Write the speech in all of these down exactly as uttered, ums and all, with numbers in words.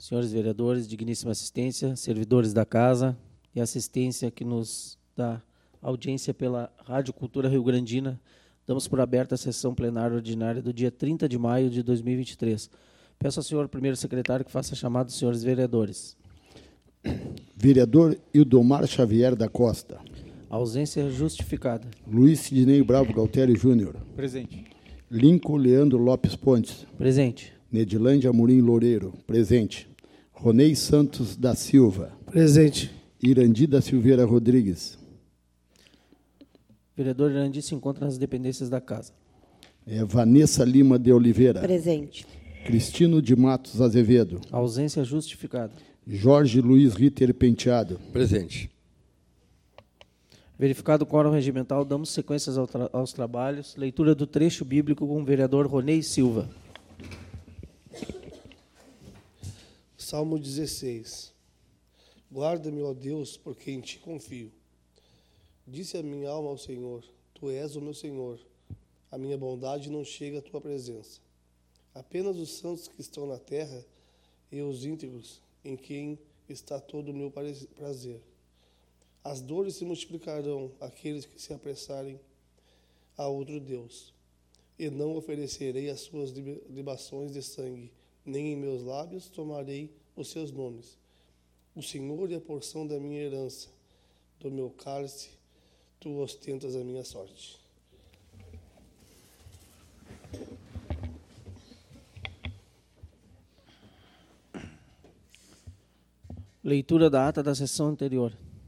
senhores vereadores, digníssima assistência, servidores da casa e assistência que nos dá audiência pela Rádio Cultura Rio Grandina, damos por aberta a sessão plenária ordinária do dia trinta de maio de dois mil e vinte e três. Peço ao senhor primeiro secretário que faça a chamada dos senhores vereadores. Vereador Ildomar Xavier da Costa. Ausência justificada. Luiz Sidnei Bravo Galtério Júnior. Presente. Lincoln Leandro Lopes Pontes. Presente. Nedilândia Amorim Loureiro. Presente. Ronei Santos da Silva. Presente. Irandi da Silveira Rodrigues. Vereador Irandi se encontra nas dependências da casa. É, Vanessa Lima de Oliveira. Presente. Cristino de Matos Azevedo. Ausência justificada. Jorge Luiz Ritter Penteado. Presente. Verificado o quórum regimental, damos sequências ao tra aos trabalhos. Leitura do trecho bíblico com o vereador Ronei Silva. Salmo dezesseis. Guarda-me, ó Deus, porque em ti confio. Disse a minha alma ao Senhor, tu és o meu Senhor. A minha bondade não chega à tua presença. Apenas os santos que estão na terra e os íntegros, em quem está todo o meu prazer. As dores se multiplicarão àqueles que se apressarem a outro Deus. E não oferecerei as suas libações de sangue, nem em meus lábios tomarei os seus nomes. O Senhor é a porção da minha herança, do meu cálice, tu ostentas a minha sorte. Leitura da ata da sessão anterior.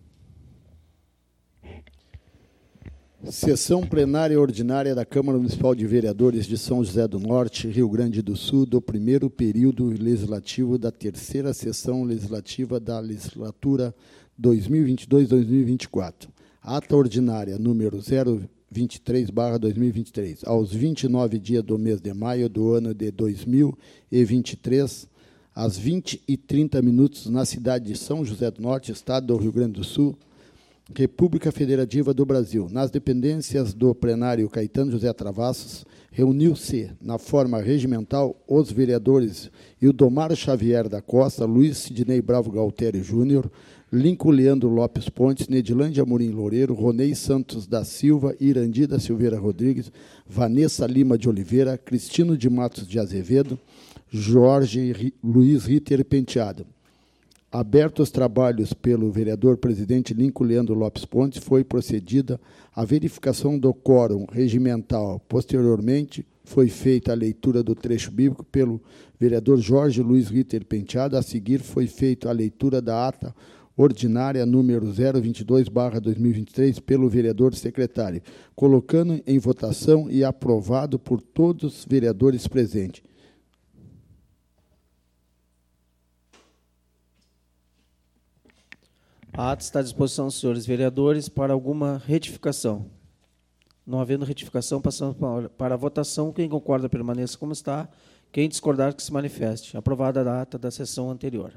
Sessão plenária ordinária da Câmara Municipal de Vereadores de São José do Norte, Rio Grande do Sul, do primeiro período legislativo da terceira sessão legislativa da legislatura dois mil e vinte e dois a dois mil e vinte e quatro. Ata ordinária número zero vinte e três barra dois mil e vinte e três. Aos vinte e nove dias do mês de maio do ano de dois mil e vinte e três, às vinte e trinta minutos, na cidade de São José do Norte, estado do Rio Grande do Sul, República Federativa do Brasil. Nas dependências do plenário Caetano José Travassos, reuniu-se, na forma regimental, os vereadores Ildomar Xavier da Costa, Luiz Sidnei Bravo Galtério Júnior, Lincoln Leandro Lopes Pontes, Nedilândia Amorim Loureiro, Ronei Santos da Silva, Irandi da Silveira Rodrigues, Vanessa Lima de Oliveira, Cristino de Matos de Azevedo, Jorge Luiz Ritter Penteado. Abertos os trabalhos pelo vereador presidente Lincoln Leandro Lopes Pontes, foi procedida a verificação do quórum regimental. Posteriormente, foi feita a leitura do trecho bíblico pelo vereador Jorge Luiz Ritter Penteado. A seguir, foi feita a leitura da ata ordinária número zero vinte e dois barra dois mil e vinte e três pelo vereador secretário, colocando em votação e aprovado por todos os vereadores presentes. A ata está à disposição dos senhores vereadores para alguma retificação. Não havendo retificação, passamos para a votação. Quem concorda, permaneça como está. Quem discordar, que se manifeste. Aprovada a ata da sessão anterior.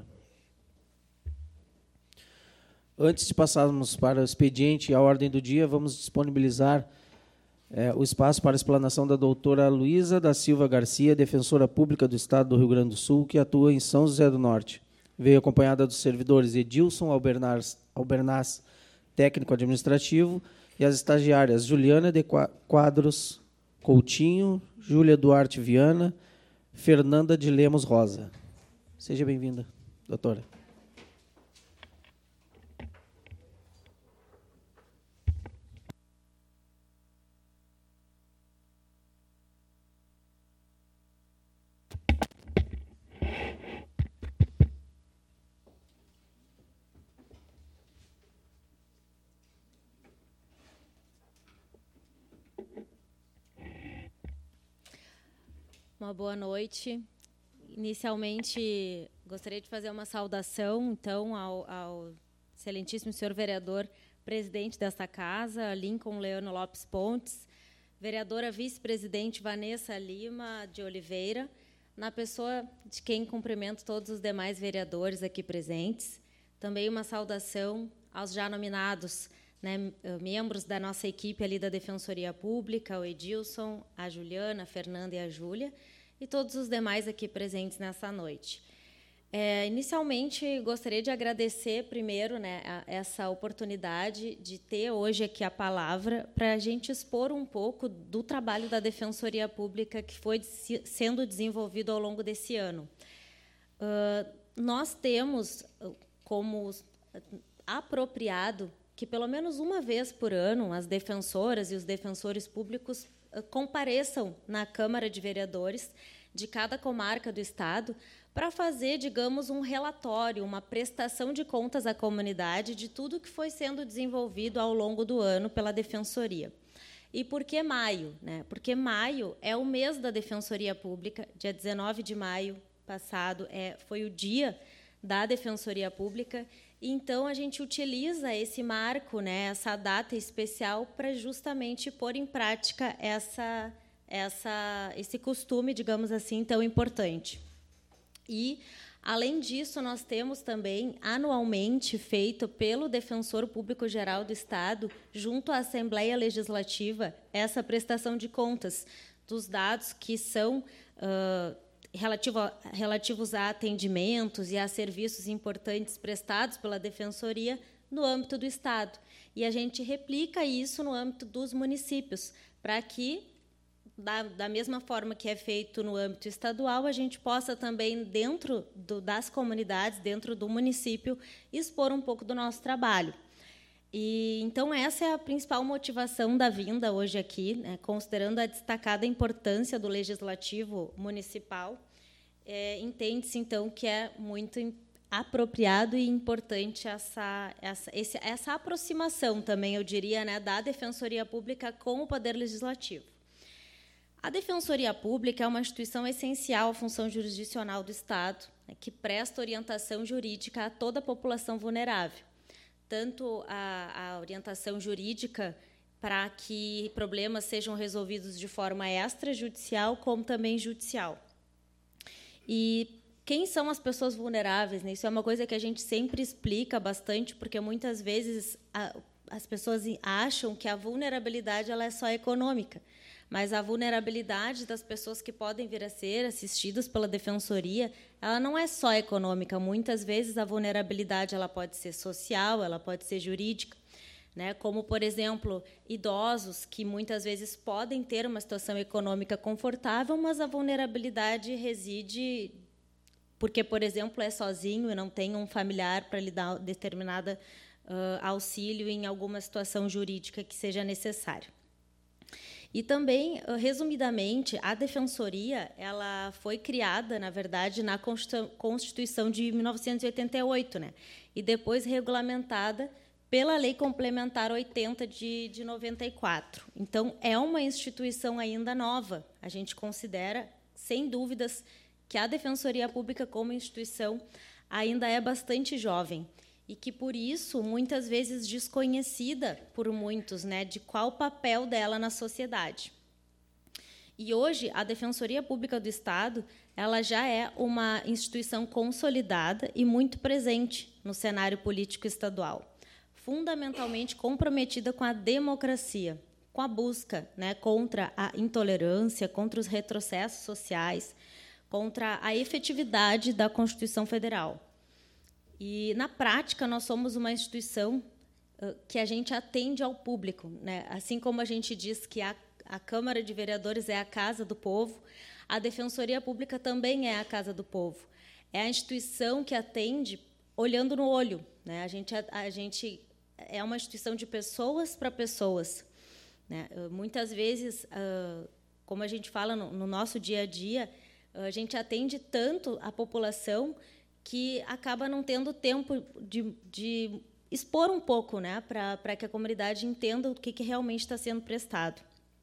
Antes de passarmos para o expediente e a ordem do dia, vamos disponibilizar é, o espaço para a explanação da doutora Luísa da Silva Garcia, defensora pública do Estado do Rio Grande do Sul, que atua em São José do Norte. Veio acompanhada dos servidores Edilson Albernaz, Albernaz técnico administrativo, e as estagiárias Juliana de Quadros Coutinho, Júlia Duarte Viana, Fernanda de Lemos Rosa. Seja bem-vinda, doutora. Uma boa noite. Inicialmente, gostaria de fazer uma saudação, então, ao, ao excelentíssimo senhor vereador, presidente desta casa, Lincoln Leandro Lopes Pontes, vereadora vice-presidente Vanessa Lima de Oliveira, na pessoa de quem cumprimento todos os demais vereadores aqui presentes. Também uma saudação aos já nominados, né, membros da nossa equipe ali da Defensoria Pública, o Edilson, a Juliana, a Fernanda e a Júlia, e todos os demais aqui presentes nessa noite. É, inicialmente, gostaria de agradecer, primeiro, né, a, essa oportunidade de ter hoje aqui a palavra para a gente expor um pouco do trabalho da Defensoria Pública que foi de, sendo desenvolvido ao longo desse ano. Uh, nós temos como apropriado que, pelo menos uma vez por ano, as defensoras e os defensores públicos uh, compareçam na Câmara de Vereadores de cada comarca do Estado para fazer, digamos, um relatório, uma prestação de contas à comunidade de tudo que foi sendo desenvolvido ao longo do ano pela Defensoria. E por que maio? Né? Porque maio é o mês da Defensoria Pública, dia dezenove de maio passado é, foi o dia da Defensoria Pública, e então a gente utiliza esse marco, né, essa data especial, para justamente pôr em prática essa, essa, esse costume, digamos assim, tão importante. E, além disso, nós temos também, anualmente, feito pelo Defensor Público-Geral do Estado, junto à Assembleia Legislativa, essa prestação de contas dos dados que são uh, relativo a, relativos a atendimentos e a serviços importantes prestados pela Defensoria no âmbito do Estado. E a gente replica isso no âmbito dos municípios, para que, Da, da mesma forma que é feito no âmbito estadual, a gente possa também, dentro do, das comunidades, dentro do município, expor um pouco do nosso trabalho. E, então, essa é a principal motivação da vinda hoje aqui, né, considerando a destacada importância do Legislativo Municipal. É, entende-se, então, que é muito apropriado e importante essa, essa, esse, essa aproximação, também, eu diria, né, da Defensoria Pública com o Poder Legislativo. A Defensoria Pública é uma instituição essencial à função jurisdicional do Estado, né, que presta orientação jurídica a toda a população vulnerável, tanto a, a orientação jurídica para que problemas sejam resolvidos de forma extrajudicial, como também judicial. E quem são as pessoas vulneráveis? Né? Isso é uma coisa que a gente sempre explica bastante, porque muitas vezes a, as pessoas acham que a vulnerabilidade ela é só econômica. Mas a vulnerabilidade das pessoas que podem vir a ser assistidas pela Defensoria, ela não é só econômica. Muitas vezes a vulnerabilidade ela pode ser social, ela pode ser jurídica, né? Como, por exemplo, idosos que muitas vezes podem ter uma situação econômica confortável, mas a vulnerabilidade reside porque, por exemplo, é sozinho e não tem um familiar para lhe dar determinada uh, auxílio em alguma situação jurídica que seja necessário. E também, resumidamente, a Defensoria ela foi criada, na verdade, na Constituição de mil novecentos e oitenta e oito, né? E depois regulamentada pela Lei Complementar oitenta de, de noventa e quatro. Então, é uma instituição ainda nova. A gente considera, sem dúvidas, que a Defensoria Pública, como instituição, ainda é bastante jovem. E que, por isso, muitas vezes desconhecida por muitos, né, de qual o papel dela na sociedade. E hoje, a Defensoria Pública do Estado ela já é uma instituição consolidada e muito presente no cenário político estadual, fundamentalmente comprometida com a democracia, com a busca, né, contra a intolerância, contra os retrocessos sociais, contra a efetividade da Constituição Federal. E, na prática, nós somos uma instituição uh, que a gente atende ao público, né? Assim como a gente diz que a, a Câmara de Vereadores é a casa do povo, a Defensoria Pública também é a casa do povo. É a instituição que atende olhando no olho, né? A gente, a, a gente é uma instituição de pessoas para pessoas, né? Uh, muitas vezes, uh, como a gente fala no, no nosso dia a dia, uh, a gente atende tanto a população que acaba não tendo tempo de, de expor um pouco, né, para que a comunidade entenda o que, que realmente está sendo prestado.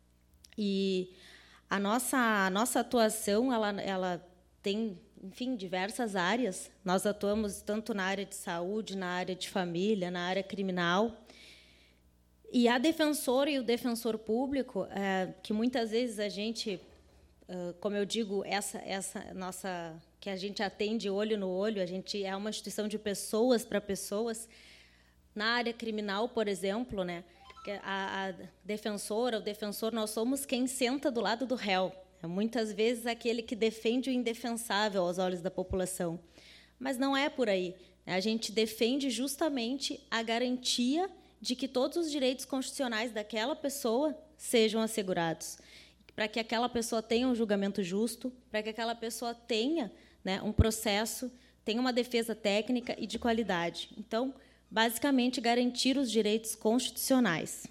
E a nossa, a nossa atuação ela, ela tem, enfim, diversas áreas. Nós atuamos tanto na área de saúde, na área de família, na área criminal. E a defensora e o defensor público, é, que muitas vezes a gente, como eu digo, essa, essa nossa... que a gente atende olho no olho, a gente é uma instituição de pessoas para pessoas. Na área criminal, por exemplo, né, a, a defensora, o defensor, nós somos quem senta do lado do réu. É muitas vezes aquele que defende o indefensável aos olhos da população. mas não é por aí. A gente defende justamente a garantia de que todos os direitos constitucionais daquela pessoa sejam assegurados, para que aquela pessoa tenha um julgamento justo, para que aquela pessoa tenha, né, um processo, tenha uma defesa técnica e de qualidade. Então, basicamente, garantir os direitos constitucionais.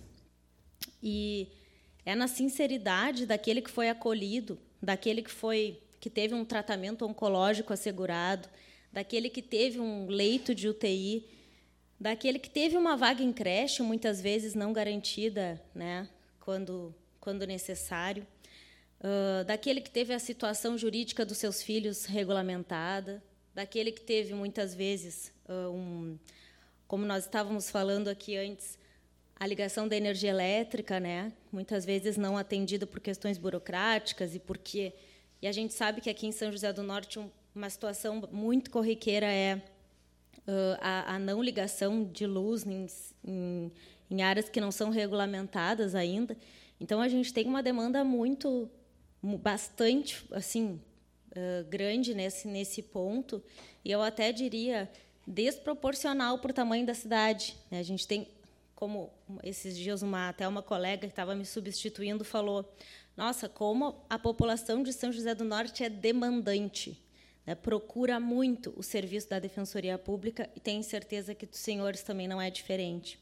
E é na sinceridade daquele que foi acolhido, daquele que foi que teve um tratamento oncológico assegurado, daquele que teve um leito de U T I, daquele que teve uma vaga em creche, muitas vezes não garantida, né, quando, quando necessário, uh, daquele que teve a situação jurídica dos seus filhos regulamentada, daquele que teve, muitas vezes, uh, um, como nós estávamos falando aqui antes, a ligação da energia elétrica, né, muitas vezes não atendida por questões burocráticas, e porque e a gente sabe que aqui em São José do Norte uma situação muito corriqueira é uh, a, a não ligação de luz em, em, em áreas que não são regulamentadas ainda. Então, a gente tem uma demanda muito, bastante assim, uh, grande nesse, nesse ponto, e eu até diria desproporcional por tamanho da cidade. A gente tem, como esses dias uma, até uma colega que estava me substituindo falou, nossa, como a população de São José do Norte é demandante, né? Procura muito o serviço da Defensoria Pública, e tenho certeza que dos senhores também não é diferente.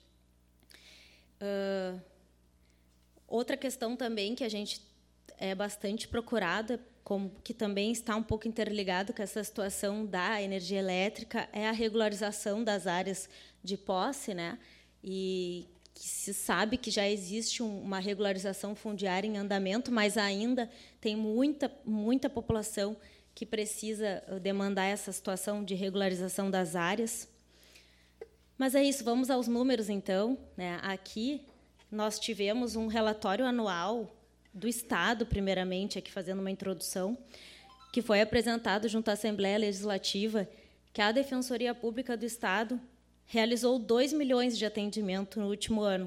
Uh, outra questão também que a gente é bastante procurada, como que também está um pouco interligado com essa situação da energia elétrica, é a regularização das áreas de posse, né? E que se sabe que já existe uma regularização fundiária em andamento, mas ainda tem muita, muita população que precisa demandar essa situação de regularização das áreas. Mas é isso, vamos aos números, então. Né? Aqui nós tivemos um relatório anual do Estado, primeiramente, aqui fazendo uma introdução, que foi apresentado junto à Assembleia Legislativa, que a Defensoria Pública do Estado realizou dois milhões de atendimento no último ano,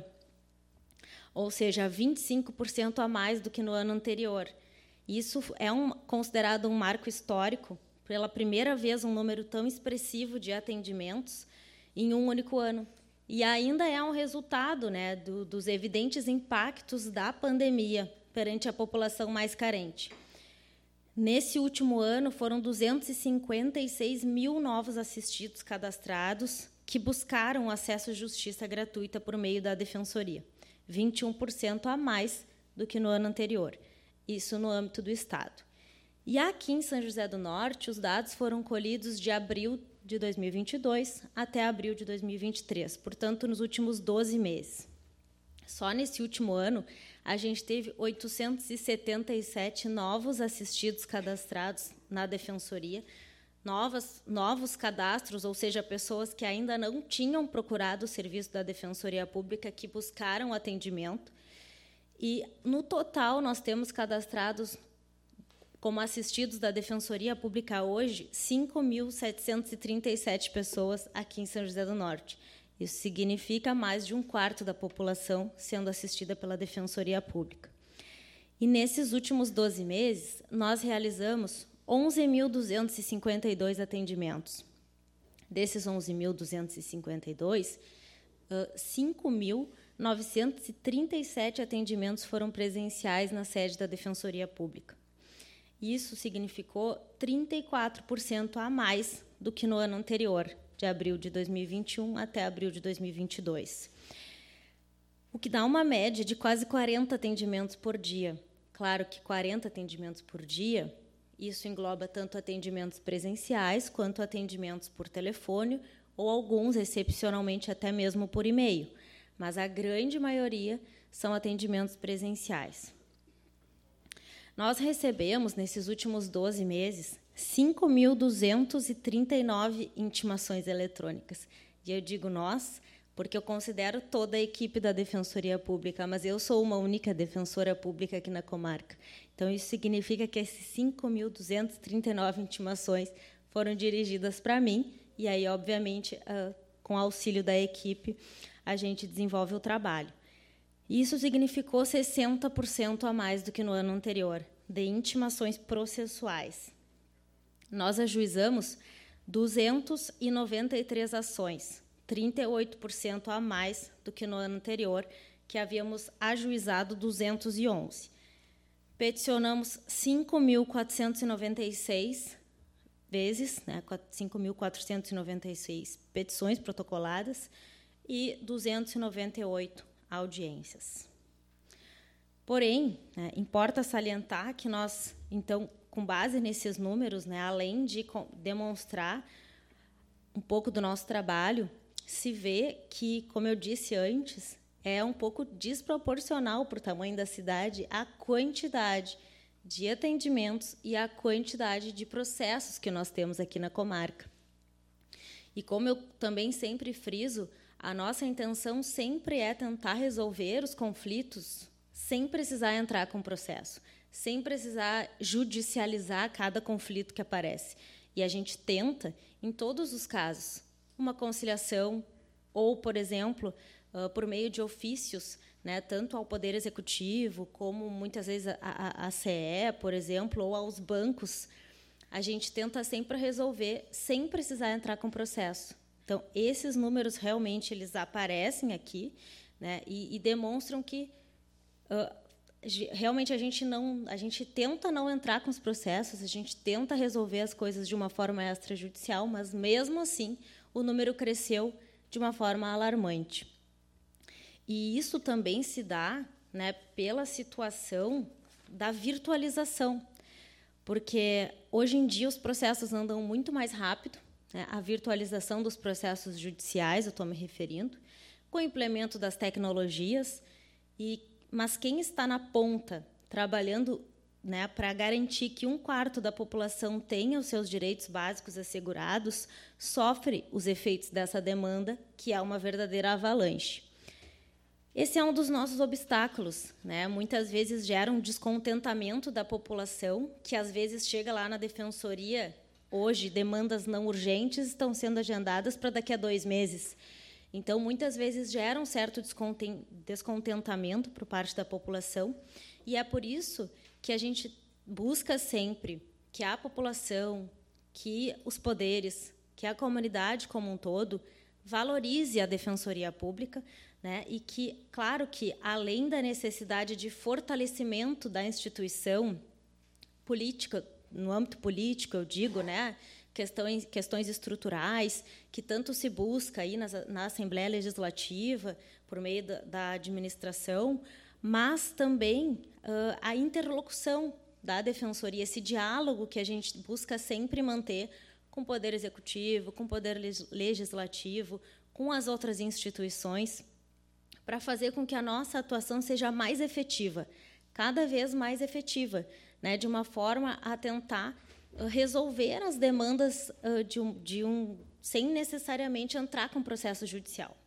ou seja, vinte e cinco por cento a mais do que no ano anterior. Isso é um, considerado um marco histórico, pela primeira vez um número tão expressivo de atendimentos em um único ano. E ainda é um resultado, né, do, dos evidentes impactos da pandemia perante a população mais carente. Nesse último ano, foram duzentos e cinquenta e seis mil novos assistidos cadastrados que buscaram acesso à justiça gratuita por meio da Defensoria, vinte e um por cento a mais do que no ano anterior, isso no âmbito do Estado. E aqui em São José do Norte, os dados foram colhidos de abril de dois mil e vinte e dois até abril de dois mil e vinte e três, portanto, nos últimos doze meses. Só nesse último ano, a gente teve oitocentos e setenta e sete novos assistidos cadastrados na Defensoria, Novas, novos cadastros, ou seja, pessoas que ainda não tinham procurado o serviço da Defensoria Pública, que buscaram atendimento. E, no total, nós temos cadastrados como assistidos da Defensoria Pública hoje cinco mil setecentos e trinta e sete pessoas aqui em São José do Norte. Isso significa mais de um quarto da população sendo assistida pela Defensoria Pública. E, nesses últimos doze meses, nós realizamos onze mil duzentos e cinquenta e dois atendimentos. Desses onze mil duzentos e cinquenta e dois, cinco mil novecentos e trinta e sete atendimentos foram presenciais na sede da Defensoria Pública. Isso significou trinta e quatro por cento a mais do que no ano anterior, de abril de dois mil e vinte e um até abril de dois mil e vinte e dois. O que dá uma média de quase quarenta atendimentos por dia. Claro que quarenta atendimentos por dia, isso engloba tanto atendimentos presenciais quanto atendimentos por telefone ou alguns, excepcionalmente, até mesmo por e-mail. Mas a grande maioria são atendimentos presenciais. Nós recebemos, nesses últimos doze meses, cinco mil duzentas e trinta e nove intimações eletrônicas. E eu digo nós, porque eu considero toda a equipe da Defensoria Pública, mas eu sou uma única defensora pública aqui na comarca. Então, isso significa que esses cinco mil duzentas e trinta e nove intimações foram dirigidas para mim, e aí, obviamente, com auxílio da equipe, a gente desenvolve o trabalho. Isso significou sessenta por cento a mais do que no ano anterior, de intimações processuais. Nós ajuizamos duzentas e noventa e três ações, trinta e oito por cento a mais do que no ano anterior, que havíamos ajuizado duzentas e onze. Peticionamos cinco mil quatrocentos e noventa e seis vezes, né, cinco mil quatrocentos e noventa e seis petições protocoladas e duzentas e noventa e oito audiências. Porém, né, importa salientar que nós, então, com base nesses números, né, além de demonstrar um pouco do nosso trabalho, se vê que, como eu disse antes, é um pouco desproporcional para o tamanho da cidade a quantidade de atendimentos e a quantidade de processos que nós temos aqui na comarca. E como eu também sempre friso, a nossa intenção sempre é tentar resolver os conflitos sem precisar entrar com o processo, sem precisar judicializar cada conflito que aparece. E a gente tenta, em todos os casos, uma conciliação ou, por exemplo, uh, por meio de ofícios, né, tanto ao Poder Executivo, como muitas vezes a, a, a C E, por exemplo, ou aos bancos, a gente tenta sempre resolver sem precisar entrar com o processo. Então, esses números realmente eles aparecem aqui, né, e, e demonstram que uh, realmente a gente não, a gente tenta não entrar com os processos, a gente tenta resolver as coisas de uma forma extrajudicial, mas mesmo assim o número cresceu de uma forma alarmante. E isso também se dá, né, pela situação da virtualização, porque hoje em dia os processos andam muito mais rápido, né, a virtualização dos processos judiciais, eu estou me referindo, com o implemento das tecnologias, e, mas quem está na ponta, trabalhando, né, para garantir que um quarto da população tenha os seus direitos básicos assegurados, sofre os efeitos dessa demanda, que é uma verdadeira avalanche. Esse é um dos nossos obstáculos, né? Muitas vezes gera um descontentamento da população, que às vezes chega lá na defensoria, hoje, demandas não urgentes estão sendo agendadas para daqui a dois meses. Então, muitas vezes gera um certo descontentamento por parte da população, e é por isso que a gente busca sempre que a população, que os poderes, que a comunidade como um todo valorize a Defensoria Pública, né, e que, claro que, além da necessidade de fortalecimento da instituição política, no âmbito político, eu digo, né, questões, questões estruturais, que tanto se busca aí na, na Assembleia Legislativa, por meio da, da administração, mas também uh, a interlocução da Defensoria, esse diálogo que a gente busca sempre manter com o Poder Executivo, com o Poder Legislativo, com as outras instituições, para fazer com que a nossa atuação seja mais efetiva, cada vez mais efetiva, né, de uma forma a tentar uh, resolver as demandas uh, de, um, de um, sem necessariamente entrar com o processo judicial.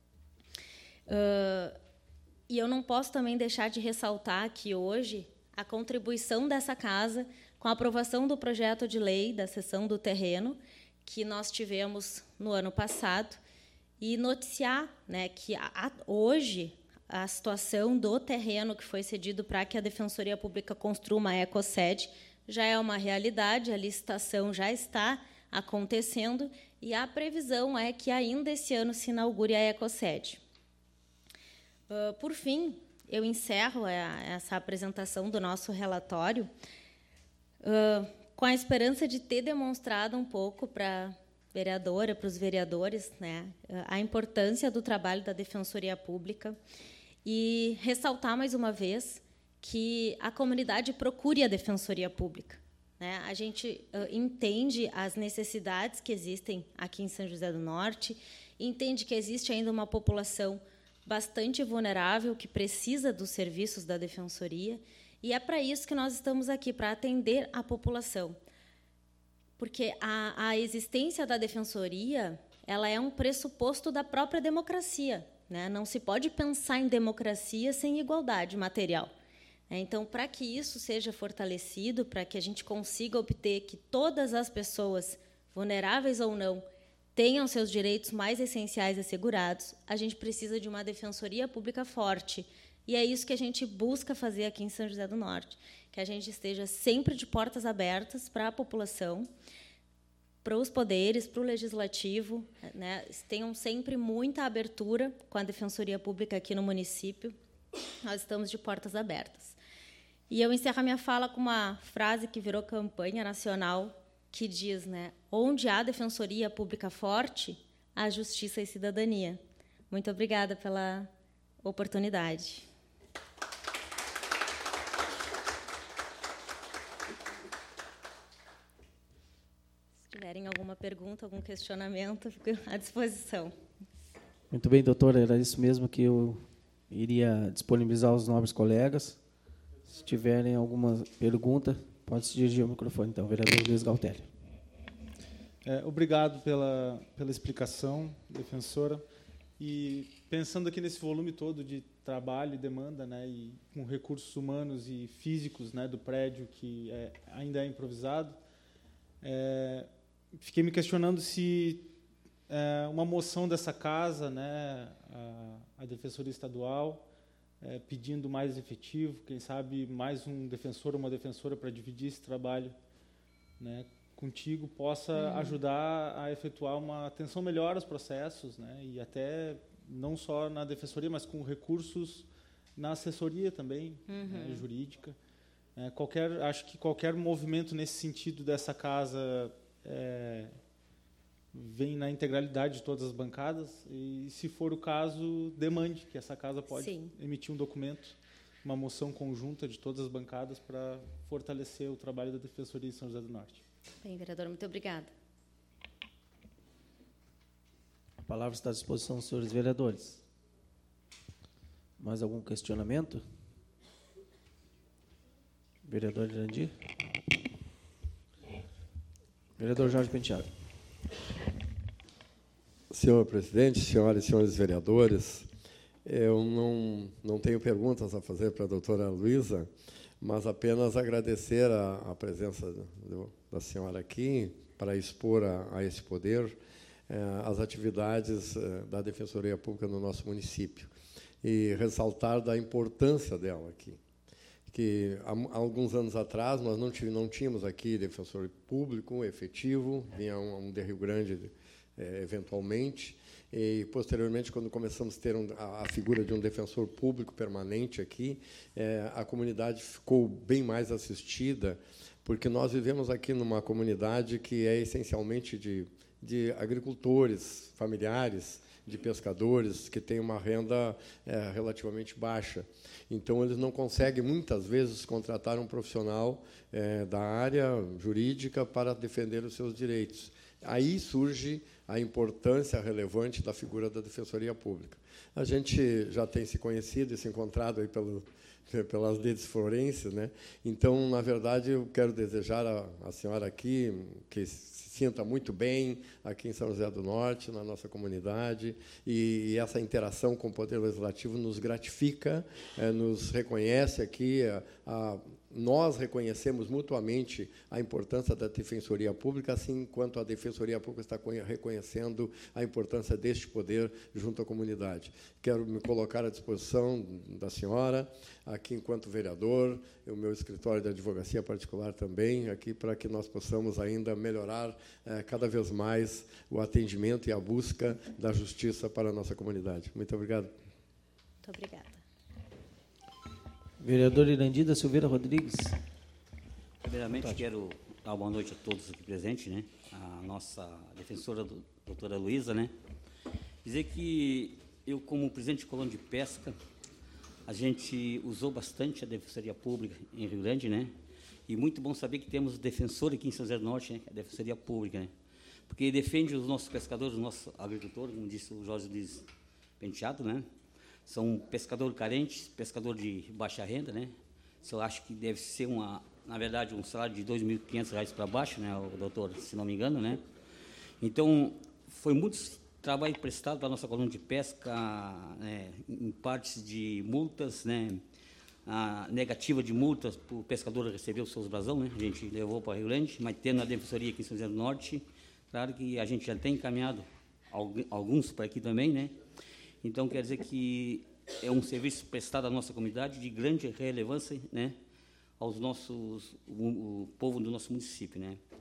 Uh, e eu não posso também deixar de ressaltar que hoje a contribuição dessa casa com a aprovação do projeto de lei da cessão do terreno que nós tivemos no ano passado, e noticiar, né, que a, a, hoje a situação do terreno que foi cedido para que a Defensoria Pública construa uma ecosede já é uma realidade, a licitação já está acontecendo e a previsão é que ainda esse ano se inaugure a ecosede. Uh, por fim, eu encerro a, essa apresentação do nosso relatório uh, com a esperança de ter demonstrado um pouco para vereadora, para os vereadores, né, a importância do trabalho da Defensoria Pública e ressaltar mais uma vez que a comunidade procure a Defensoria Pública, né? A gente uh, entende as necessidades que existem aqui em São José do Norte, entende que existe ainda uma população bastante vulnerável que precisa dos serviços da Defensoria, e é para isso que nós estamos aqui, para atender a população. Porque a, a existência da Defensoria ela é um pressuposto da própria democracia, né? Não se pode pensar em democracia sem igualdade material. Então, para que isso seja fortalecido, para que a gente consiga obter que todas as pessoas, vulneráveis ou não, tenham seus direitos mais essenciais assegurados, a gente precisa de uma Defensoria Pública forte. E é isso que a gente busca fazer aqui em São José do Norte, que a gente esteja sempre de portas abertas para a população, para os poderes, para o legislativo, né, tenham sempre muita abertura com a Defensoria Pública aqui no município. Nós estamos de portas abertas. E eu encerro a minha fala com uma frase que virou campanha nacional, que diz, né, onde há Defensoria Pública forte, há justiça e cidadania. Muito obrigada pela oportunidade. Se tiverem alguma pergunta, algum questionamento, fico à disposição. Muito bem, doutora, era isso mesmo que eu iria disponibilizar aos nobres colegas. Se tiverem alguma pergunta, pode se dirigir ao microfone, então, vereador Luiz Galtelli. É, obrigado pela, pela explicação, defensora. E pensando aqui nesse volume todo de trabalho e demanda, né, e com recursos humanos e físicos, né, do prédio que é, ainda é improvisado, é, fiquei me questionando se é, uma moção dessa casa, né, a, a Defensoria Estadual, é, pedindo mais efetivo, quem sabe mais um defensor ou uma defensora para dividir esse trabalho, né, contigo, possa uhum. ajudar a efetuar uma atenção melhor aos processos, né, e até não só na defensoria, mas com recursos na assessoria também, uhum. né, jurídica. É, qualquer, acho que qualquer movimento nesse sentido dessa casa é, vem na integralidade de todas as bancadas e, se for o caso, demande que essa casa pode Sim. emitir um documento, uma moção conjunta de todas as bancadas para fortalecer o trabalho da Defensoria de São José do Norte. Bem, vereador, muito obrigada. A palavra está à disposição dos senhores vereadores. Mais algum questionamento? Vereador Irandir. Vereador Jorge Penteado. Senhor presidente, senhoras e senhores vereadores, eu não, não tenho perguntas a fazer para a doutora Luísa, mas apenas agradecer a, a presença do, da senhora aqui para expor a, a esse poder eh, as atividades eh, da Defensoria Pública no nosso município e ressaltar da importância dela aqui. Que há, há alguns anos atrás nós não, não tínhamos aqui defensor público efetivo, vinha um, um de Rio Grande eh, eventualmente, e, posteriormente, quando começamos a ter um, a, a figura de um defensor público permanente aqui, é, a comunidade ficou bem mais assistida, porque nós vivemos aqui numa comunidade que é essencialmente de, de agricultores familiares, de pescadores, que têm uma renda é, relativamente baixa. Então, eles não conseguem, muitas vezes, contratar um profissional é, da área jurídica para defender os seus direitos. Aí surge a importância relevante da figura da Defensoria Pública. A gente já tem se conhecido e se encontrado aí pelo, pelas leis forenses, né? Então, na verdade, eu quero desejar à, à senhora aqui que se sinta muito bem aqui em São José do Norte, na nossa comunidade, e, e essa interação com o Poder Legislativo nos gratifica, é, nos reconhece aqui a, a nós reconhecemos mutuamente a importância da Defensoria Pública, assim quanto a Defensoria Pública está reconhecendo a importância deste poder junto à comunidade. Quero me colocar à disposição da senhora, aqui enquanto vereador, o meu escritório de advocacia particular também, aqui para que nós possamos ainda melhorar eh, cada vez mais o atendimento e a busca da justiça para a nossa comunidade. Muito obrigado. Muito obrigada. Vereador Irandir da Silveira Rodrigues. Primeiramente, quero dar uma boa noite a todos aqui presentes, né? A nossa defensora, do, doutora Luísa, né? Dizer que eu, como presidente de Colônia de Pesca, a gente usou bastante a Defensoria Pública em Rio Grande, né? E muito bom saber que temos defensor aqui em São José do Norte, né? A Defensoria Pública, né? Porque defende os nossos pescadores, os nossos agricultores, como disse o Jorge Luiz Penteado, né? São pescadores carentes, pescador de baixa renda, né? Isso eu acho que deve ser, uma, na verdade, um salário de dois mil e quinhentos reais para baixo, né, o doutor, se não me engano, né? Então, foi muito trabalho prestado para a nossa colônia de pesca, né, em partes de multas, né? A negativa de multas para o pescador receber os seus brasão, né? A gente levou para Rio Grande, mas tendo a defensoria aqui em São José do Norte, claro que a gente já tem encaminhado alguns para aqui também, né? Então, quer dizer que é um serviço prestado à nossa comunidade de grande relevância, né, aos nossos, o, o povo do nosso município, né.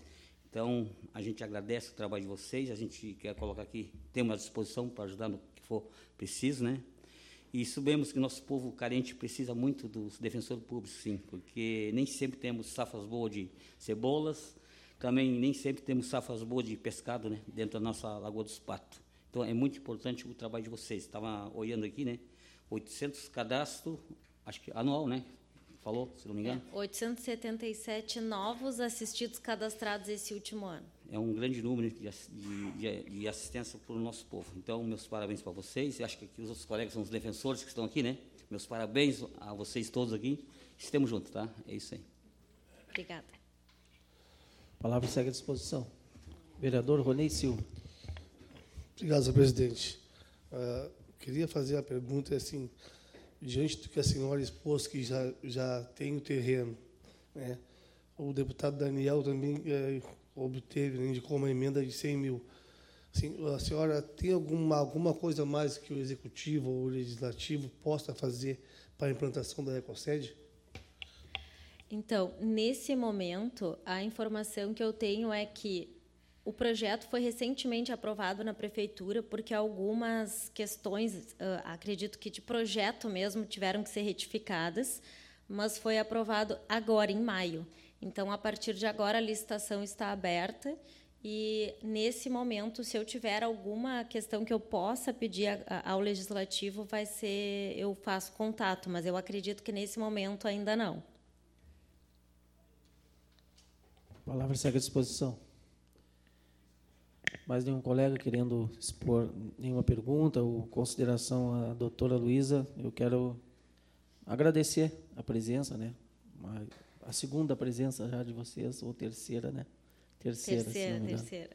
Então, a gente agradece o trabalho de vocês, a gente quer colocar aqui, temos à disposição para ajudar no que for preciso, né? E sabemos que nosso povo carente precisa muito dos defensores públicos, sim, porque nem sempre temos safras boas de cebolas, também nem sempre temos safras boas de pescado, né, dentro da nossa Lagoa dos Patos. Então, é muito importante o trabalho de vocês. Estava olhando aqui, né, oitocentos cadastros, acho que anual, né? Falou, se não me engano? É, oitocentos e setenta e sete novos assistidos cadastrados esse último ano. É um grande número de, de, de assistência para o nosso povo. Então, meus parabéns para vocês. Eu acho que aqui os outros colegas são os defensores que estão aqui, né? Meus parabéns a vocês todos aqui. Estamos juntos, tá? É isso aí. Obrigada. A palavra segue à disposição. Vereador Ronei Silva. Obrigado, senhor presidente. Uh, queria fazer a pergunta assim, diante do que a senhora expôs, que já, já tem o terreno, né? O deputado Daniel também eh, obteve, né, indicou uma emenda de cem mil. Assim, a senhora tem alguma, alguma coisa mais que o executivo ou o legislativo possa fazer para a implantação da Ecosede? Então, nesse momento, a informação que eu tenho é que o projeto foi recentemente aprovado na prefeitura, porque algumas questões, uh, acredito que de projeto mesmo, tiveram que ser retificadas, mas foi aprovado agora, em maio. Então, a partir de agora, a licitação está aberta e, nesse momento, se eu tiver alguma questão que eu possa pedir a, a, ao Legislativo, vai ser, eu faço contato, mas eu acredito que, nesse momento, ainda não. A palavra segue à disposição. Mais nenhum colega querendo expor nenhuma pergunta ou consideração à doutora Luísa, eu quero agradecer a presença, né? A segunda presença já de vocês, ou terceira, né? Terceira, terceira, se não me engano. terceira.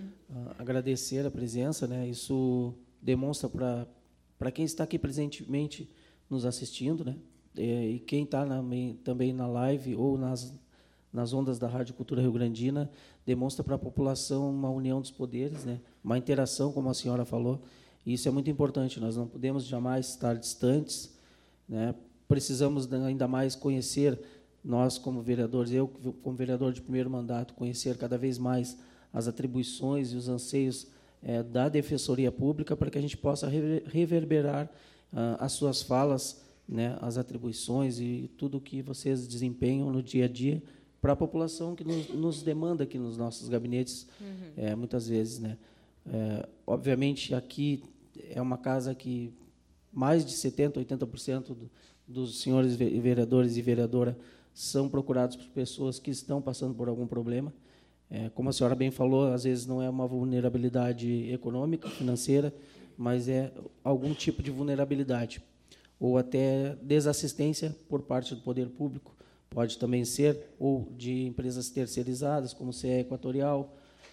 Agradecer a presença, né? Isso demonstra para para quem está aqui presentemente nos assistindo, né? E, e quem está também na live ou nas nas ondas da Rádio Cultura Rio Grandina, demonstra para a população uma união dos poderes, né? Uma interação, como a senhora falou, e isso é muito importante. Nós não podemos jamais estar distantes, né? Precisamos ainda mais conhecer, nós como vereadores, eu como vereador de primeiro mandato, conhecer cada vez mais as atribuições e os anseios é, da Defensoria Pública, para que a gente possa reverberar ah, as suas falas, né? As atribuições e tudo o que vocês desempenham no dia a dia, para a população que nos, nos demanda aqui nos nossos gabinetes, uhum. é, muitas vezes, né? É, obviamente, aqui é uma casa que mais de setenta por cento, oitenta por cento do, dos senhores vereadores e vereadora são procurados por pessoas que estão passando por algum problema. É, como a senhora bem falou, às vezes não é uma vulnerabilidade econômica, financeira, mas é algum tipo de vulnerabilidade, ou até desassistência por parte do poder público. Pode também ser, ou de empresas terceirizadas, como C E Equatorial,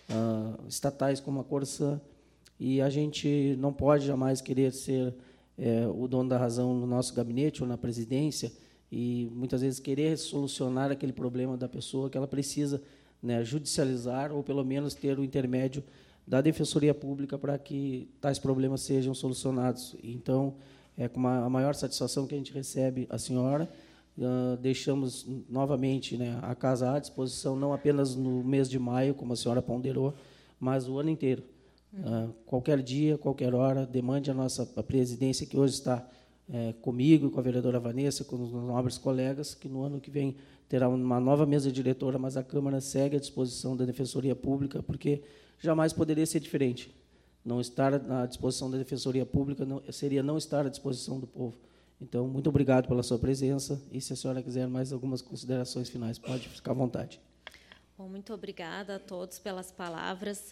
uh, estatais como a Corsã, e a gente não pode jamais querer ser é, o dono da razão no nosso gabinete ou na presidência, e muitas vezes querer solucionar aquele problema da pessoa que ela precisa, né, judicializar, ou pelo menos ter o intermédio da Defensoria Pública para que tais problemas sejam solucionados. Então, é com a maior satisfação que a gente recebe a senhora. Uh, deixamos novamente, né, a casa à disposição, não apenas no mês de maio, como a senhora ponderou, mas o ano inteiro. Uh, qualquer dia, qualquer hora, demande a nossa a presidência, que hoje está é, comigo, com a vereadora Vanessa, com os nobres colegas, que no ano que vem terá uma nova mesa diretora, mas a Câmara segue à disposição da Defensoria Pública, porque jamais poderia ser diferente. Não estar à disposição da Defensoria Pública não, seria não estar à disposição do povo. Então, muito obrigado pela sua presença, e se a senhora quiser mais algumas considerações finais, pode ficar à vontade. Bom, muito obrigada a todos pelas palavras.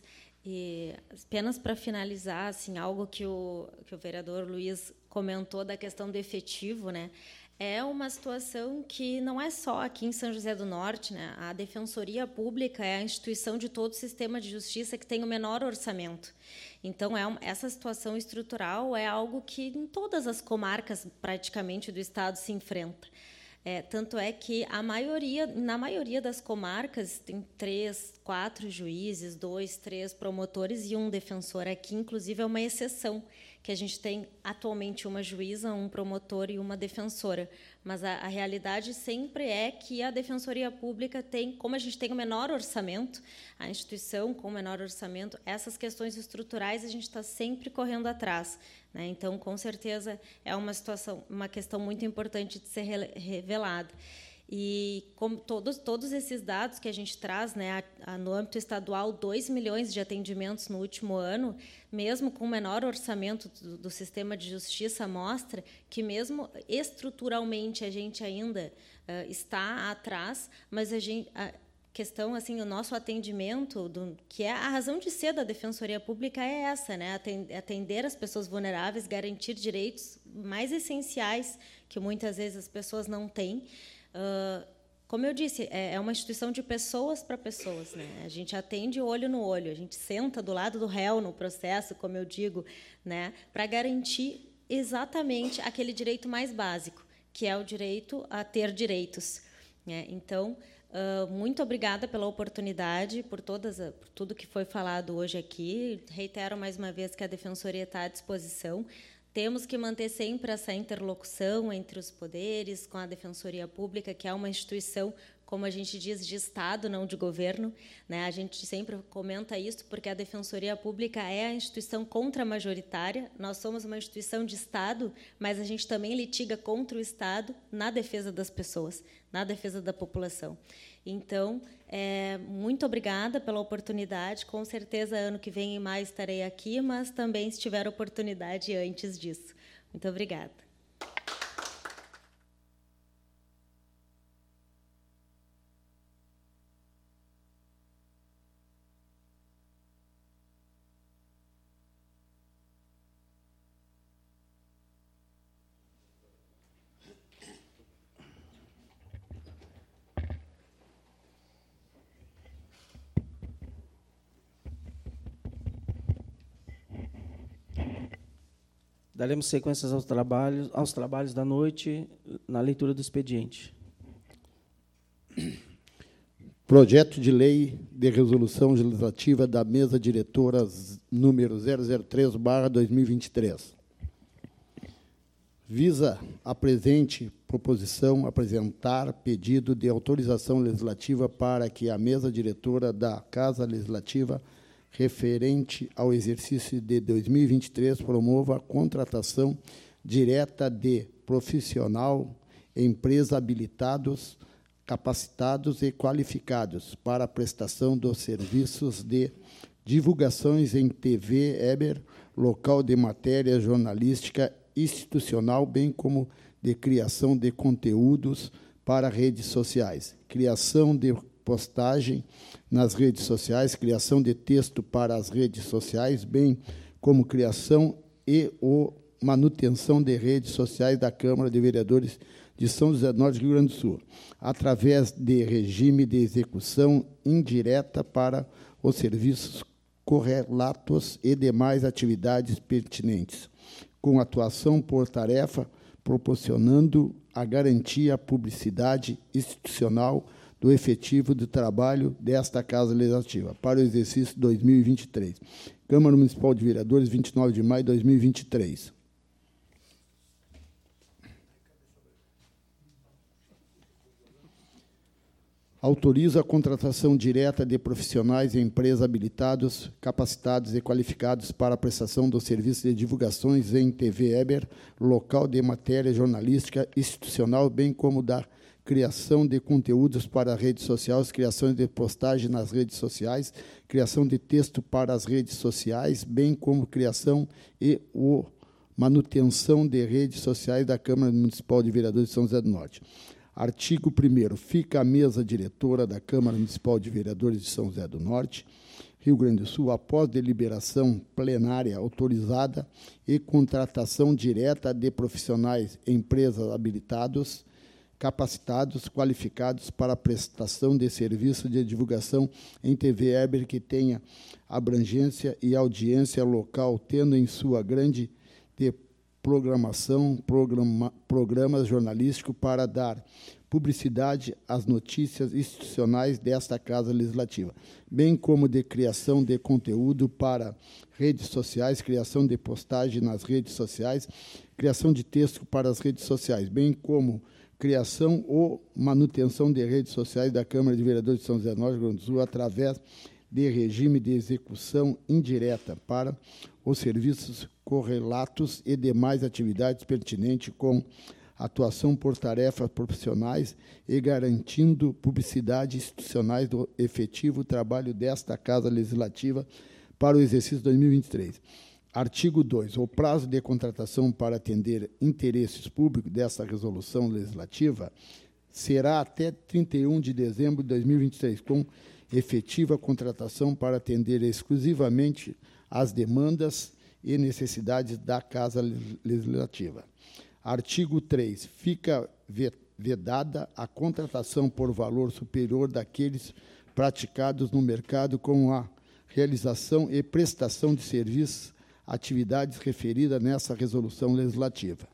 E apenas para finalizar, assim, algo que o, que o vereador Luiz comentou da questão do efetivo, né? É uma situação que não é só aqui em São José do Norte, né? A Defensoria Pública é a instituição de todo o sistema de justiça que tem o menor orçamento. Então, é um, essa situação estrutural é algo que em todas as comarcas, praticamente, do Estado se enfrenta. É, tanto é que a maioria, na maioria das comarcas tem três, quatro juízes, dois, três promotores e um defensor. Aqui, inclusive, é uma exceção, que a gente tem atualmente uma juíza, um promotor e uma defensora. mas a, a realidade sempre é que a Defensoria Pública tem, como a gente tem o menor orçamento, a instituição com o menor orçamento, essas questões estruturais a gente está sempre correndo atrás, né? Então, com certeza, é uma situação, uma questão muito importante de ser revelada. E como todos, todos esses dados que a gente traz, né, a, a, no âmbito estadual, dois milhões de atendimentos no último ano, mesmo com o menor orçamento do, do sistema de justiça, mostra que, mesmo estruturalmente, a gente ainda uh, está atrás, mas a gente... A, questão, assim, o nosso atendimento, do, que é a razão de ser da Defensoria Pública é essa, né? Atender as pessoas vulneráveis, garantir direitos mais essenciais que muitas vezes as pessoas não têm. Uh, como eu disse, é, é uma instituição de pessoas para pessoas, né? A gente atende olho no olho, a gente senta do lado do réu no processo, como eu digo, né? Para garantir exatamente aquele direito mais básico, que é o direito a ter direitos, né? Então, Uh, muito obrigada pela oportunidade, por, todas, por tudo que foi falado hoje aqui. Reitero mais uma vez que a Defensoria está à disposição. Temos que manter sempre essa interlocução entre os poderes, com a Defensoria Pública, que é uma instituição, como a gente diz, de Estado, não de governo, né? A gente sempre comenta isso porque a Defensoria Pública é a instituição contramajoritária. Nós somos uma instituição de Estado, mas a gente também litiga contra o Estado na defesa das pessoas, na defesa da população. Então, é, muito obrigada pela oportunidade. Com certeza, ano que vem mais estarei aqui, mas também, se tiver oportunidade, antes disso. Muito obrigada. Daremos sequências aos trabalhos, aos trabalhos da noite, na leitura do expediente. Projeto de Lei de Resolução Legislativa da Mesa Diretora número zero zero três barra dois mil e vinte e três. Visa a presente proposição apresentar pedido de autorização legislativa para que a Mesa Diretora da Casa Legislativa referente ao exercício de dois mil e vinte e três, promova a contratação direta de profissional, empresa habilitados, capacitados e qualificados para a prestação dos serviços de divulgações em T V, Eber, local de matéria jornalística institucional, bem como de criação de conteúdos para redes sociais, criação de postagem nas redes sociais, criação de texto para as redes sociais, bem como criação e ou manutenção de redes sociais da Câmara de Vereadores de São José do Norte, Rio Grande do Sul, através de regime de execução indireta para os serviços correlatos e demais atividades pertinentes, com atuação por tarefa, proporcionando a garantia à publicidade institucional do efetivo do trabalho desta Casa Legislativa para o exercício dois mil e vinte e três. Câmara Municipal de Vereadores, vinte e nove de maio de dois mil e vinte e três. Autoriza a contratação direta de profissionais e empresas habilitados, capacitados e qualificados para a prestação dos serviços de divulgações em T V Eber, local de matéria jornalística institucional, bem como da criação de conteúdos para redes sociais, criação de postagem nas redes sociais, criação de texto para as redes sociais, bem como criação e ou manutenção de redes sociais da Câmara Municipal de Vereadores de São José do Norte. Artigo primeiro. Fica a mesa diretora da Câmara Municipal de Vereadores de São José do Norte, Rio Grande do Sul, após deliberação plenária autorizada e contratação direta de profissionais, empresas habilitados, capacitados, qualificados para a prestação de serviço de divulgação em T V Eber que tenha abrangência e audiência local, tendo em sua grande de programação, programa, programas jornalísticos para dar publicidade às notícias institucionais desta Casa Legislativa, bem como de criação de conteúdo para redes sociais, criação de postagem nas redes sociais, criação de texto para as redes sociais, bem como criação ou manutenção de redes sociais da Câmara de Vereadores de São José do Norte, Rio Grande do Sul, através de regime de execução indireta para os serviços correlatos e demais atividades pertinentes com atuação por tarefas profissionais e garantindo publicidade institucionais do efetivo trabalho desta Casa Legislativa para o exercício dois mil e vinte e três. Artigo dois. O prazo de contratação para atender interesses públicos desta resolução legislativa será até trinta e um de dezembro de dois mil e vinte e três, com efetiva contratação para atender exclusivamente às demandas e necessidades da Casa Legislativa. Artigo três. Fica vedada a contratação por valor superior daqueles praticados no mercado com a realização e prestação de serviços, atividades referidas nessa resolução legislativa.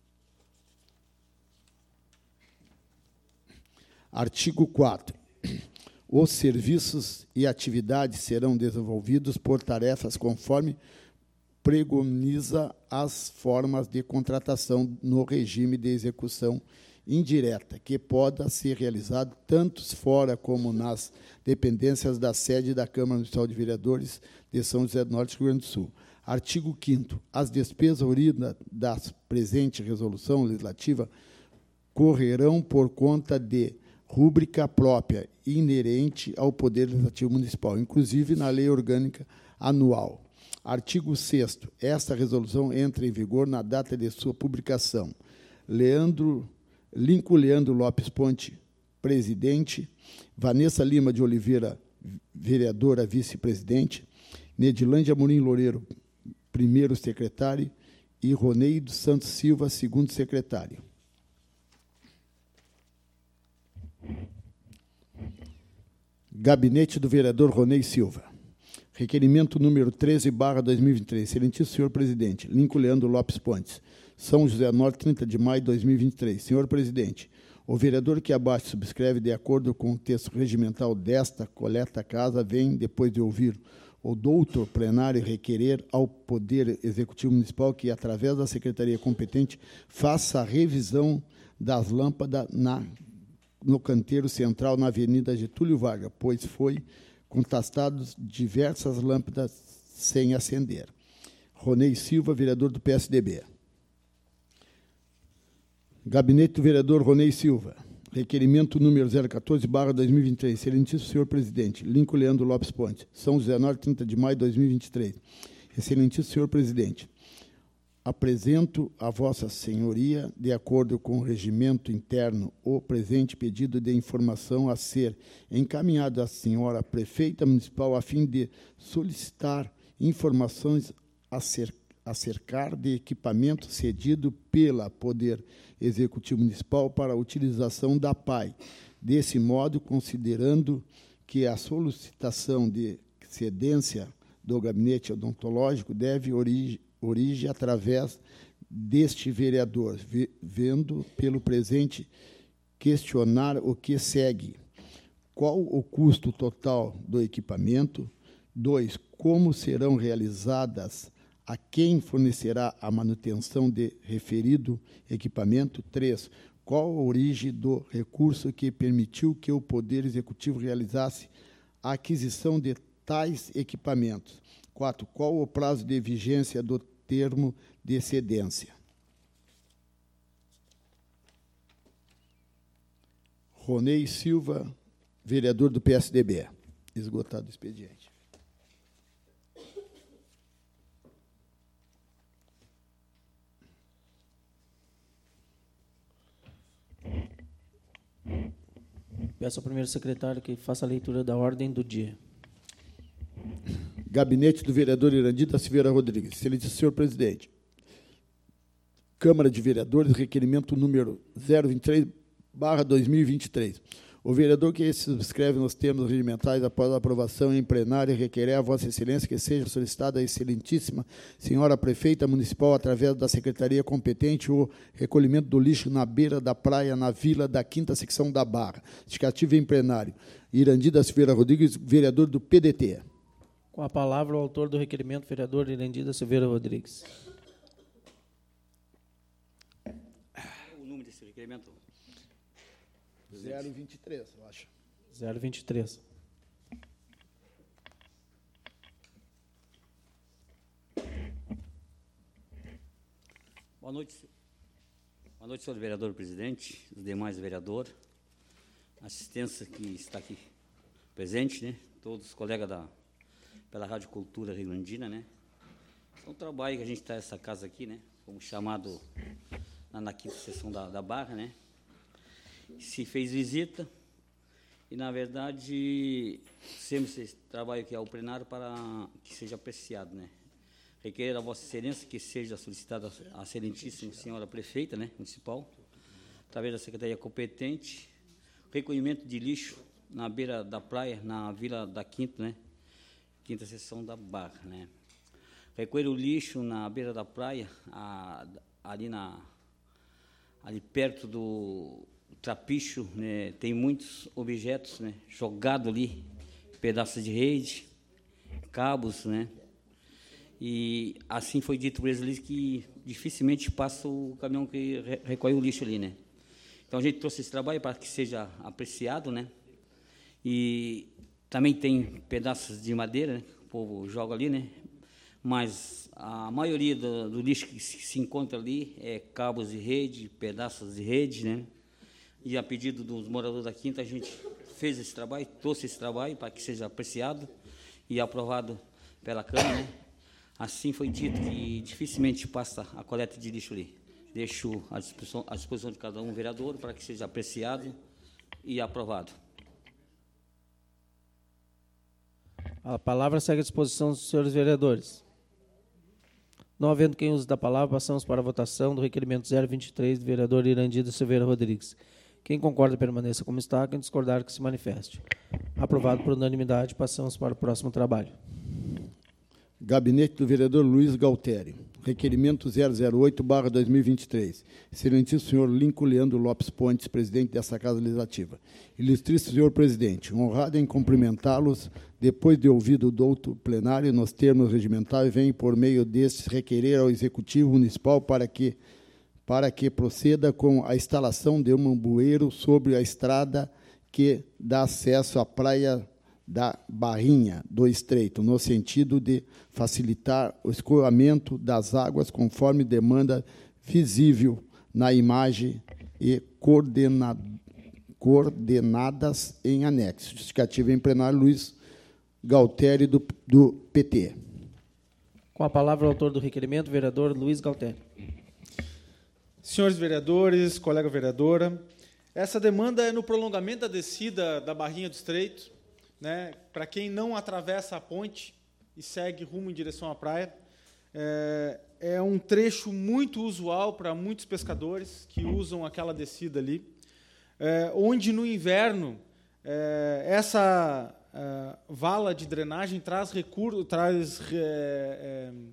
Artigo quatro. Os serviços e atividades serão desenvolvidos por tarefas conforme preconiza as formas de contratação no regime de execução indireta, que possa ser realizado tanto fora como nas dependências da sede da Câmara Municipal de Vereadores de São José do Norte, Rio Grande do Sul. Artigo quinto. As despesas oriundas da presente resolução legislativa correrão por conta de rúbrica própria inerente ao Poder Legislativo Municipal, inclusive na Lei Orgânica Anual. Artigo sexto. Esta resolução entra em vigor na data de sua publicação. Leandro, Lincoln Leandro Lopes Ponte, presidente. Vanessa Lima de Oliveira, vereadora vice-presidente. Nedilândia Amorim Loureiro, primeiro secretário. E Roneide Santos Silva, segundo secretário. Gabinete do vereador Ronei Silva. Requerimento número treze barra dois mil e vinte e três. Excelentíssimo senhor presidente, Lincoln Leandro Lopes Pontes, São José do Norte, trinta de maio de dois mil e vinte e três. Senhor presidente, o vereador que abaixo subscreve de acordo com o texto regimental desta coleta casa vem, depois de ouvir o doutor plenário, requerer ao Poder Executivo Municipal que, através da secretaria competente, faça a revisão das lâmpadas na, no canteiro central na Avenida Getúlio Vargas, pois foi contestados diversas lâmpadas sem acender. Ronei Silva, vereador do P S D B. Gabinete do vereador Ronei Silva. Requerimento número zero quatorze barra dois mil e vinte e três. Excelentíssimo senhor presidente, Lincoln Leandro Lopes Ponte, São José do Norte, trinta de maio de dois mil e vinte e três. Excelentíssimo senhor presidente, apresento a vossa senhoria, de acordo com o regimento interno, o presente pedido de informação a ser encaminhado à senhora prefeita municipal a fim de solicitar informações acerca acercar de equipamento cedido pela Poder Executivo Municipal para a utilização da P A I. Desse modo, considerando que a solicitação de cedência do gabinete odontológico deve origem origem através deste vereador, vendo pelo presente questionar o que segue. Qual o custo total do equipamento? Dois, como serão realizadas, a quem fornecerá a manutenção de referido equipamento? Três, qual a origem do recurso que permitiu que o Poder Executivo realizasse a aquisição de tais equipamentos? Quatro, qual o prazo de vigência do termo de cedência? Ronei Silva, vereador do P S D B. Esgotado o expediente. Peço ao primeiro secretário que faça a leitura da ordem do dia. Gabinete do vereador Irandi da Silveira Rodrigues. Excelentíssimo senhor presidente, Câmara de Vereadores, requerimento número zero vinte e três barra dois mil e vinte e três. O vereador que se subscreve nos termos regimentais após a aprovação em plenário requerer a vossa excelência que seja solicitada a excelentíssima senhora prefeita municipal, através da secretaria competente, o recolhimento do lixo na beira da praia, na vila da quinta secção da Barra. Justificativa em plenário. Irandi da Silveira Rodrigues, vereador do P D T. Com a palavra, o autor do requerimento, vereador Irandi da Silveira Rodrigues. O número desse requerimento? zero vinte e três, eu acho. zero vinte e três. Boa noite. Boa noite, senhor vereador presidente, os demais vereadores, assistência que está aqui presente, né? Todos os colegas da, pela Rádio Cultura Rio Grandina, né? É um trabalho que a gente está nessa casa aqui, né? Como chamado na, na quinta sessão da, da Barra, né? Se fez visita e, na verdade, sempre esse trabalho aqui ao plenário para que seja apreciado, né? Requerer a Vossa Excelência que seja solicitada a excelentíssima senhora prefeita, né, municipal, através da secretaria competente, recolhimento de lixo na beira da praia, na Vila da Quinta, né, quinta seção da Barra, né. Recolher o lixo na beira da praia, a, ali na, ali perto do Trapicho, né, tem muitos objetos, né, jogados ali, pedaços de rede, cabos, né. E assim foi dito por eles que dificilmente passa o caminhão que recolhe o lixo ali, né? Então a gente trouxe esse trabalho para que seja apreciado, né? E também tem pedaços de madeira, né, que o povo joga ali, né? Mas a maioria do, do lixo que se, se encontra ali é cabos de rede, pedaços de rede, né? E a pedido dos moradores da Quinta a gente fez esse trabalho, trouxe esse trabalho para que seja apreciado e aprovado pela Câmara, né? Assim foi dito que dificilmente passa a coleta de lixo ali. Deixo à disposição, à disposição de cada um vereador para que seja apreciado e aprovado. A palavra segue à disposição dos senhores vereadores. Não havendo quem use da palavra, passamos para a votação do requerimento zero vinte e três do vereador Irandir da Silveira Rodrigues. Quem concorda permaneça como está, quem discordar que se manifeste. Aprovado por unanimidade, passamos para o próximo trabalho. Gabinete do vereador Luiz Galtério. Requerimento zero zero oito barra dois mil e vinte e três. Excelentíssimo senhor Lincoln Leandro Lopes Pontes, presidente dessa Casa Legislativa. Ilustríssimo senhor presidente, honrado em cumprimentá-los, depois de ouvido o douto plenário nos termos regimentais, venho por meio destes requerer ao Executivo Municipal para que, para que proceda com a instalação de um bueiro sobre a estrada que dá acesso à praia da Barrinha do Estreito, no sentido de facilitar o escoamento das águas conforme demanda visível na imagem e coordena, coordenadas em anexo. Justificativa em plenário, Luiz Galtério, do, do P T. Com a palavra o autor do requerimento, vereador Luiz Galtério. Senhores vereadores, colega vereadora, essa demanda é no prolongamento da descida da Barrinha do Estreito, né, para quem não atravessa a ponte e segue rumo em direção à praia. É, é um trecho muito usual para muitos pescadores que usam aquela descida ali, é, onde no inverno é, essa é, vala de drenagem traz recurso, traz é, é,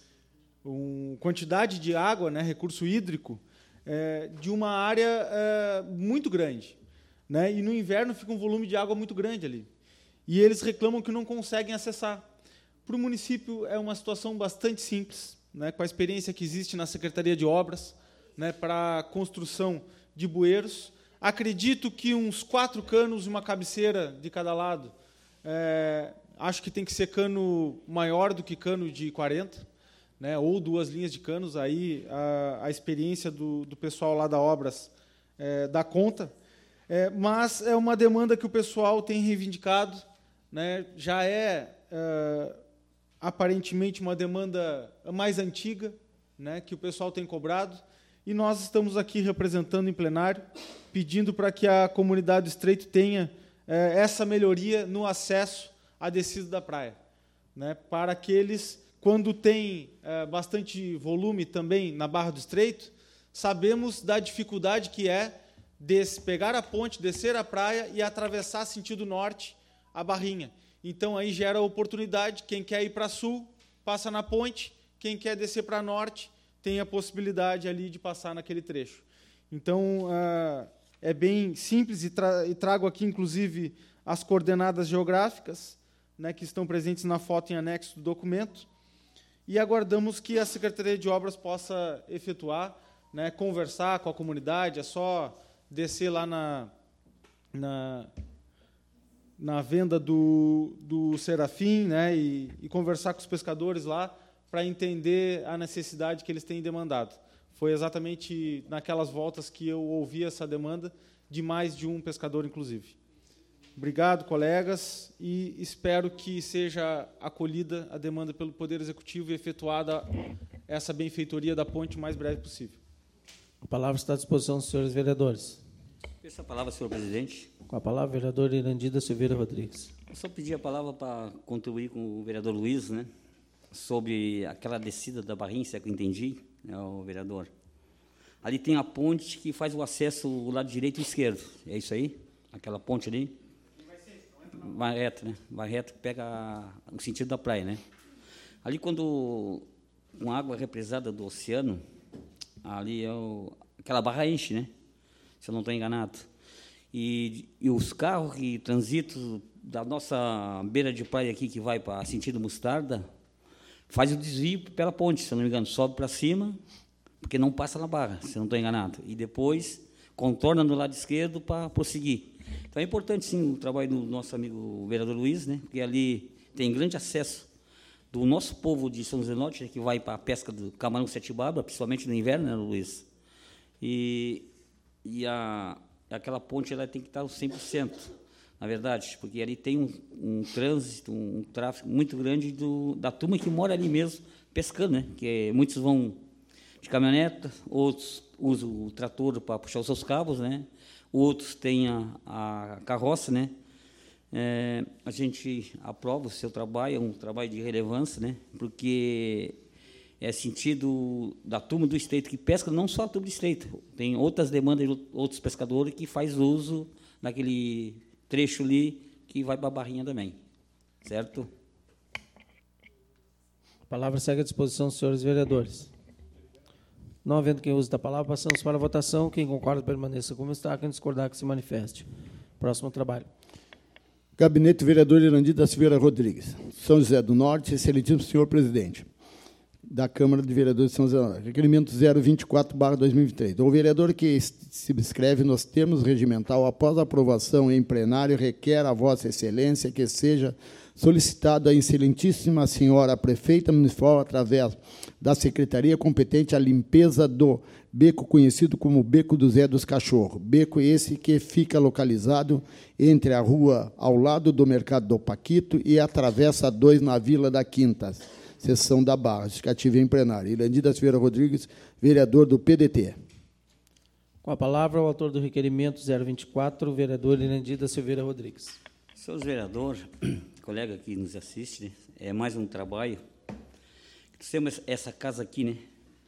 um, quantidade de água, né, recurso hídrico, é, de uma área é, muito grande, né, e no inverno fica um volume de água muito grande ali. E eles reclamam que não conseguem acessar. Para o município é uma situação bastante simples, né, com a experiência que existe na Secretaria de Obras, né, para a construção de bueiros. Acredito que uns quatro canos e uma cabeceira de cada lado. É, acho que tem que ser cano maior do que cano de quarenta, né, ou duas linhas de canos. Aí a, a experiência do, do pessoal lá da Obras é, dá conta. É, mas é uma demanda que o pessoal tem reivindicado, né, já é, é aparentemente uma demanda mais antiga, né, que o pessoal tem cobrado, e nós estamos aqui representando em plenário, pedindo para que a comunidade do Estreito tenha é, essa melhoria no acesso à descida da praia, né, para que eles, quando tem é, bastante volume também na Barra do Estreito, sabemos da dificuldade que é Des, pegar a ponte, descer a praia e atravessar sentido norte a Barrinha. Então, aí gera oportunidade. Quem quer ir para sul, passa na ponte. Quem quer descer para norte, tem a possibilidade ali de passar naquele trecho. Então, ah, é bem simples e, tra e trago aqui, inclusive, as coordenadas geográficas, né, que estão presentes na foto em anexo do documento, e aguardamos que a Secretaria de Obras possa efetuar, né, conversar com a comunidade. É só descer lá na, na, na venda do, do Serafim, né, e, e conversar com os pescadores lá para entender a necessidade que eles têm demandado. Foi exatamente naquelas voltas que eu ouvi essa demanda de mais de um pescador, inclusive. Obrigado, colegas, e espero que seja acolhida a demanda pelo Poder Executivo e efetuada essa benfeitoria da ponte o mais breve possível. A palavra está à disposição dos senhores vereadores. Peço a palavra, senhor presidente. Com a palavra, vereador Irandida Silveira Rodrigues. Eu só pedi a palavra para contribuir com o vereador Luiz, né, sobre aquela descida da Barrinha, se é que eu entendi, né, o vereador. Ali tem a ponte que faz o acesso do lado direito e esquerdo. É isso aí? Aquela ponte ali? Vai reto, né? Vai reto, pega o sentido da praia, né? Ali, quando com água represada do oceano, ali é o, aquela barra enche, né? Se eu não estou enganado. E, e os carros que transitam da nossa beira de praia aqui, que vai para sentido Mostarda, faz o desvio pela ponte, se eu não me engano, sobe para cima, porque não passa na barra, se eu não estou enganado. E depois contorna no lado esquerdo para prosseguir. Então, é importante, sim, o trabalho do nosso amigo vereador Luiz, né, porque ali tem grande acesso do nosso povo de São José do Norte, né, que vai para a pesca do camarão sete barbas, principalmente no inverno, né, Luiz? E, e a, aquela ponte ela tem que estar cem por cento, na verdade, porque ali tem um, um trânsito, um, um tráfego muito grande do, da turma que mora ali mesmo, pescando, né, que muitos vão de caminhoneta, outros usam o trator para puxar os seus cabos, né? Outros têm a, a carroça, né? É, a gente aprova o seu trabalho, é um trabalho de relevância, né? Porque é sentido da turma do estreito que pesca, não só a turma do estreito, tem outras demandas de outros pescadores que faz uso daquele trecho ali que vai para a Barrinha também, certo? A palavra segue à disposição dos senhores vereadores. Não havendo quem use da palavra, passamos para a votação. Quem concorda, permaneça como está. Quem discordar, que se manifeste. Próximo trabalho. Gabinete Vereador Irandida Silveira Rodrigues. São José do Norte, excelentíssimo senhor presidente da Câmara de Vereadores de São José do Norte. Requerimento zero vinte e quatro barra dois mil e vinte e três. O vereador que se inscreve nos termos regimental após a aprovação em plenário requer a vossa excelência que seja solicitado à excelentíssima senhora prefeita municipal, através da secretaria competente, a limpeza do beco conhecido como Beco do Zé dos Cachorros. Beco esse que fica localizado entre a rua ao lado do Mercado do Paquito e a Travessa dois na Vila da Quinta, seção da Barra, justificativa em plenário. Irandida Silveira Rodrigues, vereador do P D T. Com a palavra, o autor do requerimento zero vinte e quatro, vereador Irandida Silveira Rodrigues. Senhores vereadores, colega que nos assiste, né, é mais um trabalho. Temos essa casa aqui, né,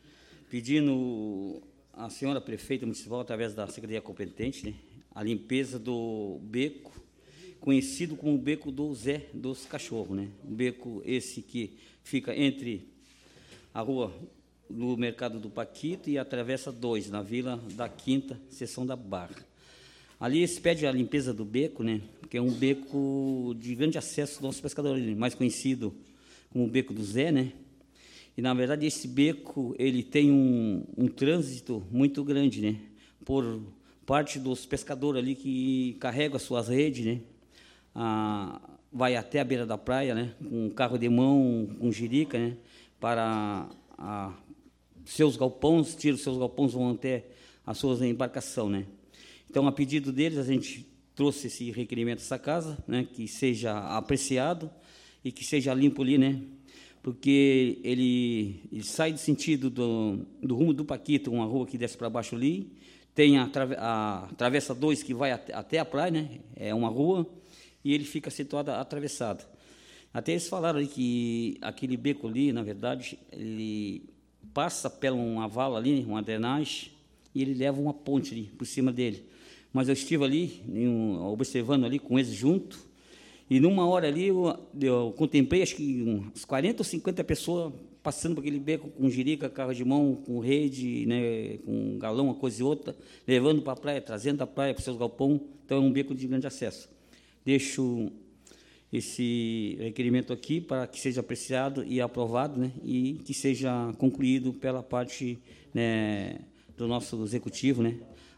pedindo à senhora prefeita municipal, através da secretaria competente, né, a limpeza do beco, conhecido como o Beco do Zé dos Cachorros, né, um beco esse que fica entre a rua do Mercado do Paquito e a Travessa dois, na Vila da Quinta, seção da Barra. Ali se pede a limpeza do beco, né, que é um beco de grande acesso dos nossos pescadores, mais conhecido como o Beco do Zé, né? E, na verdade, esse beco ele tem um, um trânsito muito grande, né? Por parte dos pescadores ali que carregam as suas redes, né? Ah, vai até a beira da praia, né? Com um carro de mão, com jirica, né? Para a, seus galpões, tiram os seus galpões, vão até as suas embarcações, né? Então, a pedido deles, a gente trouxe esse requerimento dessa casa, né, que seja apreciado e que seja limpo ali, né, porque ele, ele sai do sentido do, do rumo do Paquito, uma rua que desce para baixo ali, tem a, a Travessa dois que vai até, até a praia, né, é uma rua, e ele fica situado atravessado. Até eles falaram ali que aquele beco ali, na verdade, ele passa pela uma vala ali, uma drenagem, e ele leva uma ponte ali por cima dele. Mas eu estive ali, um, observando ali com eles junto, e numa hora ali eu, eu contemplei acho que uns quarenta ou cinquenta pessoas passando por aquele beco com jirica, carro de mão, com rede, né, com galão, uma coisa e outra, levando para a praia, trazendo da praia para os seus galpões. Então é um beco de grande acesso. Deixo esse requerimento aqui para que seja apreciado e aprovado, né, e que seja concluído pela parte, né, do nosso executivo, né,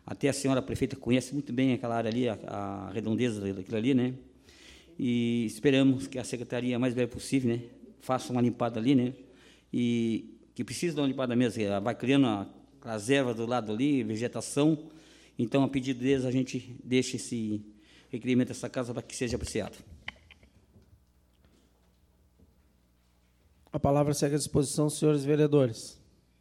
Até a senhora prefeita conhece muito bem aquela área ali, a, a redondeza daquilo ali, né? E esperamos que a secretaria, mais breve possível, né, faça uma limpada ali, né? E que precisa de uma limpada mesmo, ela vai criando a reserva do lado ali, vegetação. Então, a pedido deles, a gente deixa esse requerimento dessa casa para que seja apreciado. A palavra segue à disposição, senhores vereadores.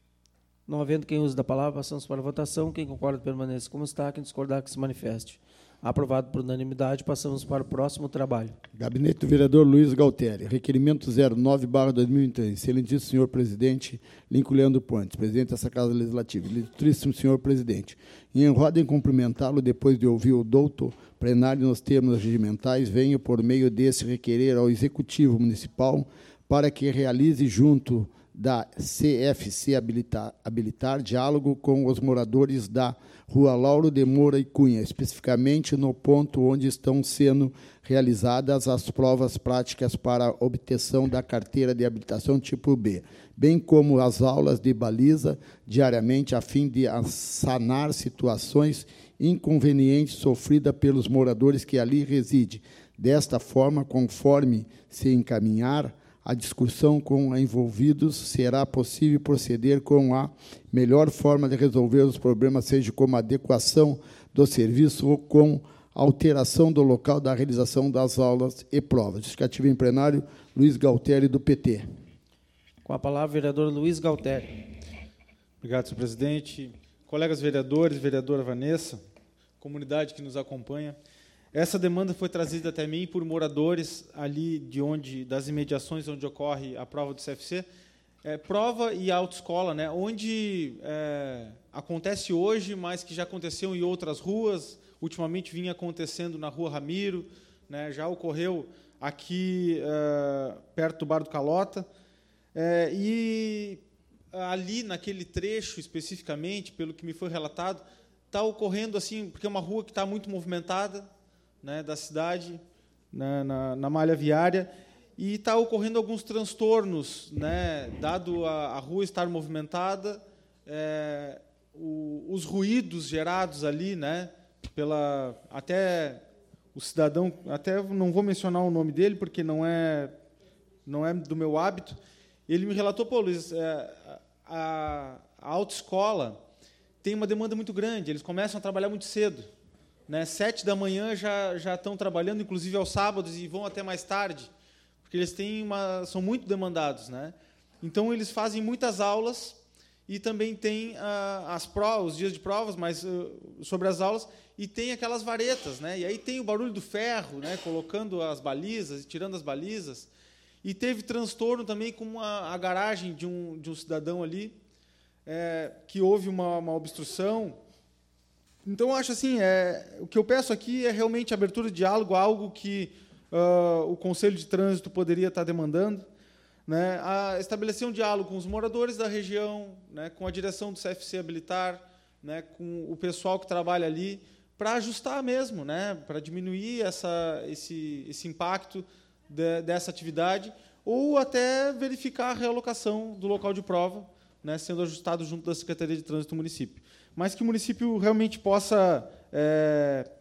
Não havendo quem use da palavra, passamos para a votação. Quem concorda, permaneça como está. Quem discordar, que se manifeste. Aprovado por unanimidade, passamos para o próximo trabalho. Gabinete do vereador Luiz Galteri. Requerimento zero nove barra dois mil e três. Excelentíssimo senhor presidente Lincoln Leandro Pontes, presidente dessa Casa Legislativa. Ilustríssimo senhor presidente, em honrado em cumprimentá-lo, depois de ouvir o doutor plenário nos termos regimentais, venho, por meio desse, requerer ao Executivo Municipal para que realize, junto da C F C habilitar, habilitar diálogo com os moradores da Rua Lauro de Moura e Cunha, especificamente no ponto onde estão sendo realizadas as provas práticas para a obtenção da carteira de habilitação tipo B, bem como as aulas de baliza diariamente, a fim de sanar situações inconvenientes sofridas pelos moradores que ali residem. Desta forma, conforme se encaminhar a discussão com envolvidos, será possível proceder com a melhor forma de resolver os problemas, seja com a adequação do serviço ou com alteração do local da realização das aulas e provas. Justificativa em plenário, Luiz Galteri, do P T. Com a palavra, vereador Luiz Galteri. Obrigado, senhor presidente. Colegas vereadores, vereadora Vanessa, comunidade que nos acompanha. Essa demanda foi trazida até mim por moradores ali de onde, das imediações onde ocorre a prova do C F C, é, prova e autoescola, né, onde é, acontece hoje, mas que já aconteceu em outras ruas, ultimamente vinha acontecendo na Rua Ramiro, né, já ocorreu aqui é, perto do Bar do Calota, é, e ali naquele trecho especificamente, pelo que me foi relatado, está ocorrendo assim, porque é uma rua que está muito movimentada, né, da cidade, na, na, na malha viária, e está ocorrendo alguns transtornos, né, dado a, a rua estar movimentada, é, o, os ruídos gerados ali, né, pela, até o cidadão, até não vou mencionar o nome dele, porque não é, não é do meu hábito, ele me relatou, pô, Luiz, é, a, a autoescola tem uma demanda muito grande, eles começam a trabalhar muito cedo, né, sete da manhã já já estão trabalhando, inclusive aos sábados, e vão até mais tarde, porque eles têm uma, são muito demandados, né? Então eles fazem muitas aulas e também tem ah, as provas, os dias de provas, mas uh, sobre as aulas, e tem aquelas varetas, né? E aí tem o barulho do ferro, né? Colocando as balizas e tirando as balizas. E teve transtorno também com a, a garagem de um de um cidadão ali, é, que houve uma, uma obstrução. Então, eu acho assim, é, o que eu peço aqui é realmente abertura de diálogo, algo que uh, o Conselho de Trânsito poderia estar demandando, né, a estabelecer um diálogo com os moradores da região, né, com a direção do C F C habilitar, né, com o pessoal que trabalha ali, para ajustar mesmo, né, para diminuir essa, esse, esse impacto de, dessa atividade, ou até verificar a realocação do local de prova, né, sendo ajustado junto da Secretaria de Trânsito do município. Mas que o município realmente possa é,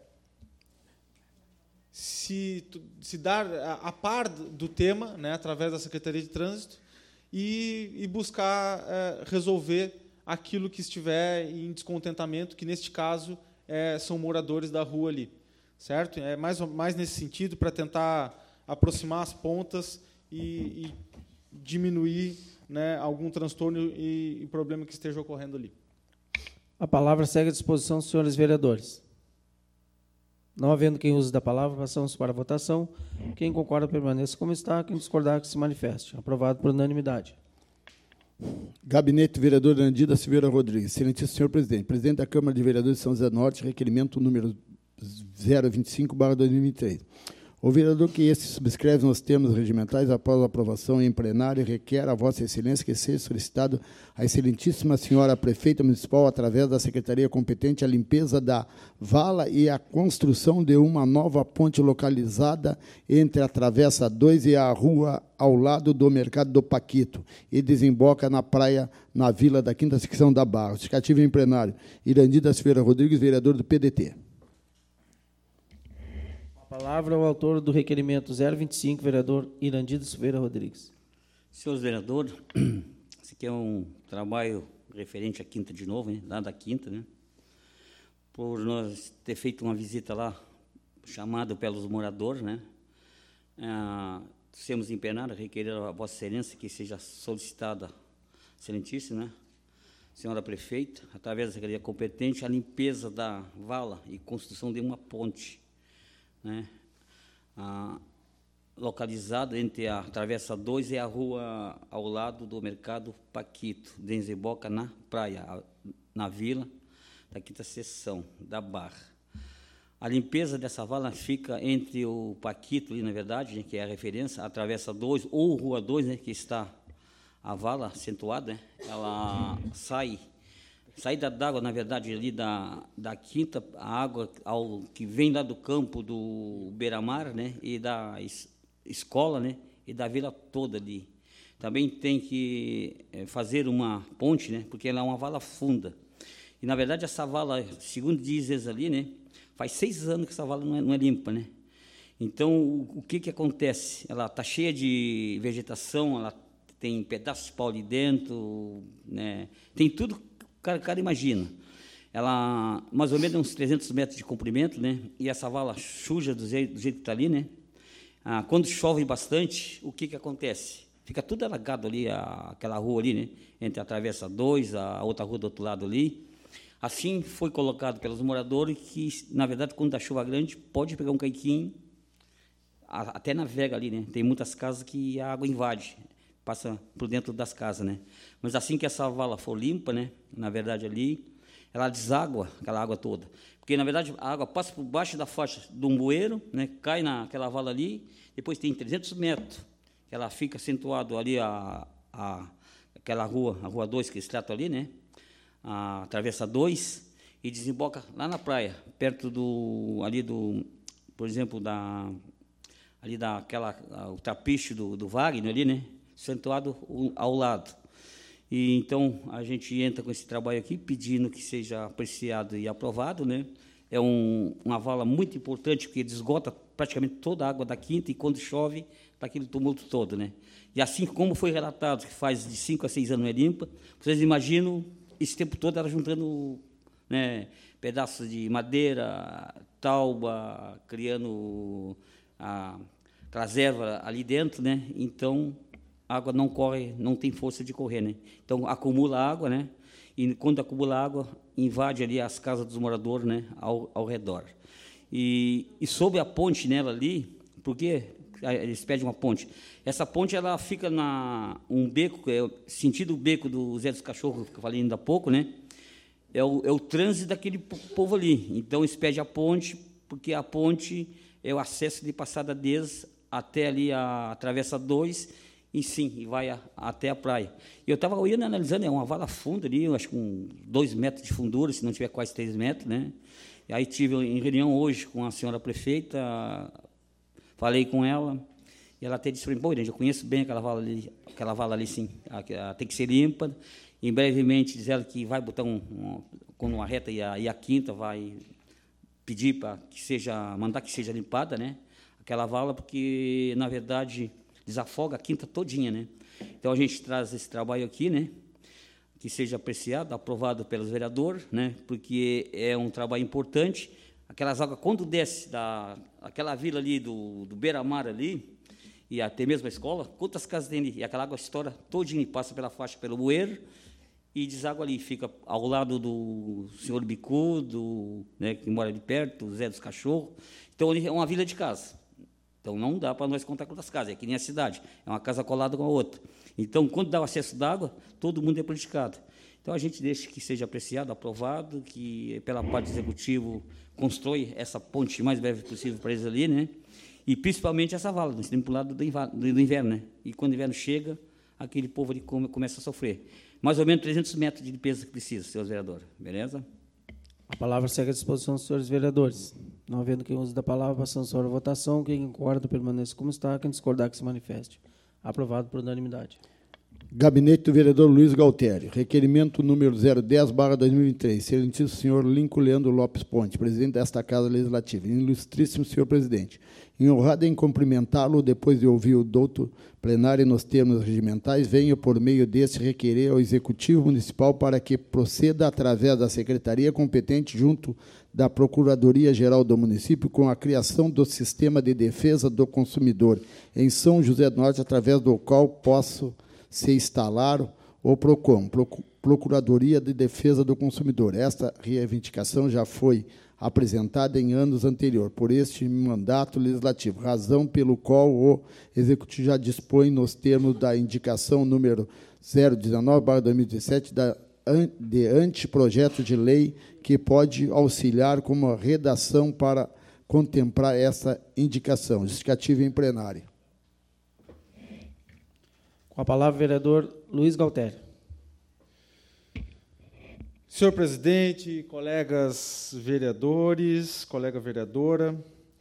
se, se dar a, a par do tema, né, através da Secretaria de Trânsito, e, e buscar é, resolver aquilo que estiver em descontentamento, que, neste caso, é, são moradores da rua ali. Certo? É mais, mais nesse sentido, para tentar aproximar as pontas e, e diminuir, né, algum transtorno e, e problema que esteja ocorrendo ali. A palavra segue à disposição dos senhores vereadores. Não havendo quem use da palavra, passamos para a votação. Quem concorda, permaneça como está. Quem discordar, que se manifeste. Aprovado por unanimidade. Gabinete do vereador Andida Silveira Rodrigues. Excelentíssimo senhor presidente. Presidente da Câmara de Vereadores de São José do Norte, requerimento número zero vinte e cinco barra dois mil e vinte e três. O vereador que este subscreve nos termos regimentais após a aprovação em plenário requer a Vossa Excelência que seja solicitado à Excelentíssima Senhora Prefeita Municipal, através da Secretaria competente, a limpeza da vala e a construção de uma nova ponte localizada entre a Travessa dois e a rua ao lado do Mercado do Paquito e desemboca na praia, na Vila da Quinta Secção da Barra. Justificativa em plenário. Irandi da Silveira Rodrigues, vereador do P D T. A palavra ao autor do requerimento zero vinte e cinco, vereador Irandi da Silveira Rodrigues. Senhores vereadores, esse aqui é um trabalho referente à Quinta de novo, né? Lá da Quinta, né? Por nós ter feito uma visita lá, chamado pelos moradores, né? Ah, temos empenado, requerer a Vossa Excelência que seja solicitada, Excelentíssima, né? Senhora Prefeita, através da Secretaria competente, a limpeza da vala e construção de uma ponte, né? Ah, localizado entre a Travessa dois e a rua ao lado do Mercado Paquito, desemboca na praia, na Vila da Quinta Seção da Barra. A limpeza dessa vala fica entre o Paquito, ali, na verdade, né, que é a referência, a Travessa dois ou Rua dois, né, que está a vala acentuada, né, ela sai, saída d'água, na verdade, ali da, da Quinta, a água ao, que vem lá do campo do Beira-Mar, né, e da es, escola, né, e da vila toda ali. Também tem que é, fazer uma ponte, né, porque ela é uma vala funda. E, na verdade, essa vala, segundo diz eles ali, né, faz seis anos que essa vala não é, não é limpa, né? Então, o, o que que acontece? Ela está cheia de vegetação, ela tem pedaços de pau ali dentro, né? Tem tudo que o cara, cara imagina. Ela, mais ou menos, uns trezentos metros de comprimento, né? E essa vala suja do jeito, do jeito que está ali, né? Ah, quando chove bastante, o que que acontece? Fica tudo alagado ali, a, aquela rua ali, né? Entre a Travessa dois, a outra rua do outro lado ali. Assim foi colocado pelos moradores que, na verdade, quando dá chuva grande, pode pegar um caiquinho, até navega ali, né? Tem muitas casas que a água invade, passa por dentro das casas, né? Mas assim que essa vala for limpa, né? Na verdade, ali, ela deságua aquela água toda. Porque, na verdade, a água passa por baixo da faixa de um bueiro, né? Cai naquela vala ali, depois tem trezentos metros, ela fica acentuado ali, a, a, aquela rua, a Rua dois, que eles tratam ali, né? A Travessa dois, e desemboca lá na praia, perto do, ali do, por exemplo, da, ali daquela, o trapiche do, do Wagner ali, né, acentuado ao lado. E então a gente entra com esse trabalho aqui, pedindo que seja apreciado e aprovado, né. É um, uma vala muito importante, porque esgota praticamente toda a água da Quinta, e quando chove, está aquele tumulto todo, né. E assim como foi relatado, que faz de cinco a seis anos não é limpa, vocês imaginam esse tempo todo ela juntando, né, pedaços de madeira, tauba, criando a, aquelas ervas ali dentro, né? Então a água não corre, não tem força de correr, né? Então acumula água, né? E quando acumula água, invade ali as casas dos moradores, né, ao, ao redor. E, e sob a ponte nela ali, porque eles pedem uma ponte. Essa ponte ela fica na um beco, é sentido o beco do Zé dos Cachorros, que eu falei ainda há pouco, né? É o, é o trânsito daquele povo ali. Então eles pedem a ponte, porque a ponte é o acesso de passada deles até ali a Travessa dois, e sim, e vai a, até a praia. E eu estava olhando, analisando, é uma vala funda ali, eu acho que com dois metros de fundura, se não tiver quase três metros, né? E aí tive em reunião hoje com a senhora prefeita. Falei com ela, e ela até disse para mim, pô, eu conheço bem aquela vala ali, aquela vala ali, sim, ela tem que ser limpa. Em brevemente, diz ela que vai botar um, um quando uma reta e a, e a Quinta vai pedir para que seja, mandar que seja limpada, né, aquela vala, porque, na verdade, desafoga a Quinta todinha, né. Então, a gente traz esse trabalho aqui, né, que seja apreciado, aprovado pelos vereadores, né, porque é um trabalho importante. Aquelas águas, quando desce da aquela vila ali do, do Beira-Mar ali, e até mesmo a escola, quantas casas tem ali? E aquela água estoura todinha, passa pela faixa, pelo bueiro, e deságua ali, fica ao lado do senhor Bicudo, né, que mora ali perto, o Zé dos Cachorros. Então, ali é uma vila de casa. Então, não dá para nós contar quantas casas, é que nem a cidade, é uma casa colada com a outra. Então, quando dá o acesso d'água, todo mundo é prejudicado. Então, a gente deixa que seja apreciado, aprovado, que pela parte do executivo constrói essa ponte o mais breve possível para eles ali, né? E principalmente essa vala, nós temos para o lado do inverno, né? E quando o inverno chega, aquele povo ali come, começa a sofrer. Mais ou menos trezentos metros de limpeza que precisa, senhores vereadores. Beleza? A palavra segue à disposição dos senhores vereadores. Não havendo quem use da palavra, passamos para a votação. Quem concorda, permaneça como está. Quem discordar, que se manifeste. Aprovado por unanimidade. Gabinete do vereador Luiz Galtério. Requerimento número zero dez barra dois mil e vinte e três. Excelentíssimo senhor Lincoln Leandro Lopes Ponte, presidente desta Casa Legislativa. Ilustríssimo senhor presidente. Em honrado em cumprimentá-lo, depois de ouvir o doutor plenário nos termos regimentais, venho, por meio deste, requerer ao Executivo Municipal para que proceda, através da Secretaria competente, junto da Procuradoria-Geral do município, com a criação do Sistema de Defesa do Consumidor em São José do Norte, através do qual posso se instalar o PROCON, Procuradoria de Defesa do Consumidor. Esta reivindicação já foi apresentada em anos anteriores por este mandato legislativo, razão pelo qual o Executivo já dispõe, nos termos da indicação número zero dezenove barra dois mil e dezessete, da, de anteprojeto de lei que pode auxiliar como redação para contemplar essa indicação. Justificativa em plenário. Com a palavra, o vereador Luiz Galtério. Senhor presidente, colegas vereadores, colega vereadora,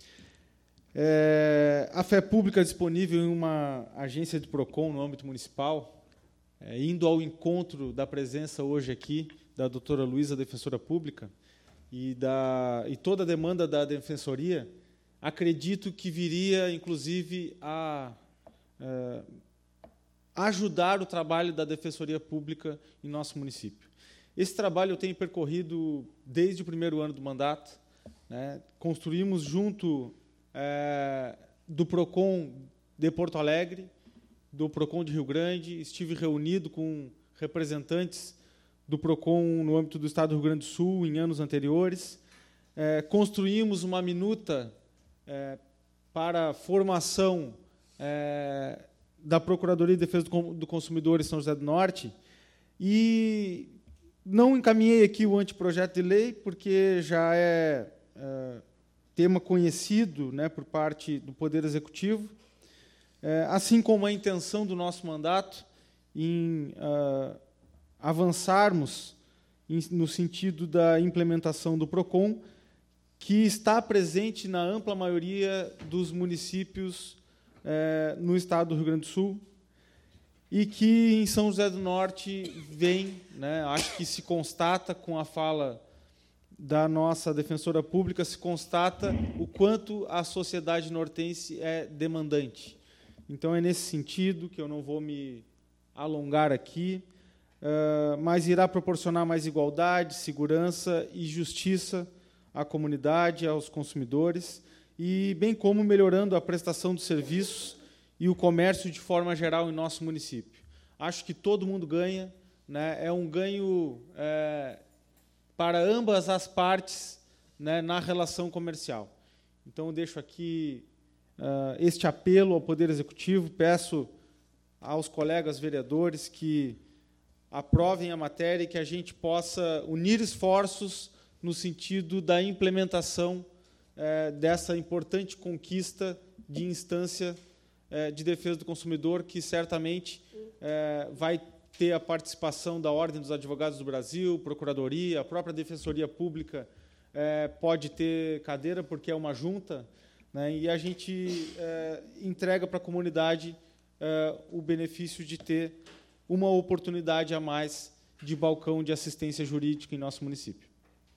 é, a fé pública disponível em uma agência de PROCON no âmbito municipal, é, indo ao encontro da presença hoje aqui da doutora Luísa, defensora pública, e, da, e toda a demanda da defensoria, acredito que viria, inclusive, a... a ajudar o trabalho da Defensoria Pública em nosso município. Esse trabalho eu tenho percorrido desde o primeiro ano do mandato. Né? Construímos junto é, do PROCON de Porto Alegre, do PROCON de Rio Grande, estive reunido com representantes do PROCON no âmbito do Estado do Rio Grande do Sul em anos anteriores. É, construímos uma minuta é, para a formação é, da Procuradoria de Defesa do Consumidor em São José do Norte, e não encaminhei aqui o anteprojeto de lei, porque já é, é tema conhecido, né, por parte do Poder Executivo, é, assim como a intenção do nosso mandato em uh, avançarmos em, no sentido da implementação do PROCON, que está presente na ampla maioria dos municípios É, no estado do Rio Grande do Sul, e que em São José do Norte vem, né, acho que se constata com a fala da nossa defensora pública, se constata o quanto a sociedade nortense é demandante. Então, é nesse sentido que eu não vou me alongar aqui, uh, mas irá proporcionar mais igualdade, segurança e justiça à comunidade, aos consumidores, e bem como melhorando a prestação dos serviços e o comércio de forma geral em nosso município. Acho que todo mundo ganha, né? É um ganho é, para ambas as partes, né, na relação comercial. Então, eu deixo aqui uh, este apelo ao Poder Executivo, peço aos colegas vereadores que aprovem a matéria e que a gente possa unir esforços no sentido da implementação É, dessa importante conquista de instância é, de defesa do consumidor, que certamente é, vai ter a participação da Ordem dos Advogados do Brasil, Procuradoria, a própria Defensoria Pública é, pode ter cadeira, porque é uma junta, né, e a gente é, entrega para a comunidade é, o benefício de ter uma oportunidade a mais de balcão de assistência jurídica em nosso município.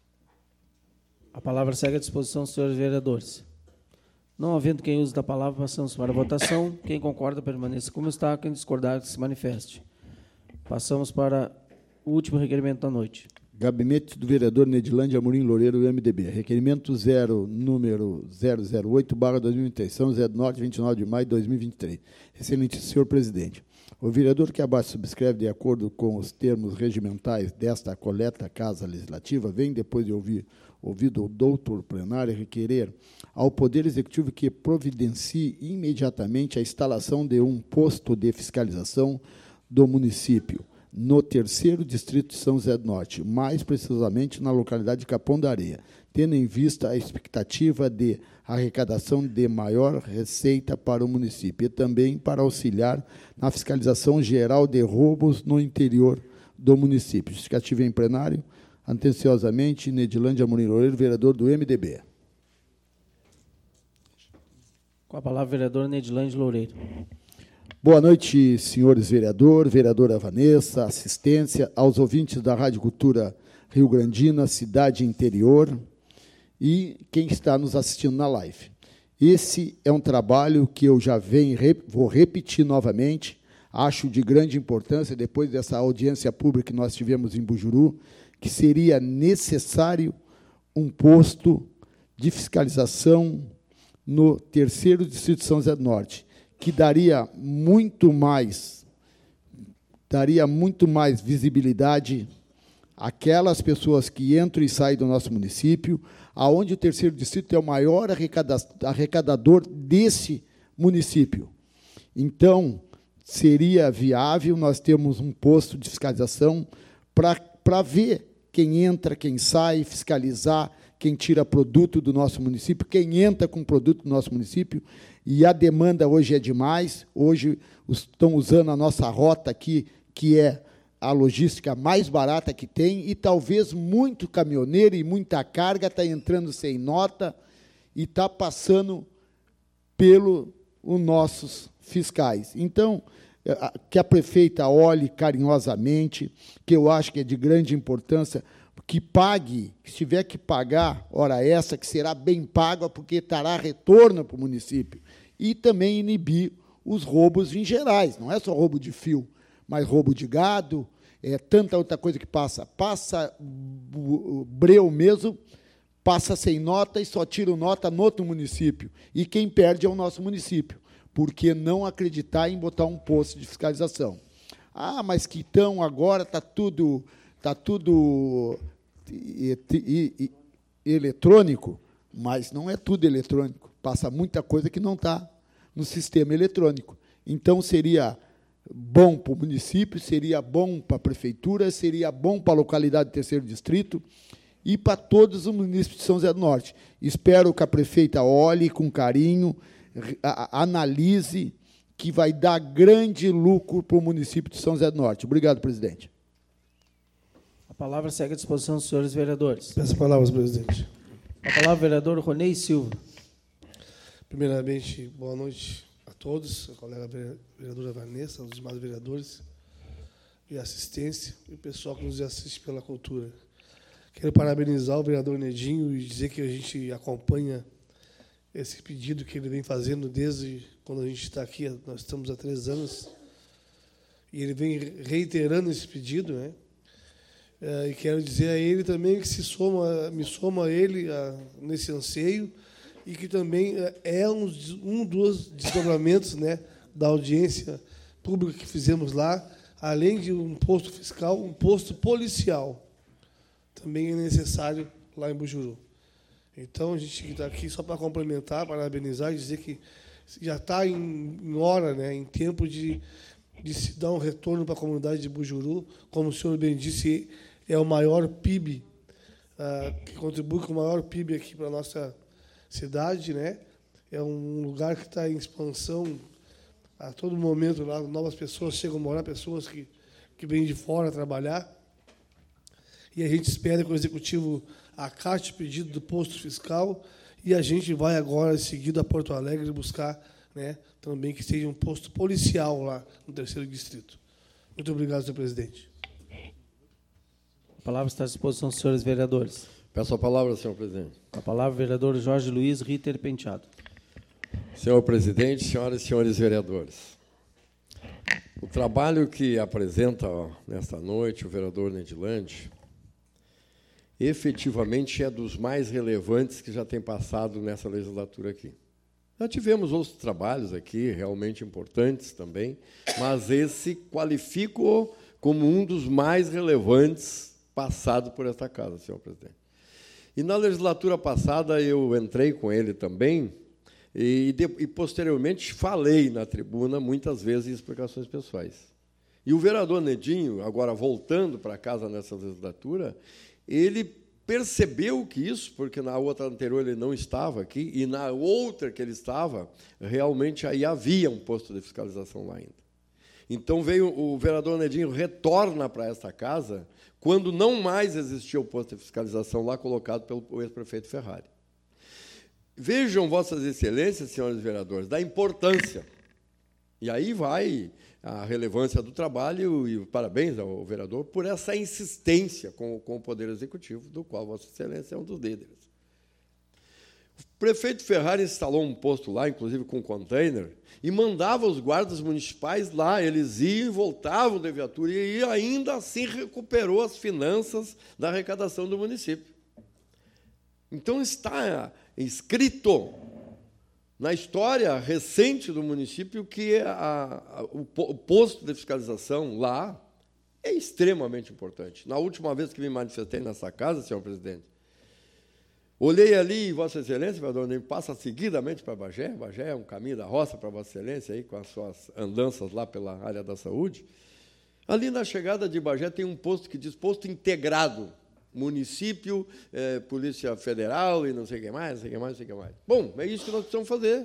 A palavra segue à disposição dos senhores vereadores. Não havendo quem use da palavra, passamos para a votação. Quem concorda, permaneça como está. Quem discordar, que se manifeste. Passamos para o último requerimento da noite. Gabinete do vereador Nedilândia Amorim Loureiro, U M D B. Requerimento zero, número zero zero oito, barra dois mil e vinte e três, São José do Norte, vinte e nove de maio de dois mil e vinte e três. Excelente senhor presidente. O vereador que abaixo subscreve, de acordo com os termos regimentais desta coleta Casa Legislativa, vem, depois de ouvir ouvido o doutor plenário, requerer ao Poder Executivo que providencie imediatamente a instalação de um posto de fiscalização do município, no terceiro distrito de São José do Norte, mais precisamente na localidade de Capão da Areia, tendo em vista a expectativa de arrecadação de maior receita para o município e também para auxiliar na fiscalização geral de roubos no interior do município. Justificativa em plenário, atenciosamente, Nedilândia Amorim Loureiro, vereador do M D B. Com a palavra, vereador Nedilândia Loureiro. Boa noite, senhores vereadores, vereadora Vanessa, assistência, aos ouvintes da Rádio Cultura Rio Grandina, cidade interior, e quem está nos assistindo na live. Esse é um trabalho que eu já venho, vou repetir novamente, acho de grande importância, depois dessa audiência pública que nós tivemos em Bujuru, que seria necessário um posto de fiscalização no terceiro distrito de São José do Norte, que daria muito mais, daria muito mais visibilidade àquelas pessoas que entram e saem do nosso município, aonde o terceiro distrito é o maior arrecadador desse município. Então, seria viável nós termos um posto de fiscalização para ver quem entra, quem sai, fiscalizar quem tira produto do nosso município, quem entra com produto do nosso município, e a demanda hoje é demais. Hoje estão usando a nossa rota aqui, que é a logística mais barata que tem, e talvez muito caminhoneiro e muita carga está entrando sem nota e está passando pelos nossos fiscais. Então, que a prefeita olhe carinhosamente, que eu acho que é de grande importância, que pague, se tiver que pagar, hora essa, que será bem paga, porque terá retorno para o município. E também inibir os roubos em gerais, não é só roubo de fio, mas roubo de gado, é, tanta outra coisa que passa. Passa o breu mesmo, passa sem nota e só tira nota no outro município. E quem perde é o nosso município, porque não acreditar em botar um posto de fiscalização. Ah, mas que então agora está tudo, tá tudo e, e, e, eletrônico, mas não é tudo eletrônico. Passa muita coisa que não está no sistema eletrônico. Então, seria bom para o município, seria bom para a prefeitura, seria bom para a localidade do terceiro distrito e para todos os municípios de São José do Norte. Espero que a prefeita olhe com carinho, analise, que vai dar grande lucro para o município de São José do Norte. Obrigado, presidente. A palavra segue à disposição dos senhores vereadores. Peço palavras, presidente. A palavra, vereador Ronei Silva. Primeiramente, boa noite a todos, a colega vereadora Vanessa, os demais vereadores e assistência, e o pessoal que nos assiste pela cultura. Quero parabenizar o vereador Nedinho e dizer que a gente acompanha esse pedido que ele vem fazendo desde quando a gente está aqui, nós estamos há três anos, e ele vem reiterando esse pedido, né? E quero dizer a ele também que se soma, me soma a ele a, nesse anseio, e que também é um, um dos desdobramentos, né, da audiência pública que fizemos lá, além de um posto fiscal, um posto policial também é necessário lá em Bujuru. Então, a gente está aqui só para complementar, parabenizar e dizer que já está em, em hora, né, em tempo de, de se dar um retorno para a comunidade de Bujuru. Como o senhor bem disse, é o maior P I B, uh, que contribui com o maior P I B aqui para a nossa cidade, né? É um lugar que está em expansão a todo momento. Lá novas pessoas chegam a morar, pessoas que, que vêm de fora trabalhar. E a gente espera que o Executivo acate o pedido do posto fiscal e a gente vai agora, em seguida, a Porto Alegre buscar, né, também que seja um posto policial lá no terceiro distrito. Muito obrigado, senhor presidente. A palavra está à disposição dos senhores vereadores. Peço a palavra, senhor presidente. A palavra, vereador Jorge Luiz Ritter Penteado. Senhor presidente, senhoras e senhores vereadores, o trabalho que apresenta nesta noite o vereador Nedilândia efetivamente é dos mais relevantes que já tem passado nessa legislatura aqui. Já tivemos outros trabalhos aqui, realmente importantes também, mas esse qualifico como um dos mais relevantes passado por esta casa, senhor presidente. E, na legislatura passada, eu entrei com ele também e, de, e posteriormente, falei na tribuna, muitas vezes, em explicações pessoais. E o vereador Nedinho, agora voltando para casa nessa legislatura, ele percebeu que isso, porque na outra anterior ele não estava aqui, e na outra que ele estava, realmente aí havia um posto de fiscalização lá ainda. Então, veio o vereador Nedinho retorna para esta casa quando não mais existia o posto de fiscalização lá colocado pelo ex-prefeito Ferrari. Vejam, Vossas Excelências, senhores vereadores, da importância. E aí vai a relevância do trabalho, e parabéns ao vereador por essa insistência com, com o Poder Executivo, do qual Vossa Excelência é um dos líderes. O prefeito Ferrari instalou um posto lá, inclusive com container, e mandava os guardas municipais lá, eles iam e voltavam da viatura, e ainda assim recuperou as finanças da arrecadação do município. Então, está escrito na história recente do município que a, a, o, o posto de fiscalização lá é extremamente importante. Na última vez que me manifestei nessa casa, senhor presidente, olhei ali, Vossa Excelência, vereador Ney, passa seguidamente para Bagé. Bagé é um caminho da roça para Vossa Excelência, aí, com as suas andanças lá pela área da saúde. Ali na chegada de Bagé tem um posto que diz posto integrado, município, eh, Polícia Federal e não sei o que mais, não sei o que mais, não sei o que mais. Bom, é isso que nós precisamos fazer.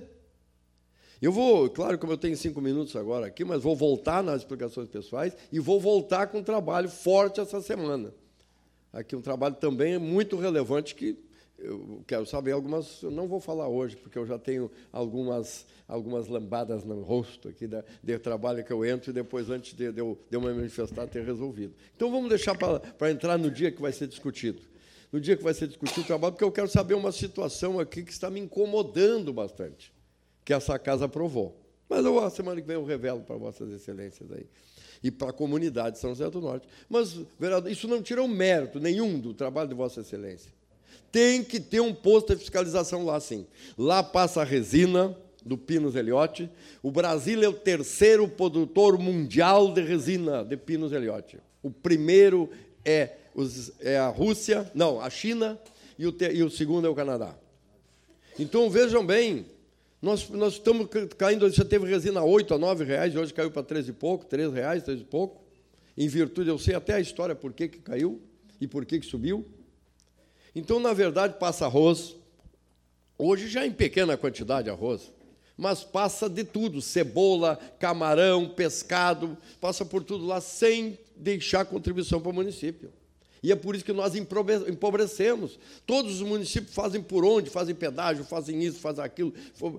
Eu vou, claro, como eu tenho cinco minutos agora aqui, mas vou voltar nas explicações pessoais e vou voltar com um trabalho forte essa semana. Aqui um trabalho também muito relevante que eu quero saber algumas, eu não vou falar hoje, porque eu já tenho algumas, algumas lambadas no rosto aqui da, de trabalho que eu entro e depois, antes de, de, eu, de eu me manifestar, ter resolvido. Então, vamos deixar para entrar no dia que vai ser discutido. No dia que vai ser discutido o trabalho, porque eu quero saber uma situação aqui que está me incomodando bastante, que essa casa aprovou. Mas eu, a semana que vem eu revelo para Vossas Excelências aí, e para a comunidade de São José do Norte. Mas, vereador, isso não tira o mérito nenhum do trabalho de Vossa Excelência. Tem que ter um posto de fiscalização lá, sim. Lá passa a resina do Pinus Eliotti. O Brasil é o terceiro produtor mundial de resina de Pinus Eliotti. O primeiro é, os, é a Rússia, não, a China, e o, te, e o segundo é o Canadá. Então, vejam bem, nós, nós estamos caindo, já teve resina a oito, a nove reais, hoje caiu para treze e pouco, três reais, três e pouco, em virtude, eu sei até a história por que que caiu e por que que subiu. Então, na verdade, passa arroz, hoje já em pequena quantidade arroz, mas passa de tudo, cebola, camarão, pescado, passa por tudo lá sem deixar contribuição para o município. E é por isso que nós empobrecemos. Todos os municípios fazem por onde, fazem pedágio, fazem isso, fazem aquilo,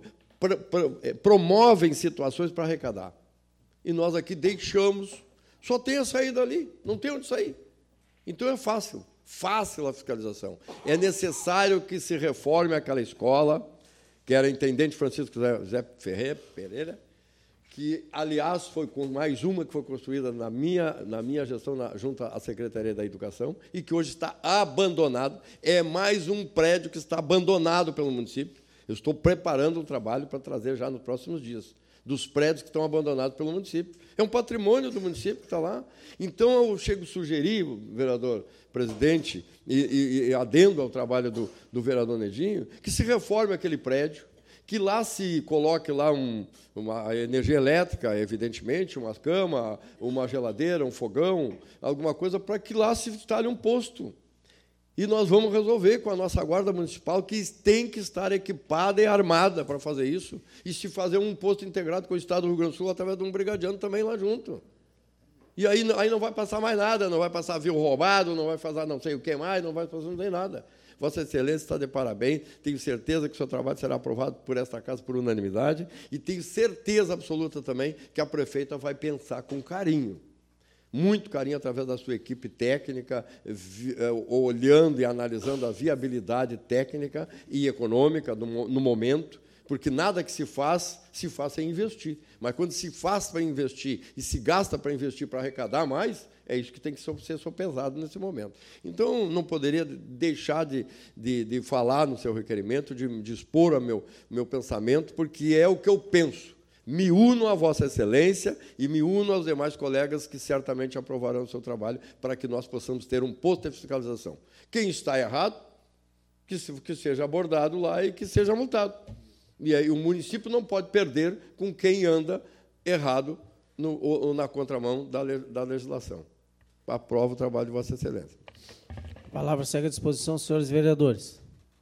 promovem situações para arrecadar. E nós aqui deixamos, só tem a saída ali, não tem onde sair. Então, é fácil. Fácil a fiscalização. É necessário que se reforme aquela escola, que era intendente Francisco José Ferreira, Pereira, que, aliás, foi com mais uma que foi construída na minha, na minha gestão, na, junto à Secretaria da Educação, e que hoje está abandonado. É mais um prédio que está abandonado pelo município. Eu estou preparando um trabalho para trazer já nos próximos dias, dos prédios que estão abandonados pelo município. É um patrimônio do município que está lá. Então, eu chego a sugerir, vereador presidente, e, e, e adendo ao trabalho do, do vereador Nedinho, que se reforme aquele prédio, que lá se coloque lá um, uma energia elétrica, evidentemente, uma cama, uma geladeira, um fogão, alguma coisa, para que lá se instale um posto. E nós vamos resolver com a nossa Guarda Municipal, que tem que estar equipada e armada para fazer isso, e se fazer um posto integrado com o Estado do Rio Grande do Sul, através de um brigadiano também lá junto. E aí, aí não vai passar mais nada, não vai passar fio roubado, não vai fazer não sei o que mais, não vai fazer não tem nada. Vossa Excelência está de parabéns, tenho certeza que o seu trabalho será aprovado por esta casa por unanimidade, e tenho certeza absoluta também que a prefeita vai pensar com carinho, muito carinho, através da sua equipe técnica, vi, olhando e analisando a viabilidade técnica e econômica no, no momento, porque nada que se faz, se faz sem investir. Mas quando se faz para investir e se gasta para investir para arrecadar mais, é isso que tem que ser sopesado nesse momento. Então, não poderia deixar de, de, de falar no seu requerimento, de, de expor o meu, meu pensamento, porque é o que eu penso. Me uno a Vossa Excelência e me uno aos demais colegas que certamente aprovarão o seu trabalho para que nós possamos ter um posto de fiscalização. Quem está errado, que, se, que seja abordado lá e que seja multado. E aí o município não pode perder com quem anda errado no, ou, ou na contramão da, da legislação. Aprovo o trabalho de Vossa Excelência. A palavra segue à disposição, senhores vereadores.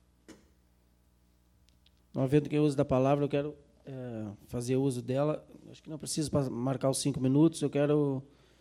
Não havendo quem use da palavra, eu quero é, fazer uso dela. Acho que não preciso marcar os cinco minutos, eu quero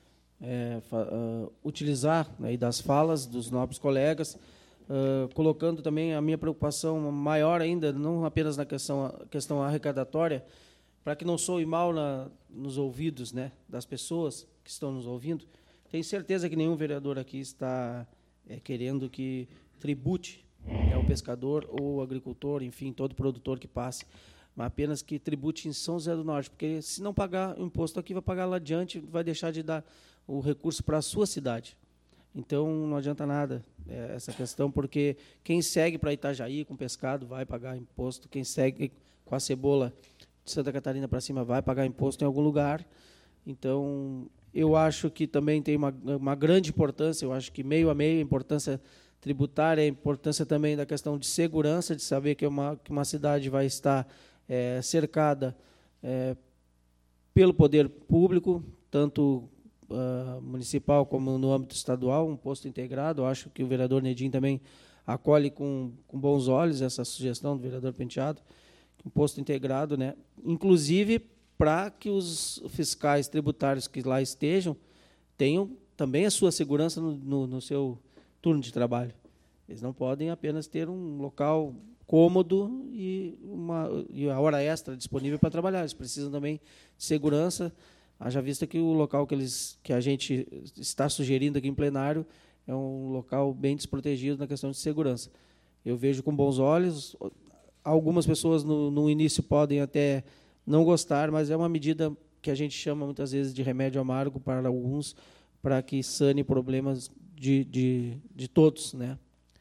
é, uh, utilizar aí das falas dos nobres colegas, uh, colocando também a minha preocupação maior ainda, não apenas na questão, questão arrecadatória, para que não soe mal na, nos ouvidos, né, das pessoas que estão nos ouvindo. Tenho certeza que nenhum vereador aqui está é, querendo que tribute é, o pescador ou o agricultor, enfim, todo produtor que passe, mas apenas que tribute em São José do Norte, porque se não pagar o imposto aqui, vai pagar lá adiante, vai deixar de dar o recurso para a sua cidade. Então, não adianta nada é, essa questão, porque quem segue para Itajaí com pescado vai pagar imposto, quem segue com a cebola de Santa Catarina para cima vai pagar imposto em algum lugar. Então, eu acho que também tem uma, uma grande importância, eu acho que meio a meio, a importância tributária, a importância também da questão de segurança, de saber que uma, que uma cidade vai estar é, cercada é, pelo poder público, tanto uh, municipal como no âmbito estadual, um posto integrado. Eu acho que o vereador Nedim também acolhe com, com bons olhos essa sugestão do vereador Penteado, um posto integrado, né? Inclusive para que os fiscais tributários que lá estejam tenham também a sua segurança no, no, no seu turno de trabalho. Eles não podem apenas ter um local cômodo e, uma, e a hora extra disponível para trabalhar. Eles precisam também de segurança, haja vista que o local que, eles, que a gente está sugerindo aqui em plenário é um local bem desprotegido na questão de segurança. Eu vejo com bons olhos. Algumas pessoas, no, no início, podem até não gostar, mas é uma medida que a gente chama, muitas vezes, de remédio amargo para alguns, para que sane problemas de, de, de todos, né?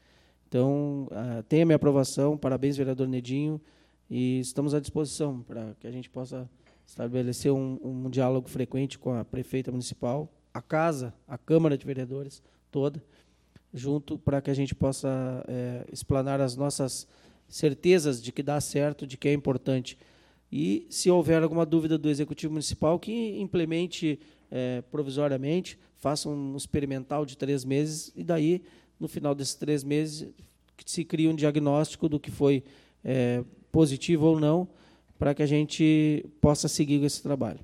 Então, uh, tem a minha aprovação, parabéns, vereador Nedinho, e estamos à disposição para que a gente possa estabelecer um, um diálogo frequente com a prefeita municipal, a casa, a Câmara de Vereadores toda, junto, para que a gente possa é, explanar as nossas certezas de que dá certo, de que é importante. E, se houver alguma dúvida do Executivo Municipal, que implemente é, provisoriamente, faça um experimental de três meses, e daí, no final desses três meses, se cria um diagnóstico do que foi é, positivo ou não, para que a gente possa seguir com esse trabalho.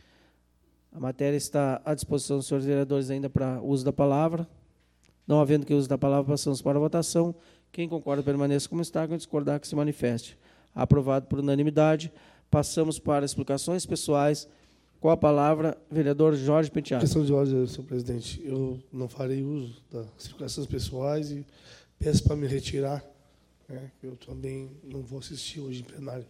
A matéria está à disposição dos senhores vereadores ainda para uso da palavra. Não havendo que uso da palavra, passamos para a votação. Quem concorda permaneça como está, quem discordar que se manifeste. Aprovado por unanimidade. Passamos para explicações pessoais. Com a palavra, vereador Jorge Penteado. Questão de ordem, senhor presidente. Eu não farei uso das explicações pessoais e peço para me retirar, né? Eu também não vou assistir hoje em plenário.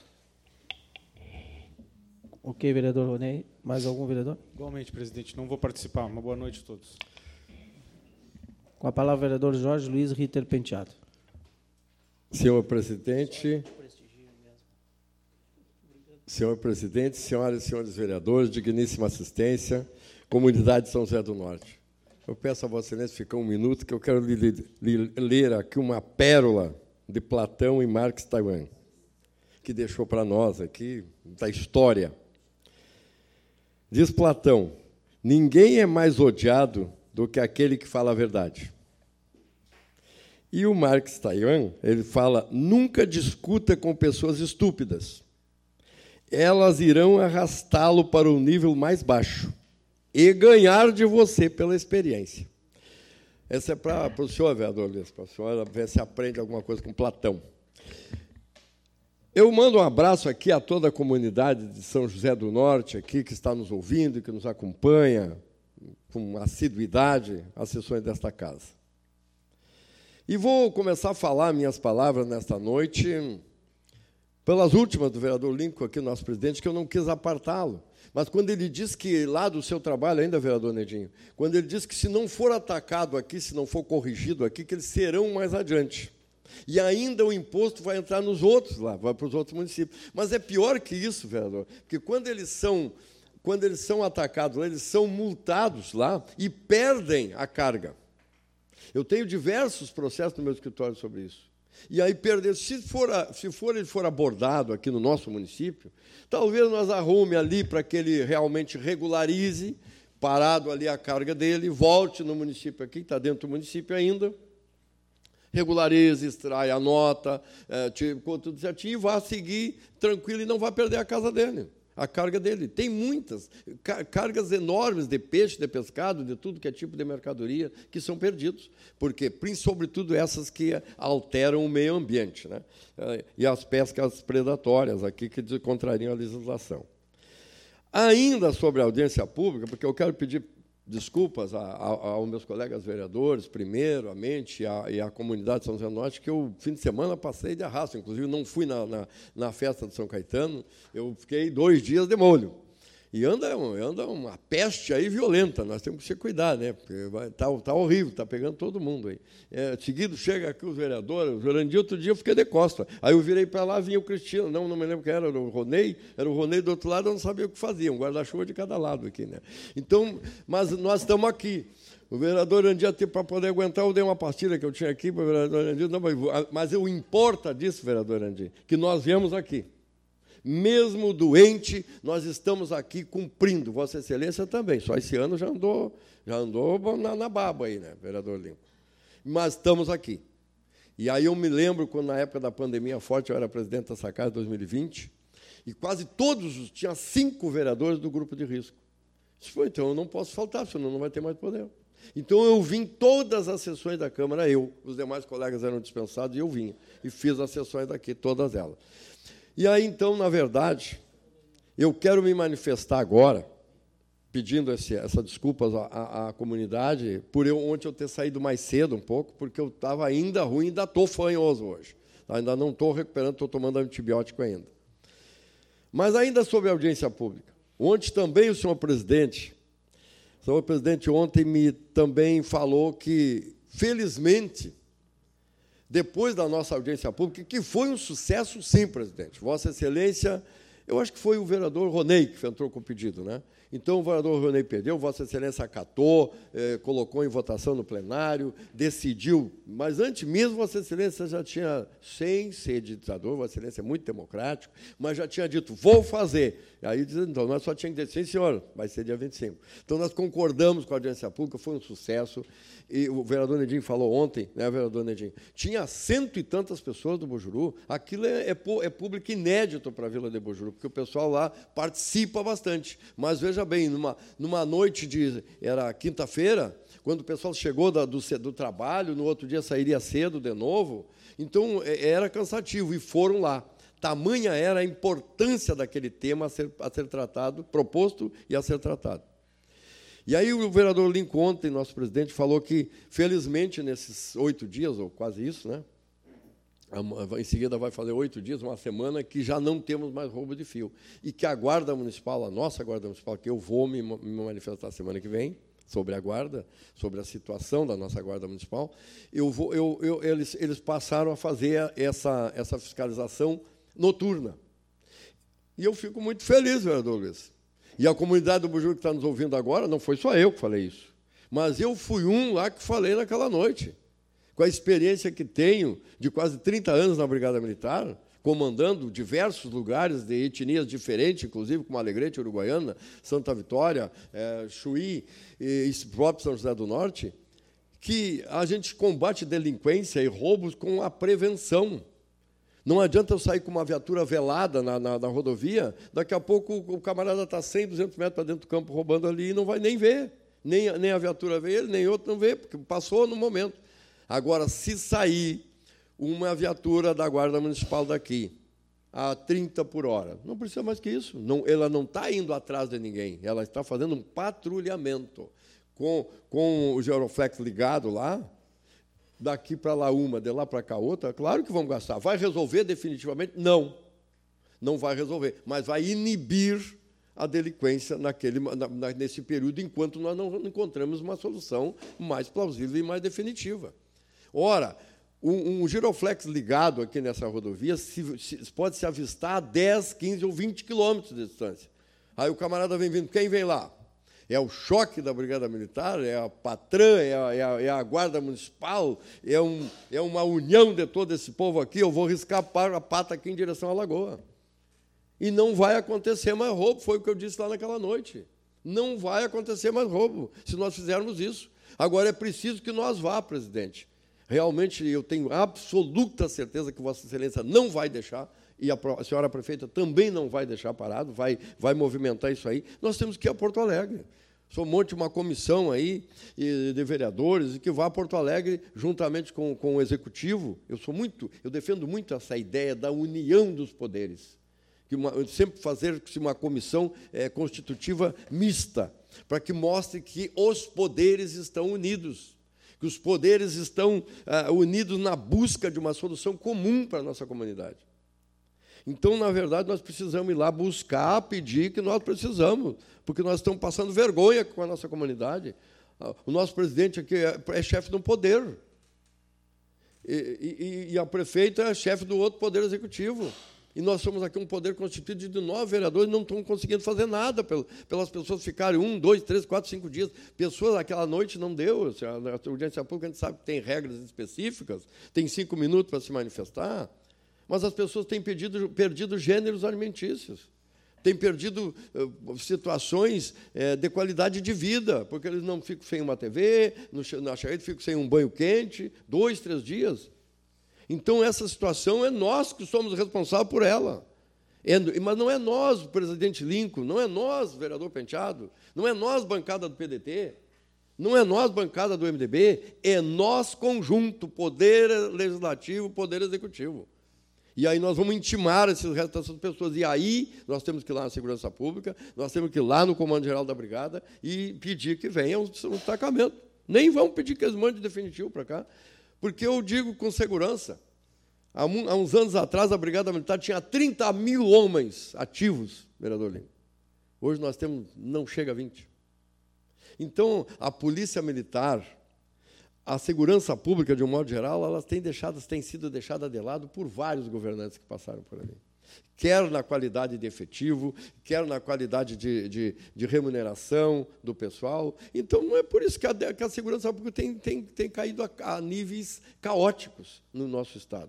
Ok, vereador Ronei. Mais algum vereador? Igualmente, presidente. Não vou participar. Uma boa noite a todos. Com a palavra, vereador Jorge Luiz Ritter Penteado. Senhor presidente, senhor presidente, senhoras e senhores vereadores, digníssima assistência, comunidade de São José do Norte. Eu peço a Vossa Excelência ficar um minuto, que eu quero lhe, lhe ler aqui uma pérola de Platão e Marx Twain, que deixou para nós aqui da história. Diz Platão: ninguém é mais odiado do que aquele que fala a verdade. E o Marx Twain, ele fala: nunca discuta com pessoas estúpidas. Elas irão arrastá-lo para o nível mais baixo e ganhar de você pela experiência. Essa é para, para o senhor, vereador Luiz, para a senhora ver se aprende alguma coisa com Platão. Eu mando um abraço aqui a toda a comunidade de São José do Norte, aqui, que está nos ouvindo, que nos acompanha com assiduidade às sessões desta casa. E vou começar a falar minhas palavras nesta noite pelas últimas do vereador Lincoln, aqui, nosso presidente, que eu não quis apartá-lo. Mas quando ele diz que, lá do seu trabalho, ainda, vereador Nedinho, quando ele diz que, se não for atacado aqui, se não for corrigido aqui, que eles serão mais adiante. E ainda o imposto vai entrar nos outros lá, vai para os outros municípios. Mas é pior que isso, vereador, porque quando eles são, quando eles são atacados lá, eles são multados lá e perdem a carga. Eu tenho diversos processos no meu escritório sobre isso. E aí perder, se for, se for ele for abordado aqui no nosso município, talvez nós arrume ali para que ele realmente regularize, parado ali a carga dele, volte no município aqui, que está dentro do município ainda, regularize, extrai a nota, é, com tudo certinho, e vá seguir tranquilo e não vai perder a casa dele, a carga dele. Tem muitas cargas enormes de peixe, de pescado, de tudo que é tipo de mercadoria, que são perdidos, porque, sobretudo, essas que alteram o meio ambiente, né? E as pescas predatórias aqui, que contrariam a legislação. Ainda sobre a audiência pública, porque eu quero pedir desculpas a, a, aos meus colegas vereadores, primeiramente, a, e à comunidade de São José do Norte, que eu, fim de semana, passei de arrasto. Inclusive, não fui na, na, na festa de São Caetano, eu fiquei dois dias de molho. E anda, anda uma peste aí violenta, nós temos que se cuidar, né? Porque está tá horrível, está pegando todo mundo aí. É, seguido chega aqui os vereadores, o Jurandir, outro dia eu fiquei de costa. Aí eu virei para lá, vinha o Cristiano, não, não me lembro quem era, era o Ronei, era o Ronei do outro lado, eu não sabia o que fazia, um guarda-chuva de cada lado aqui, né? Então, mas nós estamos aqui. O vereador Andia, para poder aguentar, eu dei uma pastilha que eu tinha aqui para o vereador Andia, não, mas o importa disso, vereador Andia, que nós viemos aqui. Mesmo doente, nós estamos aqui cumprindo. Vossa Excelência também. Só esse ano já andou, já andou na, na baba aí, né, vereador Lima? Mas estamos aqui. E aí eu me lembro, quando na época da pandemia forte, eu era presidente dessa casa em dois mil e vinte, e quase todos, tinha cinco vereadores do grupo de risco. Foi, então eu não posso faltar, senão não vai ter mais poder. Então eu vim todas as sessões da Câmara, eu, os demais colegas eram dispensados, e eu vinha. E fiz as sessões daqui, todas elas. E aí, então, na verdade, eu quero me manifestar agora, pedindo esse, essa desculpa à, à, à comunidade, por eu, ontem eu ter saído mais cedo um pouco, porque eu estava ainda ruim, ainda estou fanhoso hoje. Ainda não estou recuperando, estou tomando antibiótico ainda. Mas ainda sobre a audiência pública. Ontem também o senhor presidente, o senhor presidente ontem me também falou que, felizmente, depois da nossa audiência pública, que foi um sucesso, sim, presidente. Vossa Excelência, eu acho que foi o vereador Ronei que entrou com o pedido, né? Então, o vereador Ronei perdeu, Vossa Excelência acatou, eh, colocou em votação no plenário, decidiu, mas antes mesmo, Vossa Excelência já tinha, sem ser ditador, Vossa Excelência é muito democrático, mas já tinha dito, vou fazer. E aí, então, nós só tínhamos que dizer, sim, senhor, vai ser dia vinte e cinco. Então, nós concordamos com a audiência pública, foi um sucesso, e o vereador Nedinho falou ontem, né, vereador Nedinho, tinha cento e tantas pessoas do Bojuru, aquilo é, é, é público inédito para a Vila de Bojuru, porque o pessoal lá participa bastante, mas veja bem, numa, numa noite de, era quinta-feira, quando o pessoal chegou da, do, do trabalho, no outro dia sairia cedo de novo, então era cansativo, e foram lá. Tamanha era a importância daquele tema a ser, a ser tratado, proposto e a ser tratado. E aí o vereador Lincoln, ontem, nosso presidente, falou que, felizmente, nesses oito dias, ou quase isso, né? Em seguida vai fazer oito dias, uma semana, que já não temos mais roubo de fio. E que a Guarda Municipal, a nossa Guarda Municipal, que eu vou me manifestar semana que vem, sobre a Guarda, sobre a situação da nossa Guarda Municipal, eu vou, eu, eu, eles, eles passaram a fazer essa, essa fiscalização noturna. E eu fico muito feliz, vereador Luiz. E a comunidade do Bojuru que está nos ouvindo agora, não foi só eu que falei isso, mas eu fui um lá que falei naquela noite, com a experiência que tenho de quase trinta anos na Brigada Militar, comandando diversos lugares de etnias diferentes, inclusive como Alegrete, Uruguaiana, Santa Vitória, é, Chuí e próprio São José do Norte, que a gente combate delinquência e roubos com a prevenção. Não adianta eu sair com uma viatura velada na, na, na rodovia, daqui a pouco o camarada está cem, duzentos metros para dentro do campo roubando ali e não vai nem ver. Nem, nem a viatura vê ele, nem outro não vê, porque passou no momento. Agora, se sair uma viatura da Guarda Municipal daqui a trinta por hora, não precisa mais que isso. Não, ela não está indo atrás de ninguém, ela está fazendo um patrulhamento com, com o Giroflex ligado lá, daqui para lá uma, de lá para cá outra, claro que vamos gastar. Vai resolver definitivamente? Não. Não vai resolver, mas vai inibir a delinquência naquele, na, nesse período, enquanto nós não encontramos uma solução mais plausível e mais definitiva. Ora, um, um giroflex ligado aqui nessa rodovia se, se, pode se avistar a dez, quinze ou vinte quilômetros de distância. Aí o camarada vem vindo, quem vem lá? É o choque da Brigada Militar, é a Patrã, é a, é a, é a Guarda Municipal, é, um, é uma união de todo esse povo aqui. Eu vou riscar a pata aqui em direção à Lagoa. E não vai acontecer mais roubo, foi o que eu disse lá naquela noite. Não vai acontecer mais roubo se nós fizermos isso. Agora, é preciso que nós vá, presidente. Realmente, eu tenho absoluta certeza que Vossa Excelência não vai deixar, e a senhora prefeita também não vai deixar parado, vai, vai movimentar isso aí. Nós temos que ir a Porto Alegre. Só monte uma comissão aí de vereadores e que vá a Porto Alegre juntamente com, com o Executivo. Eu sou muito, eu defendo muito essa ideia da união dos poderes. Que uma, sempre fazer-se uma comissão é, constitutiva mista, para que mostre que os poderes estão unidos, que os poderes estão ah, unidos na busca de uma solução comum para a nossa comunidade. Então, na verdade, nós precisamos ir lá buscar, pedir que nós precisamos, porque nós estamos passando vergonha com a nossa comunidade. O nosso presidente aqui é, é chefe de um poder, e, e, e a prefeita é chefe do outro poder executivo. E nós somos aqui um poder constituído de nove vereadores e não estamos conseguindo fazer nada pelas pessoas ficarem um, dois, três, quatro, cinco dias. Pessoas, aquela noite não deu. A audiência pública, a gente sabe que tem regras específicas, tem cinco minutos para se manifestar, mas as pessoas têm perdido, perdido gêneros alimentícios, têm perdido uh, situações uh, de qualidade de vida, porque eles não ficam sem uma T V, na charrete ficam sem um banho quente, dois, três dias. Então, essa situação é nós que somos responsáveis por ela. É, mas não é nós, o presidente Lincoln, não é nós, vereador Penteado, não é nós, bancada do P D T, não é nós, bancada do M D B, é nós, conjunto, poder legislativo, poder executivo. E aí nós vamos intimar esses restos dessas pessoas. E aí nós temos que ir lá na Segurança Pública, nós temos que ir lá no Comando Geral da Brigada e pedir que venha um destacamento. Nem vamos pedir que eles mandem definitivo para cá, porque eu digo com segurança, há uns anos atrás a Brigada Militar tinha trinta mil homens ativos, vereador Lima. Hoje nós temos, não chega a vinte. Então, a Polícia Militar, a segurança pública, de um modo geral, elas têm, deixado, têm sido deixadas de lado por vários governantes que passaram por ali. Quer na qualidade de efetivo, quer na qualidade de, de, de remuneração do pessoal. Então, não é por isso que a, que a segurança pública tem, tem, tem caído a, a níveis caóticos no nosso Estado.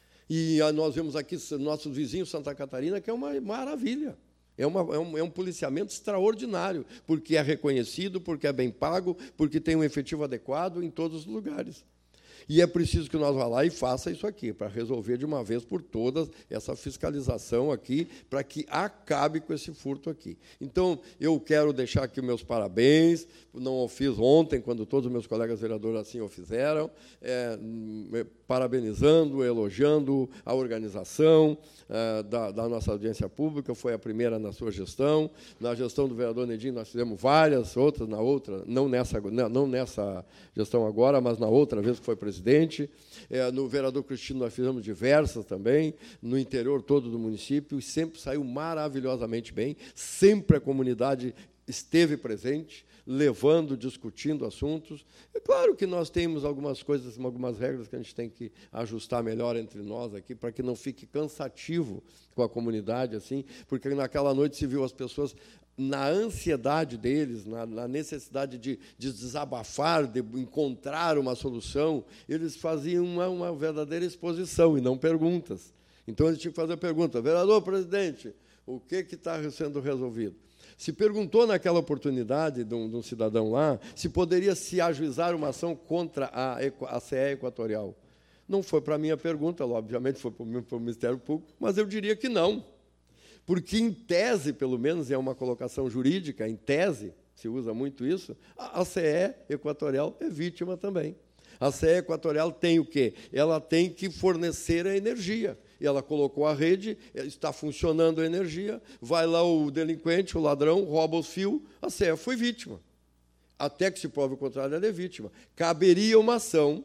E a, nós vemos aqui nossos vizinhos, Santa Catarina, que é uma maravilha. É, uma, é, um, é um policiamento extraordinário, porque é reconhecido, porque é bem pago, porque tem um efetivo adequado em todos os lugares. E é preciso que nós vá lá e faça isso aqui, para resolver de uma vez por todas essa fiscalização aqui, para que acabe com esse furto aqui. Então, eu quero deixar aqui meus parabéns, não o fiz ontem, quando todos os meus colegas vereadores assim o fizeram, é, parabenizando, elogiando a organização é, da, da nossa audiência pública, foi a primeira na sua gestão. Na gestão do vereador Nedinho, nós fizemos várias outras, na outra, não nessa, não nessa gestão agora, mas na outra vez que foi presidente. É, no vereador Cristino, nós fizemos diversas também, no interior todo do município, e sempre saiu maravilhosamente bem, sempre a comunidade esteve presente, levando, discutindo assuntos. É claro que nós temos algumas coisas, algumas regras que a gente tem que ajustar melhor entre nós aqui, para que não fique cansativo com a comunidade, assim, porque naquela noite se viu as pessoas na ansiedade deles, na, na necessidade de, de desabafar, de encontrar uma solução, eles faziam uma, uma verdadeira exposição e não perguntas. Então, eles tinham que fazer a pergunta: vereador presidente, o que que está sendo resolvido? Se perguntou naquela oportunidade de um, de um cidadão lá se poderia se ajuizar uma ação contra a, a C E Equatorial. Não foi para a minha pergunta, obviamente foi para o Ministério Público, mas eu diria que não. Porque, em tese, pelo menos, é uma colocação jurídica, em tese, se usa muito isso, a C E Equatorial é vítima também. A C E Equatorial tem o quê? Ela tem que fornecer a energia. E ela colocou a rede, está funcionando a energia, vai lá o delinquente, o ladrão, rouba os fios, a C E foi vítima. Até que se prove o contrário, ela é vítima. Caberia uma ação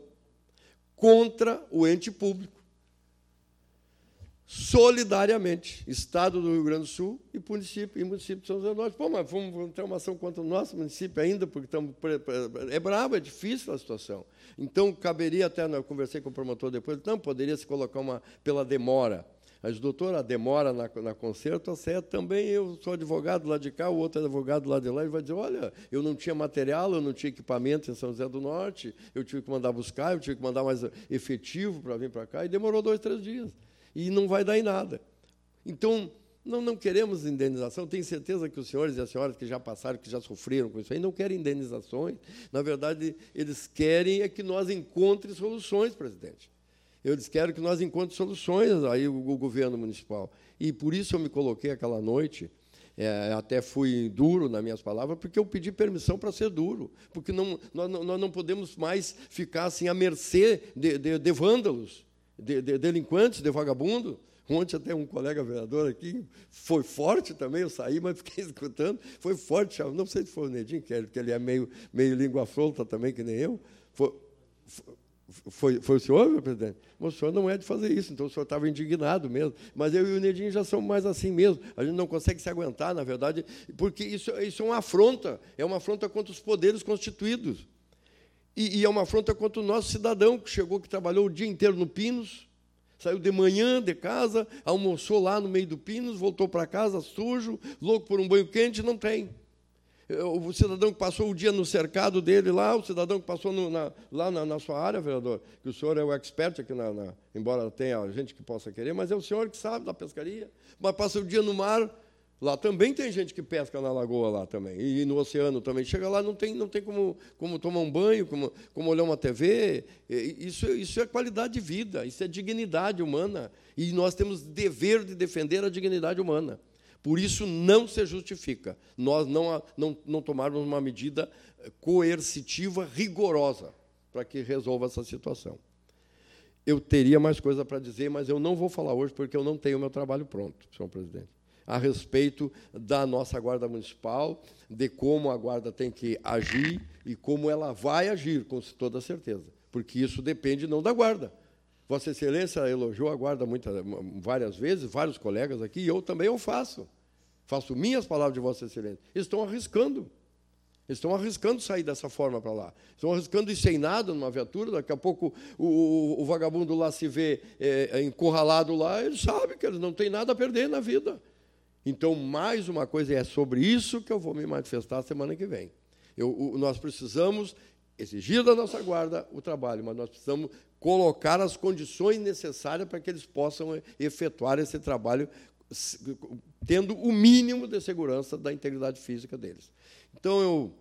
contra o ente público, solidariamente, Estado do Rio Grande do Sul e município, e município de São José do Norte. Pô, mas vamos, vamos ter uma ação contra o nosso município ainda, porque estamos, é brabo, é difícil a situação. Então, caberia até, eu conversei com o promotor depois, não, poderia se colocar uma, pela demora, Mas, doutora, a demora na, na conserto, a Sé também, eu sou advogado lá de cá, o outro é advogado lá de lá, ele vai dizer, olha, eu não tinha material, eu não tinha equipamento em São José do Norte, eu tive que mandar buscar, eu tive que mandar mais efetivo para vir para cá, e demorou dois, três dias. E não vai dar em nada. Então, não, não queremos indenização, tenho certeza que os senhores e as senhoras que já passaram, que já sofreram com isso aí, não querem indenizações. Na verdade, eles querem é que nós encontremos soluções, presidente. Eles querem que nós encontremos soluções, aí o, o governo municipal. E por isso eu me coloquei aquela noite, é, até fui duro nas minhas palavras, porque eu pedi permissão para ser duro, porque não, nós, nós não podemos mais ficar assim à mercê de, de, de vândalos, de, de delinquentes, de vagabundos. Ontem até um colega vereador aqui foi forte também, eu saí, mas fiquei escutando, foi forte, não sei se foi o Nedinho, que ele é meio, meio língua solta também, que nem eu. Foi, foi, foi o senhor, meu presidente? Mas o senhor não é de fazer isso, então o senhor estava indignado mesmo. Mas eu e o Nedinho já somos mais assim mesmo, a gente não consegue se aguentar, na verdade, porque isso, isso é uma afronta, é uma afronta contra os poderes constituídos. E, e é uma afronta contra o nosso cidadão, que chegou, que trabalhou o dia inteiro no Pinos, saiu de manhã de casa, almoçou lá no meio do Pinos, voltou para casa sujo, louco por um banho quente, não tem. O cidadão que passou o dia no cercado dele lá, o cidadão que passou no, na, lá na, na sua área, vereador, que o senhor é o expert aqui, na, na, embora tenha gente que possa querer, mas é o senhor que sabe da pescaria, mas passa o dia no mar, lá também tem gente que pesca na lagoa lá também, e no oceano também. Chega lá, não tem, não tem como, como tomar um banho, como, como olhar uma T V. Isso, isso é qualidade de vida, isso é dignidade humana, e nós temos dever de defender a dignidade humana. Por isso, não se justifica nós não, não, não tomarmos uma medida coercitiva, rigorosa, para que resolva essa situação. Eu teria mais coisa para dizer, mas eu não vou falar hoje, porque eu não tenho o meu trabalho pronto, senhor presidente, a respeito da nossa Guarda Municipal, de como a Guarda tem que agir e como ela vai agir, com toda certeza, porque isso depende não da Guarda. Vossa Excelência elogiou a Guarda muitas, várias vezes, vários colegas aqui, e eu também o faço. Faço minhas palavras de Vossa Excelência. Eles estão arriscando. Eles estão arriscando sair dessa forma para lá. Estão arriscando ir sem nada numa viatura, daqui a pouco o, o, o vagabundo lá se vê é, encurralado lá, ele sabe que eles não têm nada a perder na vida. Então, mais uma coisa, é sobre isso que eu vou me manifestar semana que vem. Eu, o, nós precisamos exigir da nossa Guarda o trabalho, mas nós precisamos colocar as condições necessárias para que eles possam efetuar esse trabalho, tendo o mínimo de segurança da integridade física deles. Então, eu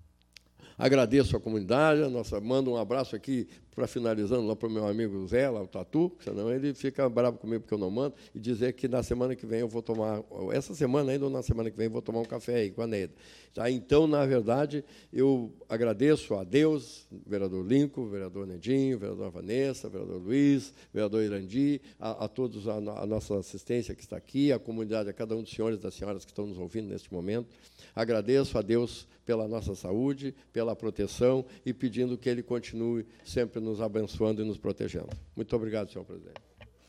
agradeço a comunidade, a nossa, mando um abraço aqui, para finalizando, lá para o meu amigo Zé, lá o Tatu, senão ele fica bravo comigo porque eu não mando, e dizer que na semana que vem eu vou tomar, essa semana ainda ou na semana que vem eu vou tomar um café aí com a Neida. Tá? Então, na verdade, eu agradeço a Deus, vereador Lincoln, vereador Nedinho, vereador Vanessa, vereador Luiz, vereador Irandi, a, a todos a, a nossa assistência que está aqui, a comunidade, a cada um dos senhores e das senhoras que estão nos ouvindo neste momento. Agradeço a Deus pela nossa saúde, pela proteção e pedindo que Ele continue sempre nos abençoando e nos protegendo. Muito obrigado, senhor presidente.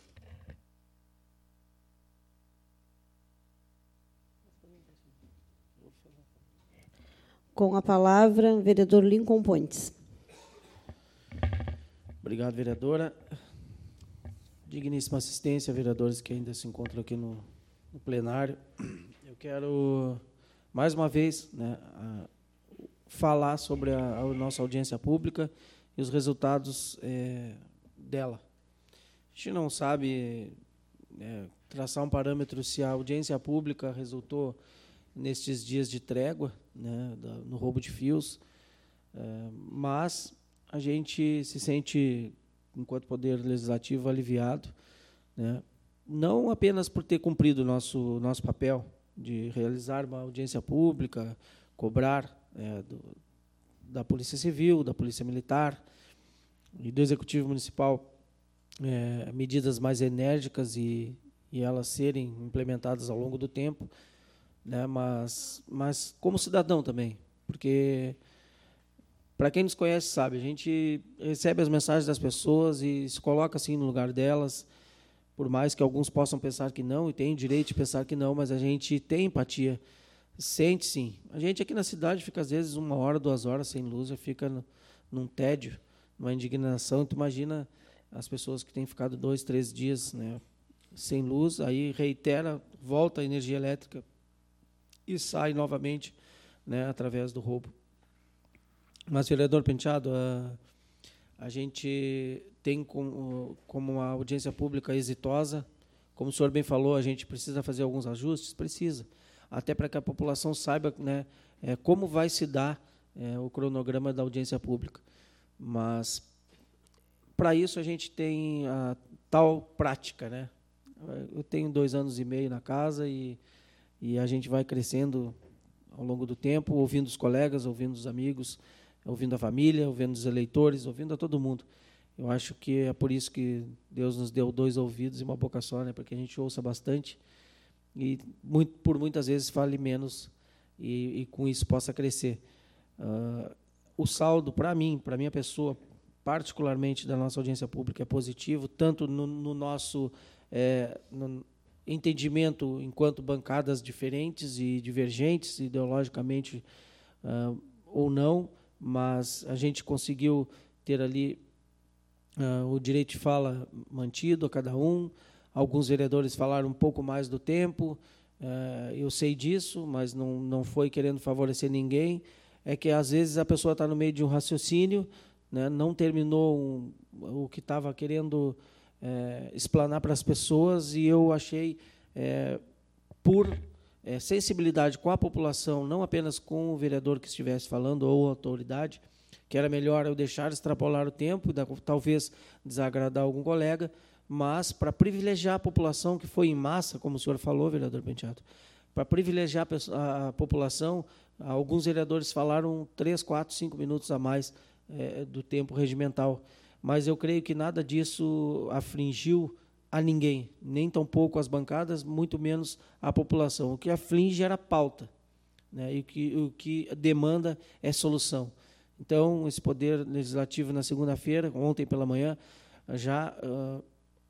Com a palavra, vereador Lincoln Pontes. Obrigado, vereadora. Digníssima assistência, vereadores que ainda se encontram aqui no, no plenário. Eu quero, mais uma vez, né, a, falar sobre a, a nossa audiência pública e os resultados é, dela. A gente não sabe é, traçar um parâmetro se a audiência pública resultou nestes dias de trégua, né, da, no roubo de fios, é, mas a gente se sente, enquanto Poder Legislativo, aliviado, né, não apenas por ter cumprido o nosso, nosso papel de realizar uma audiência pública, cobrar é, do, da Polícia Civil, da Polícia Militar e do Executivo Municipal é, medidas mais enérgicas e, e elas serem implementadas ao longo do tempo, né, mas, mas como cidadão também, porque, para quem nos conhece, sabe, a gente recebe as mensagens das pessoas e se coloca assim no lugar delas, por mais que alguns possam pensar que não, e tem direito de pensar que não, mas a gente tem empatia, sente sim. A gente aqui na cidade fica, às vezes, uma hora, duas horas sem luz, já fica no, num tédio, numa indignação. Tu imagina as pessoas que têm ficado dois, três dias, né, sem luz, aí reitera, volta a energia elétrica e sai novamente, né, através do roubo. Mas, vereador Penteado, a, a gente tem como, como uma audiência pública exitosa. Como o senhor bem falou, a gente precisa fazer alguns ajustes? Precisa. Até para que a população saiba, né, é, como vai se dar é, o cronograma da audiência pública. Mas, para isso, a gente tem a tal prática, né? Eu tenho dois anos e meio na casa e, e a gente vai crescendo ao longo do tempo, ouvindo os colegas, ouvindo os amigos, ouvindo a família, ouvindo os eleitores, ouvindo a todo mundo. Eu acho que é por isso que Deus nos deu dois ouvidos e uma boca só, né, para que a gente ouça bastante e, muito, por muitas vezes, fale menos e, e com isso possa crescer. Uh, o saldo, para mim, para a minha pessoa, particularmente da nossa audiência pública, é positivo, tanto no, no nosso é, no entendimento enquanto bancadas diferentes e divergentes, ideologicamente uh, ou não, mas a gente conseguiu ter ali uh, o direito de fala mantido a cada um. Alguns vereadores falaram um pouco mais do tempo, uh, eu sei disso, mas não, não foi querendo favorecer ninguém. É que, às vezes, a pessoa está no meio de um raciocínio, né, não terminou um, o que estava querendo é, explanar para as pessoas, e eu achei, é, por é, sensibilidade com a população, não apenas com o vereador que estivesse falando ou a autoridade, que era melhor eu deixar extrapolar o tempo, talvez desagradar algum colega, mas para privilegiar a população, que foi em massa, como o senhor falou, vereador Penteado, para privilegiar a, a população, alguns vereadores falaram três, quatro, cinco minutos a mais é, do tempo regimental, mas eu creio que nada disso afligiu a ninguém, nem tampouco as bancadas, muito menos a população. O que aflige era a pauta, né, e o que, o que demanda é solução. Então, esse Poder Legislativo, na segunda-feira, ontem pela manhã, já uh,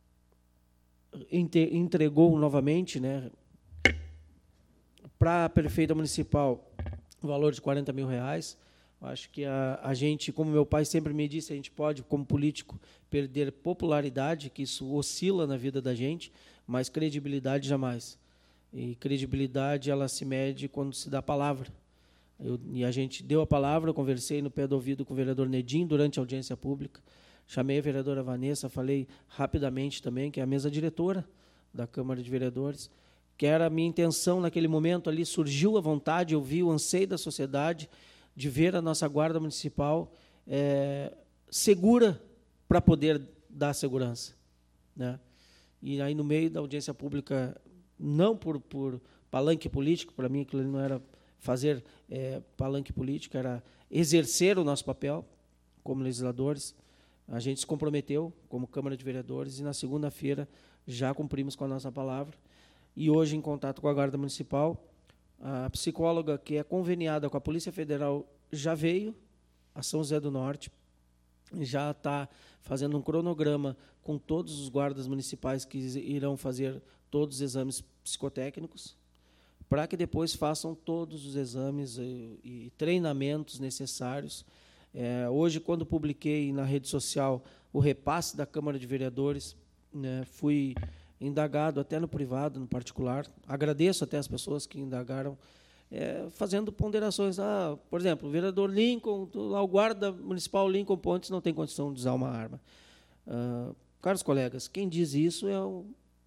entregou novamente, né, para a prefeita municipal o valor de quarenta mil reais. Eu acho que a, a gente, como meu pai sempre me disse, a gente pode, como político, perder popularidade, que isso oscila na vida da gente, mas credibilidade jamais. E credibilidade, ela se mede quando se dá a palavra. Eu, e a gente deu a palavra, eu conversei no pé do ouvido com o vereador Nedim durante a audiência pública, chamei a vereadora Vanessa, falei rapidamente também, que é a mesa diretora da Câmara de Vereadores, que era a minha intenção naquele momento ali, surgiu a vontade, eu vi o anseio da sociedade de ver a nossa Guarda Municipal é, segura para poder dar segurança, né? E aí, no meio da audiência pública, não por, por palanque político, para mim aquilo não era fazer é, palanque político, era exercer o nosso papel como legisladores. A gente se comprometeu como Câmara de Vereadores e, na segunda-feira, já cumprimos com a nossa palavra. E hoje, em contato com a Guarda Municipal, a psicóloga que é conveniada com a Polícia Federal já veio a São José do Norte, já está fazendo um cronograma com todos os guardas municipais que irão fazer todos os exames psicotécnicos, para que depois façam todos os exames e, e treinamentos necessários. É, hoje, quando publiquei na rede social o repasse da Câmara de Vereadores, né, fui indagado até no privado, no particular. Agradeço até as pessoas que indagaram, é, fazendo ponderações. Ah, por exemplo, o vereador Lincoln, lá o guarda municipal Lincoln Pontes não tem condição de usar uma arma. Ah, caros colegas, quem diz isso é o,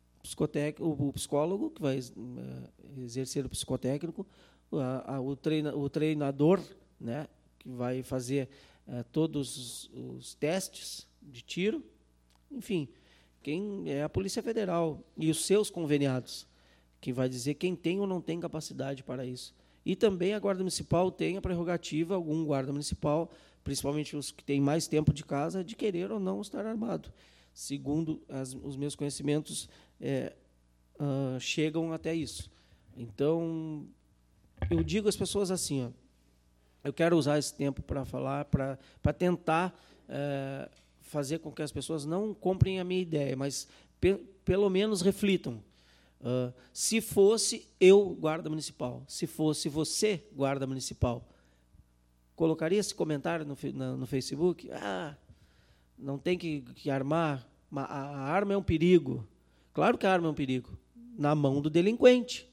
o psicólogo, que vai uh, exercer o psicotécnico, a, a, o, treina, o treinador, né, que vai fazer uh, todos os, os testes de tiro, enfim, quem é a Polícia Federal e os seus conveniados, que vai dizer quem tem ou não tem capacidade para isso. E também a Guarda Municipal tem a prerrogativa, algum guarda municipal, principalmente os que têm mais tempo de casa, de querer ou não estar armado. Segundo as, os meus conhecimentos, é, uh, chegam até isso. Então, eu digo às pessoas assim, ó, eu quero usar esse tempo para falar, para tentar é, fazer com que as pessoas não comprem a minha ideia, mas pe pelo menos reflitam. Uh, se fosse eu, guarda municipal, se fosse você, guarda municipal, colocaria esse comentário no, na, no Facebook? Ah, não tem que, que armar, a, a arma é um perigo. Claro que a arma é um perigo. Na mão do delinquente.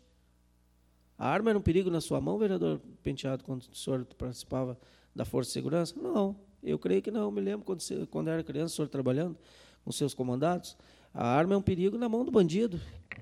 A arma era um perigo na sua mão, vereador Penteado, quando o senhor participava da Força de Segurança? Não, eu creio que não. Eu me lembro quando, quando eu era criança, o senhor trabalhando com seus comandados. A arma é um perigo na mão do bandido.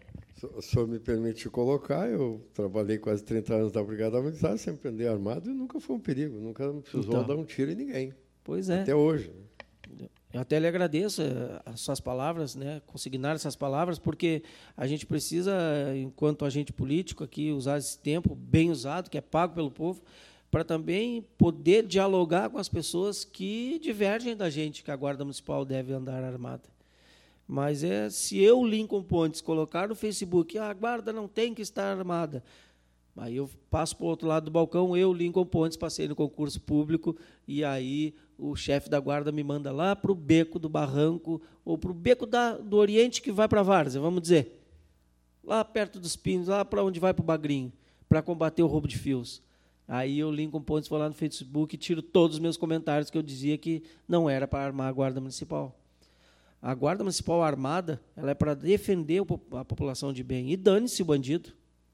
O senhor me permite colocar, eu trabalhei quase trinta anos na Brigada Militar, sempre andei armado e nunca foi um perigo, nunca precisou então, dar um tiro em ninguém. Pois é. Até hoje. Eu até lhe agradeço as suas palavras, né, consignar essas palavras, porque a gente precisa, enquanto agente político, aqui usar esse tempo bem usado, que é pago pelo povo, para também poder dialogar com as pessoas que divergem da gente, que a Guarda Municipal deve andar armada. Mas é, se eu, Lincoln Pontes, colocar no Facebook, ah, a guarda não tem que estar armada, aí eu passo para o outro lado do balcão, eu, Lincoln Pontes, passei no concurso público, e aí o chefe da guarda me manda lá para o beco do Barranco, ou para o beco da, do Oriente, que vai para a Várzea, vamos dizer, lá perto dos Pinos, lá para onde vai para o Bagrinho, para combater o roubo de fios. Aí eu, Lincoln Pontes, vou lá no Facebook e tiro todos os meus comentários que eu dizia que não era para armar a Guarda Municipal. A Guarda Municipal armada, ela é para defender a população de bem. E dane-se o bandido.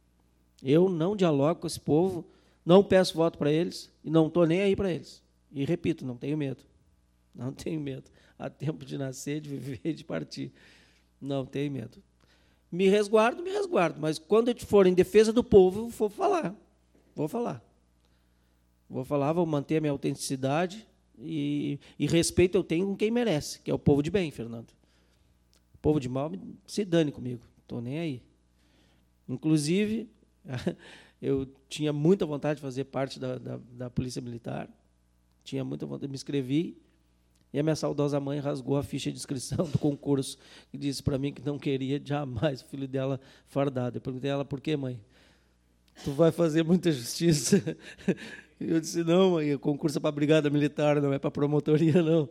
Eu não dialogo com esse povo, não peço voto para eles e não estou nem aí para eles. E repito, não tenho medo. Não tenho medo. Há tempo de nascer, de viver e de partir. Não tenho medo. Me resguardo, me resguardo. Mas quando eu for em defesa do povo, eu vou falar. Vou falar. Vou falar, vou manter a minha autenticidade. E, e respeito eu tenho com quem merece, que é o povo de bem, Fernando. O povo de mal se dane comigo, estou nem aí. Inclusive, eu tinha muita vontade de fazer parte da, da, da Polícia Militar, tinha muita vontade, me inscrevi, e a minha saudosa mãe rasgou a ficha de inscrição do concurso e disse para mim que não queria jamais o filho dela fardado. Eu perguntei a ela, por quê, mãe? Tu vai fazer muita justiça. Eu disse, não, mãe, o concurso é para a Brigada Militar, não é para a promotoria, não.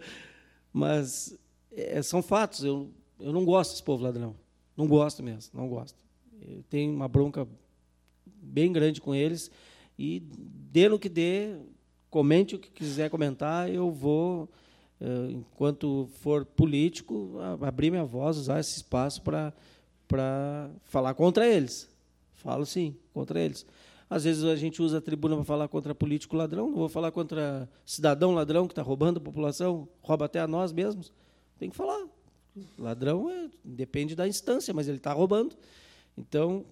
Mas é, são fatos, eu, eu não gosto desse povo ladrão. Não gosto mesmo, não gosto. Eu tenho uma bronca bem grande com eles e, dê no que dê, comente o que quiser comentar, eu vou, enquanto for político, abrir minha voz, usar esse espaço para para falar contra eles. Falo sim, contra eles. Às vezes a gente usa a tribuna para falar contra político ladrão, não vou falar contra cidadão ladrão que está roubando a população, rouba até a nós mesmos. Tem que falar. Ladrão é, depende da instância, mas ele está roubando. Então,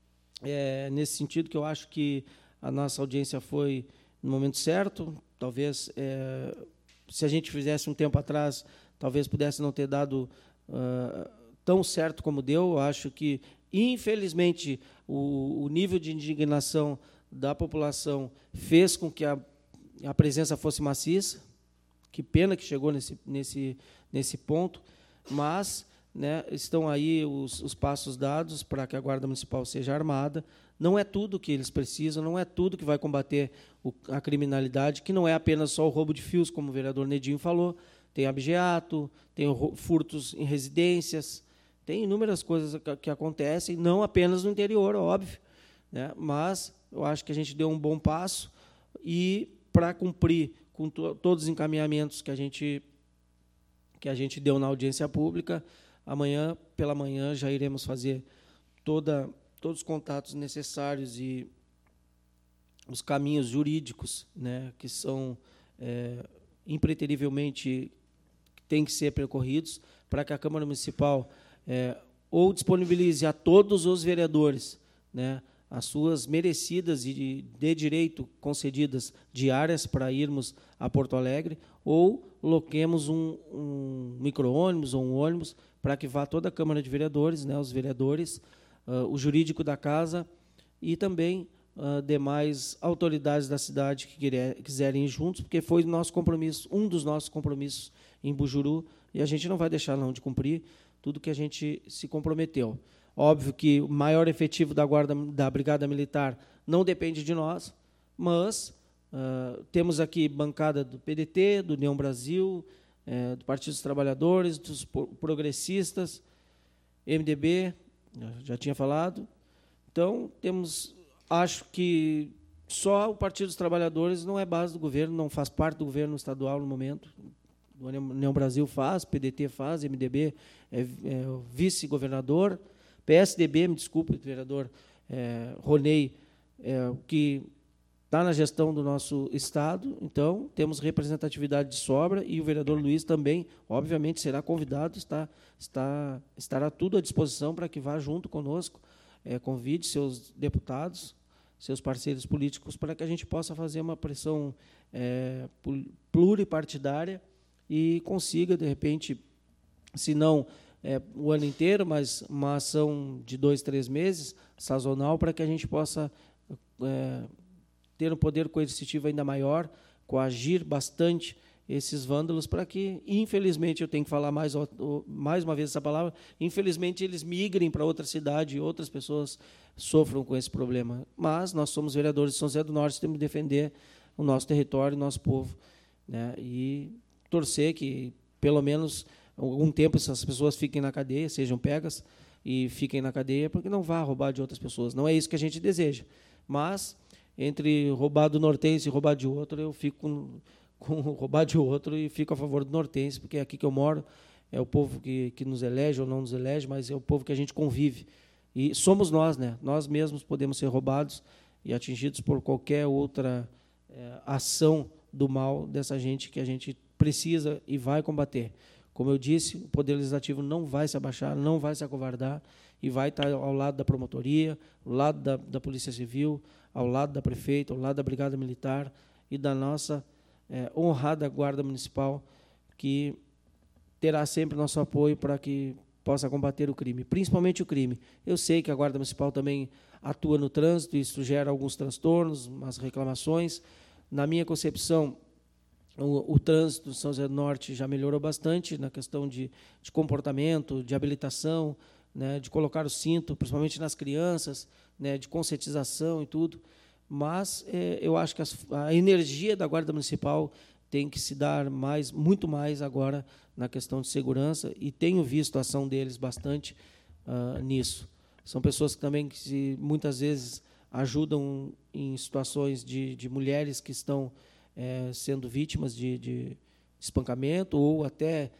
é nesse sentido que eu acho que a nossa audiência foi no momento certo. Talvez, é, se a gente fizesse um tempo atrás, talvez pudesse não ter dado uh, tão certo como deu. Eu acho que, infelizmente, o, o nível de indignação da população fez com que a, a presença fosse maciça. Que pena que chegou nesse, nesse, nesse ponto, mas, né, estão aí os, os passos dados para que a Guarda Municipal seja armada. Não é tudo que eles precisam, não é tudo que vai combater o, a criminalidade, que não é apenas só o roubo de fios, como o vereador Nedinho falou. Tem abigeato, tem furtos em residências, tem inúmeras coisas que, que acontecem, não apenas no interior, óbvio, né? Mas eu acho que a gente deu um bom passo e, para cumprir com to, todos os encaminhamentos que a gente que a gente deu na audiência pública, amanhã pela manhã já iremos fazer toda, todos os contatos necessários e os caminhos jurídicos, né, que são é, impreterivelmente têm que ser percorridos para que a Câmara Municipal é, ou disponibilize a todos os vereadores, né, as suas merecidas e de, de direito concedidas diárias para irmos a Porto Alegre, ou loquemos um, um micro-ônibus ou um ônibus para que vá toda a Câmara de Vereadores, né, os vereadores, uh, o jurídico da casa e também uh, demais autoridades da cidade que querer, quiserem ir juntos, porque foi nosso compromisso, um dos nossos compromissos em Bujuru, e a gente não vai deixar não de cumprir tudo que a gente se comprometeu. Óbvio que o maior efetivo da guarda da Brigada Militar não depende de nós, mas uh, temos aqui bancada do P D T, do União Brasil, eh, do Partido dos Trabalhadores, dos progressistas, M D B, já tinha falado. Então, temos, acho que só o Partido dos Trabalhadores não é base do governo, não faz parte do governo estadual no momento. do União Brasil faz, P D T faz, M D B é, é o vice-governador, P S D B, me desculpe, vereador é, Ronei, é, que está na gestão do nosso Estado, então temos representatividade de sobra, e o vereador Luiz também, obviamente, será convidado, está, está, estará tudo à disposição para que vá junto conosco, é, convide seus deputados, seus parceiros políticos, para que a gente possa fazer uma pressão é, pluripartidária e consiga, de repente, se não é, o ano inteiro, mas uma ação de dois, três meses, sazonal, para que a gente possa é, ter um poder coercitivo ainda maior, coagir bastante esses vândalos, para que, infelizmente, eu tenho que falar mais, mais uma vez essa palavra, infelizmente eles migrem para outra cidade e outras pessoas sofram com esse problema. Mas nós somos vereadores de São José do Norte, temos que defender o nosso território, o nosso povo, né? E torcer que, pelo menos, algum tempo essas pessoas fiquem na cadeia, sejam pegas e fiquem na cadeia, porque não vá roubar de outras pessoas. Não é isso que a gente deseja. Mas, entre roubar do nortense e roubar de outro, eu fico com, com roubar de outro e fico a favor do nortense, porque é aqui que eu moro, é o povo que, que nos elege ou não nos elege, mas é o povo que a gente convive. E somos nós, né? Nós mesmos podemos ser roubados e atingidos por qualquer outra é, ação do mal dessa gente que a gente precisa e vai combater. Como eu disse, o Poder Legislativo não vai se abaixar, não vai se acovardar e vai estar ao lado da promotoria, ao lado da, da Polícia Civil, ao lado da Prefeita, ao lado da Brigada Militar e da nossa é, honrada Guarda Municipal, que terá sempre nosso apoio para que possa combater o crime, principalmente o crime. Eu sei que a Guarda Municipal também atua no trânsito, isso gera alguns transtornos, umas reclamações. Na minha concepção, o, o trânsito de São José do Norte já melhorou bastante na questão de, de comportamento, de habilitação, né, de colocar o cinto, principalmente nas crianças, né, de conscientização e tudo. Mas é, eu acho que as, a energia da Guarda Municipal tem que se dar mais, muito mais agora na questão de segurança, e tenho visto a ação deles bastante uh, nisso. São pessoas que também que se, muitas vezes ajudam em situações de, de mulheres que estão é, sendo vítimas de, de espancamento, ou até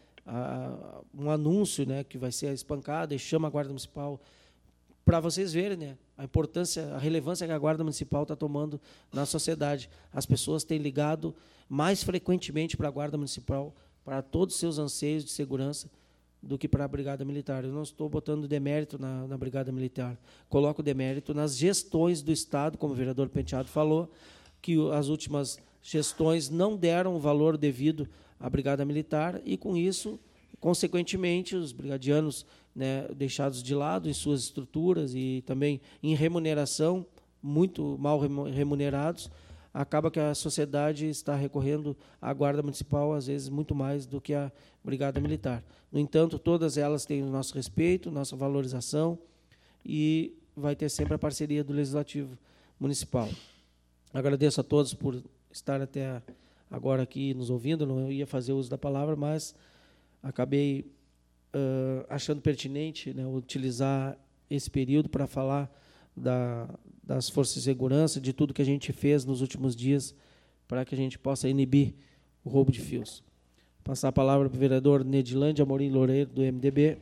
a, um anúncio, né, que vai ser espancada e chama a Guarda Municipal, para vocês verem, né, a importância, a relevância que a Guarda Municipal está tomando na sociedade. As pessoas têm ligado mais frequentemente para a Guarda Municipal, para todos os seus anseios de segurança, do que para a Brigada Militar. Eu não estou botando demérito na, na Brigada Militar, coloco demérito nas gestões do Estado, como o vereador Penteado falou, que as últimas gestões não deram o valor devido à Brigada Militar, e, com isso, consequentemente, os brigadianos, né, deixados de lado em suas estruturas e também em remuneração, muito mal remunerados, acaba que a sociedade está recorrendo à Guarda Municipal, às vezes, muito mais do que à Brigada Militar. No entanto, todas elas têm o nosso respeito, nossa valorização, e vai ter sempre a parceria do Legislativo Municipal. Agradeço a todos por estar até agora aqui nos ouvindo. Não ia fazer uso da palavra, mas acabei uh, achando pertinente, né, utilizar esse período para falar da, das forças de segurança, de tudo que a gente fez nos últimos dias para que a gente possa inibir o roubo de fios. Passar a palavra para o vereador Nedilândia Amorim Loureiro, do M D B.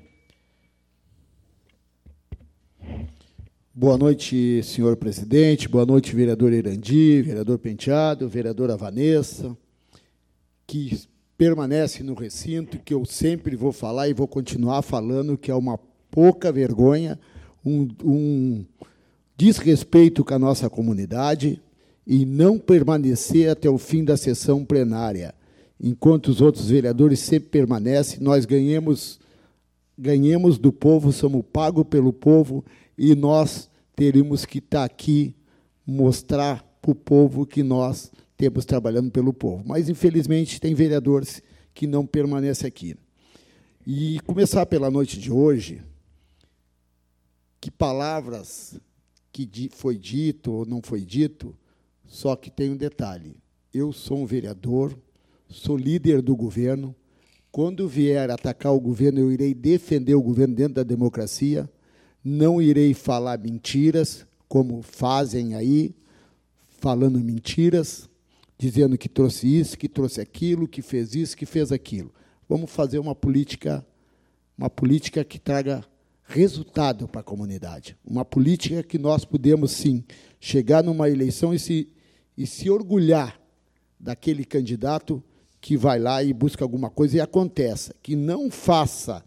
Boa noite, senhor presidente. Boa noite, vereador Irandi, vereador Penteado, vereadora Vanessa, que permanece no recinto, que eu sempre vou falar e vou continuar falando, que é uma pouca vergonha, um, um desrespeito com a nossa comunidade, e não permanecer até o fim da sessão plenária, enquanto os outros vereadores sempre permanecem. Nós ganhamos, ganhamos do povo, somos pagos pelo povo, e nós teríamos que estar aqui, mostrar para o povo que nós temos trabalhando pelo povo. Mas, infelizmente, tem vereadores que não permanecem aqui. E começar pela noite de hoje, que palavras que foi dito ou não foi dito, só que tem um detalhe. Eu sou um vereador, sou líder do governo. Quando vier atacar o governo, eu irei defender o governo dentro da democracia. Não irei falar mentiras, como fazem aí, falando mentiras. dizendo que trouxe isso, que trouxe aquilo, que fez isso, que fez aquilo. Vamos fazer uma política, uma política que traga resultado para a comunidade. Uma política que nós podemos, sim, chegar numa eleição e se, e se orgulhar daquele candidato que vai lá e busca alguma coisa e aconteça. Que não faça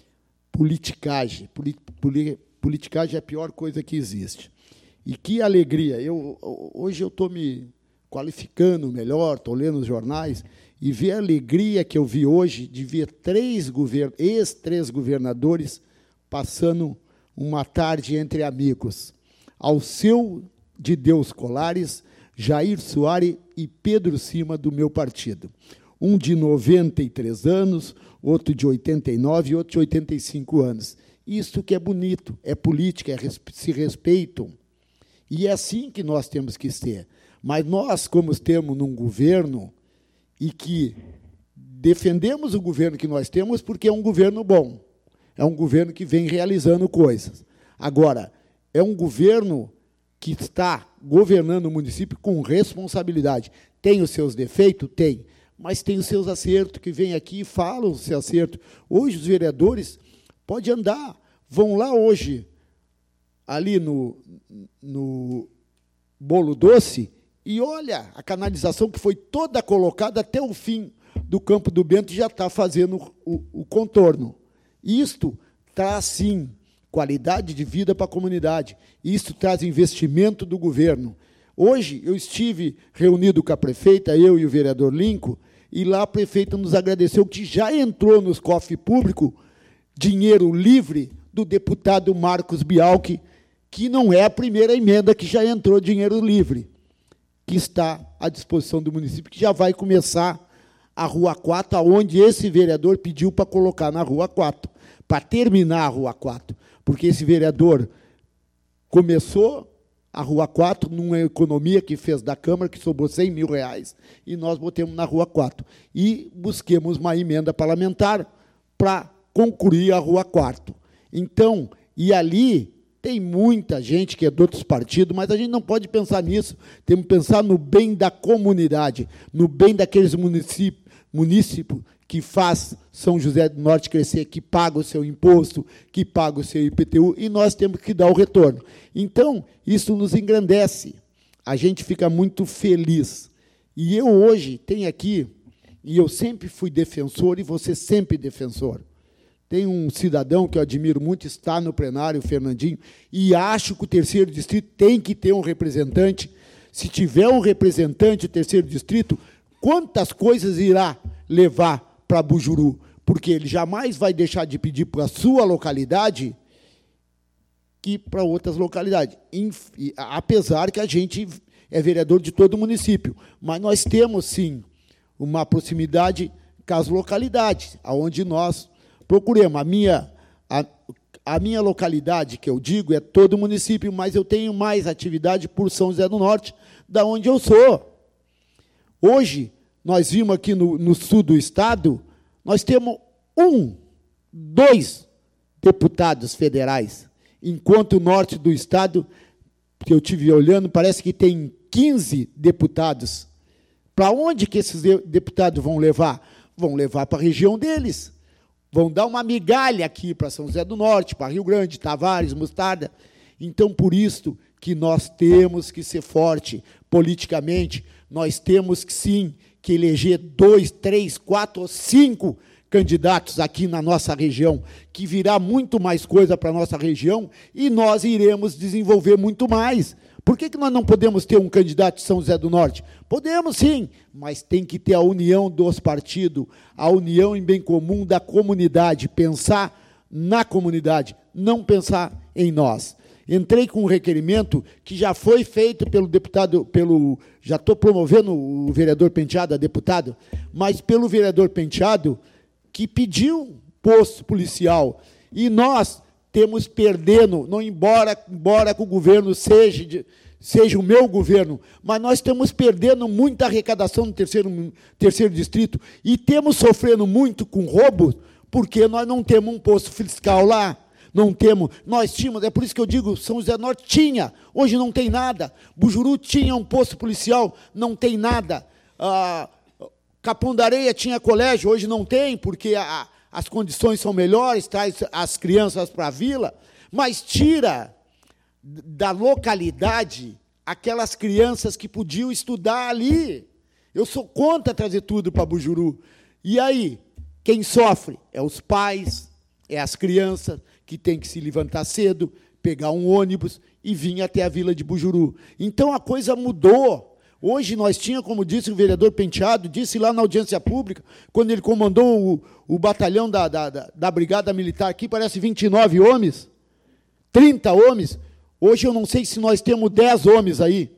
politicagem. Politicagem é a pior coisa que existe. E que alegria. Eu, hoje eu estou me qualificando melhor, estou lendo os jornais, e ver a alegria que eu vi hoje de ver três govern ex-três governadores passando uma tarde entre amigos. Alceu de Deus Colares, Jair Soares e Pedro Cima, do meu partido. Um de noventa e três anos, outro de oitenta e nove e outro de oitenta e cinco anos. Isso que é bonito, é política, é res se respeitam. E é assim que nós temos que ser. Mas nós, como temos num governo, e que defendemos o governo que nós temos porque é um governo bom, é um governo que vem realizando coisas. Agora, é um governo que está governando o município com responsabilidade. Tem os seus defeitos? Tem. Mas tem os seus acertos, que vem aqui e falam os seus acertos. Hoje, os vereadores podem andar, vão lá hoje, ali no, no Bolo Doce, e olha, a canalização que foi toda colocada até o fim do Campo do Bento já está fazendo o, o contorno. Isto traz, sim, qualidade de vida para a comunidade. Isto traz investimento do governo. Hoje, eu estive reunido com a prefeita, eu e o vereador Lincoln, e lá a prefeita nos agradeceu que já entrou nos cofres públicos dinheiro livre do deputado Marcos Bialchi, que não é a primeira emenda que já entrou dinheiro livre, que está à disposição do município, que já vai começar a Rua quatro, onde esse vereador pediu para colocar na Rua quatro, para terminar a Rua quatro, porque esse vereador começou a Rua quatro numa economia que fez da Câmara, que sobrou cem mil reais, e nós botemos na Rua quatro. E busquemos uma emenda parlamentar para concluir a Rua quatro. Então, e ali tem muita gente que é de outros partidos, mas a gente não pode pensar nisso. Temos que pensar no bem da comunidade, no bem daqueles municípios, municípios que faz São José do Norte crescer, que paga o seu imposto, que paga o seu I P T U, e nós temos que dar o retorno. Então, isso nos engrandece. A gente fica muito feliz. E eu hoje tenho aqui, e eu sempre fui defensor, e você sempre defensor. Tem um cidadão que eu admiro muito, está no plenário, o Fernandinho, e acho que o terceiro distrito tem que ter um representante. Se tiver um representante do terceiro distrito, quantas coisas irá levar para Bujuru? Porque ele jamais vai deixar de pedir para a sua localidade que para outras localidades. Apesar que a gente é vereador de todo o município, mas nós temos, sim, uma proximidade com as localidades, onde nós procuremos. A minha, a, a minha localidade, que eu digo, é todo o município, mas eu tenho mais atividade por São José do Norte, da onde eu sou. Hoje, nós vimos aqui no, no sul do estado, nós temos um, dois deputados federais, enquanto o norte do estado, que eu estive olhando, parece que tem quinze deputados. Para onde que esses deputados vão levar? Vão levar para a região deles. Vão dar uma migalha aqui para São José do Norte, para Rio Grande, Tavares, Mostarda. Então, por isso que nós temos que ser forte politicamente, nós temos que, sim, que eleger dois, três, quatro ou cinco candidatos aqui na nossa região, que virá muito mais coisa para a nossa região, e nós iremos desenvolver muito mais. Por que que nós não podemos ter um candidato de São José do Norte? Podemos, sim, mas tem que ter a união dos partidos, a união em bem comum da comunidade, pensar na comunidade, não pensar em nós. Entrei com um requerimento que já foi feito pelo deputado, pelo, já estou promovendo o vereador Penteado, a deputado, mas pelo vereador Penteado, que pediu posto policial. E nós temos perdendo, não embora, embora que o governo seja, de, seja o meu governo, mas nós estamos perdendo muita arrecadação no terceiro, terceiro distrito e temos sofrendo muito com roubos, porque nós não temos um posto fiscal lá, não temos, nós tínhamos, é por isso que eu digo, São José do Norte tinha, hoje não tem nada, Bujuru tinha um posto policial, não tem nada, Ah, Capão da Areia tinha colégio, hoje não tem, porque a, as condições são melhores, traz as crianças para a vila, mas tira da localidade aquelas crianças que podiam estudar ali. Eu sou contra trazer tudo para Bujuru. E aí, quem sofre? É os pais, é as crianças, que têm que se levantar cedo, pegar um ônibus e vir até a vila de Bujuru. Então, a coisa mudou. Hoje nós tínhamos, como disse o vereador Penteado, disse lá na audiência pública, quando ele comandou o, o batalhão da, da, da, da Brigada Militar aqui, parece vinte e nove homens, trinta homens. Hoje eu não sei se nós temos dez homens aí.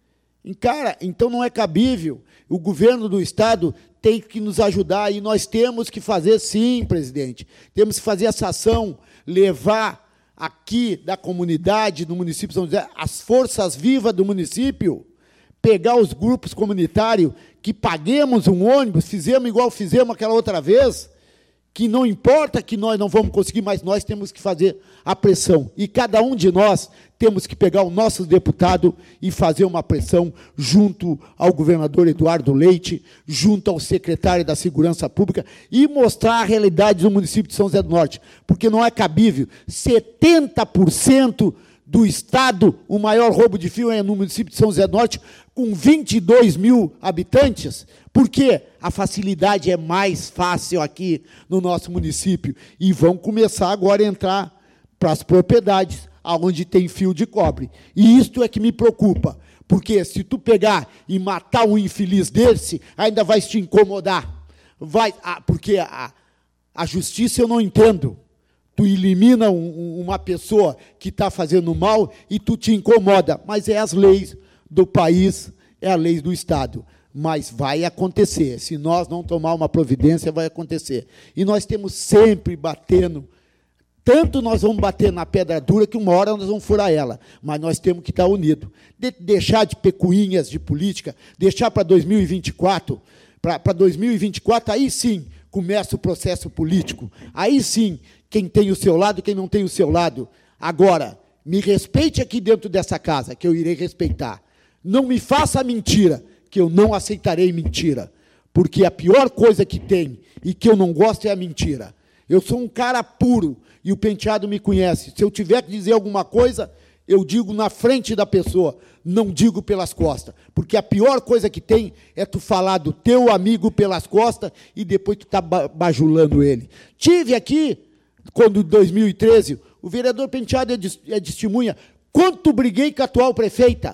E, cara, então não é cabível. O governo do Estado tem que nos ajudar, e nós temos que fazer, sim, presidente. Temos que fazer essa ação, levar aqui da comunidade, do município de São José, as forças vivas do município, pegar os grupos comunitários, que paguemos um ônibus, fizemos igual fizemos aquela outra vez, que não importa que nós não vamos conseguir, mas nós temos que fazer a pressão. E cada um de nós temos que pegar o nosso deputado e fazer uma pressão junto ao governador Eduardo Leite, junto ao secretário da Segurança Pública, e mostrar a realidade do município de São José do Norte, porque não é cabível. setenta por cento do Estado, o maior roubo de fio é no município de São José do Norte, com vinte e dois mil habitantes, porque a facilidade é mais fácil aqui no nosso município. E vão começar agora a entrar para as propriedades onde tem fio de cobre. E isto é que me preocupa, porque se tu pegar e matar um infeliz desse, ainda vai te incomodar. Vai, porque a, a justiça eu não entendo. Tu elimina um, uma pessoa que está fazendo mal e tu te incomoda, mas é as leis do país, é a lei do Estado. Mas vai acontecer. Se nós não tomar uma providência, vai acontecer. E nós temos sempre batendo, tanto nós vamos bater na pedra dura, que uma hora nós vamos furar ela, mas nós temos que estar unidos. De, deixar de pecuinhas de política, deixar para dois mil e vinte e quatro, para dois mil e vinte e quatro, aí sim começa o processo político. Aí sim, quem tem o seu lado e quem não tem o seu lado. Agora, me respeite aqui dentro dessa casa, que eu irei respeitar. Não me faça mentira, que eu não aceitarei mentira, porque a pior coisa que tem e que eu não gosto é a mentira. Eu sou um cara puro, e o Penteado me conhece. Se eu tiver que dizer alguma coisa, eu digo na frente da pessoa, não digo pelas costas, porque a pior coisa que tem é tu falar do teu amigo pelas costas e depois tu tá bajulando ele. Tive aqui, quando em dois mil e treze, o vereador Penteado é de, é de testemunha, quanto briguei com a atual prefeita.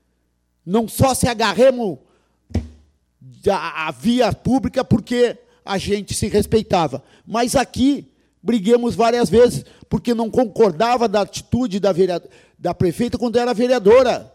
Não só se agarremos à via pública porque a gente se respeitava, mas aqui briguemos várias vezes, porque não concordava da atitude da, vereadora, da prefeita quando era vereadora.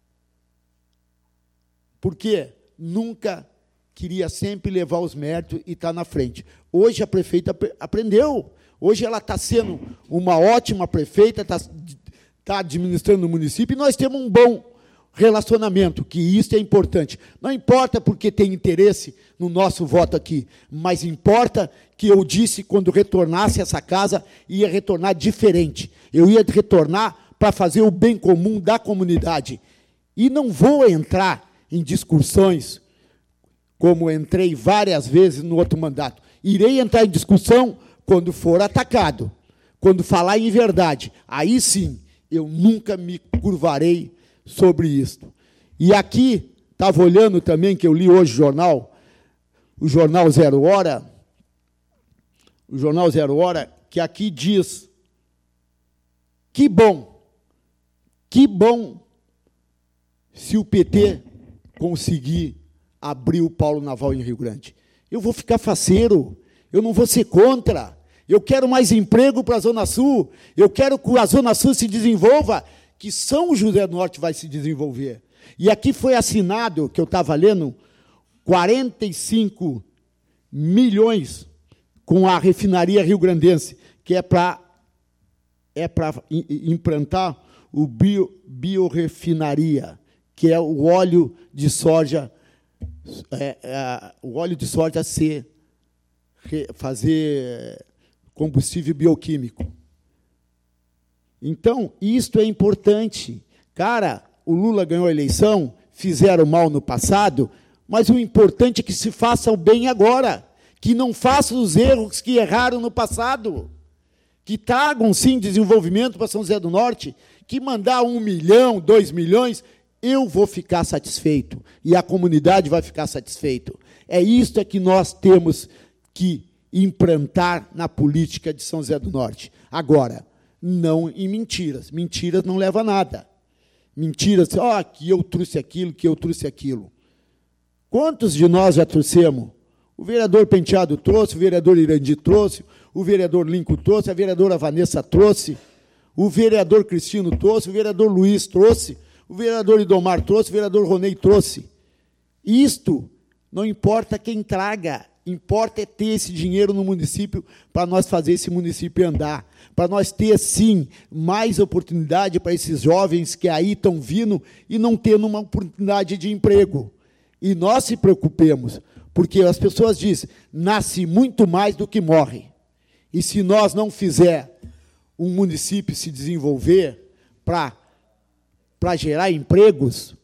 Porque nunca queria sempre levar os méritos e estar na frente. Hoje a prefeita aprendeu. Hoje ela está sendo uma ótima prefeita, está, está administrando o município, e nós temos um bom relacionamento, que isso é importante. Não importa porque tem interesse no nosso voto aqui, mas importa que eu disse, quando retornasse essa casa, ia retornar diferente. Eu ia retornar para fazer o bem comum da comunidade. E não vou entrar em discussões, como entrei várias vezes no outro mandato. Irei entrar em discussão quando for atacado, quando falar em verdade. Aí sim, eu nunca me curvarei sobre isto. E aqui, estava olhando também, que eu li hoje o jornal, o jornal Zero Hora, o jornal Zero Hora, que aqui diz, que bom, que bom se o P T conseguir abrir o Polo Naval em Rio Grande. Eu vou ficar faceiro, eu não vou ser contra, eu quero mais emprego para a Zona Sul, eu quero que a Zona Sul se desenvolva, que São José do Norte vai se desenvolver. E aqui foi assinado, que eu estava lendo, quarenta e cinco milhões com a refinaria rio-grandense, que é para é para implantar o bio, biorefinaria, que é o óleo de soja, é, é, o óleo de soja ser, fazer combustível bioquímico. Então, isto é importante. Cara, o Lula ganhou a eleição, fizeram mal no passado, Mas o importante é que se faça o bem agora, que não façam os erros que erraram no passado, que tragam, sim, desenvolvimento para São José do Norte, que mandar um milhão, dois milhões, eu vou ficar satisfeito, e a comunidade vai ficar satisfeita. É isto é que nós temos que implantar na política de São José do Norte. Agora, não em mentiras. Mentiras não levam a nada. Mentiras, ó, oh, que eu trouxe aquilo, que eu trouxe aquilo. Quantos de nós já trouxemos? O vereador Penteado trouxe, o vereador Irandi trouxe, o vereador Lincoln trouxe, a vereadora Vanessa trouxe, o vereador Cristino trouxe, o vereador Luiz trouxe, o vereador Idomar trouxe, o vereador Ronei trouxe. Isto não importa quem traga, importa é ter esse dinheiro no município para nós fazer esse município andar, para nós ter, sim, mais oportunidade para esses jovens que aí estão vindo e não tendo uma oportunidade de emprego. E nós se preocupemos, porque as pessoas dizem, nasce muito mais do que morre. E se nós não fizer um município se desenvolver para para gerar empregos,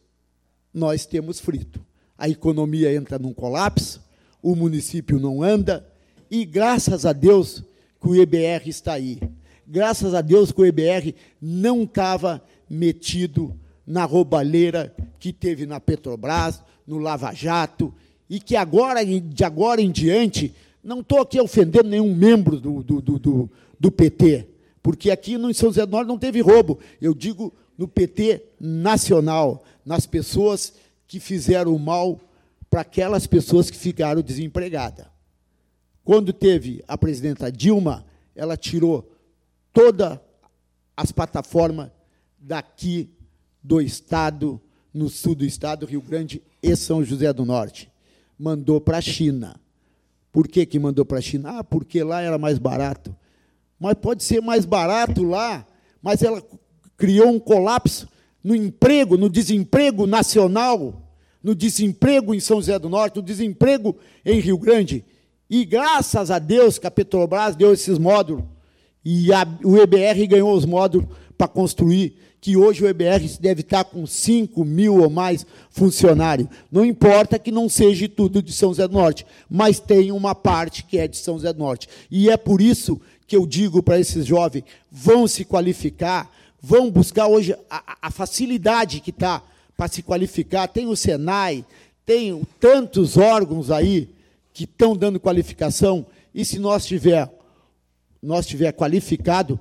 nós temos frito. A economia entra num colapso, o município não anda, e graças a Deus que o E B R está aí. Graças a Deus que o E B R não estava metido na roubalheira que teve na Petrobras, no Lava Jato, e que agora, de agora em diante, não estou aqui ofendendo nenhum membro do, do, do, do, do P T, porque aqui no São José do Norte não teve roubo. Eu digo no P T nacional, nas pessoas que fizeram o mal para aquelas pessoas que ficaram desempregadas. Quando teve a presidenta Dilma, ela tirou todas as plataformas daqui do Estado, no sul do Estado, Rio Grande e São José do Norte. Mandou para a China. Por que que mandou para a China? Ah, porque lá era mais barato. Mas pode ser mais barato lá, mas ela criou um colapso no emprego, no desemprego nacional, no desemprego em São José do Norte, no desemprego em Rio Grande. E graças a Deus que a Petrobras deu esses módulos, e a, o E B R ganhou os módulos para construir, que hoje o E B R deve estar com cinco mil ou mais funcionários. Não importa que não seja tudo de São José do Norte, mas tem uma parte que é de São José do Norte. E é por isso que eu digo para esses jovens, vão se qualificar, vão buscar hoje a, a facilidade que está para se qualificar. Tem o Senai, tem tantos órgãos aí que estão dando qualificação, e se nós tiver, nós tiver qualificado,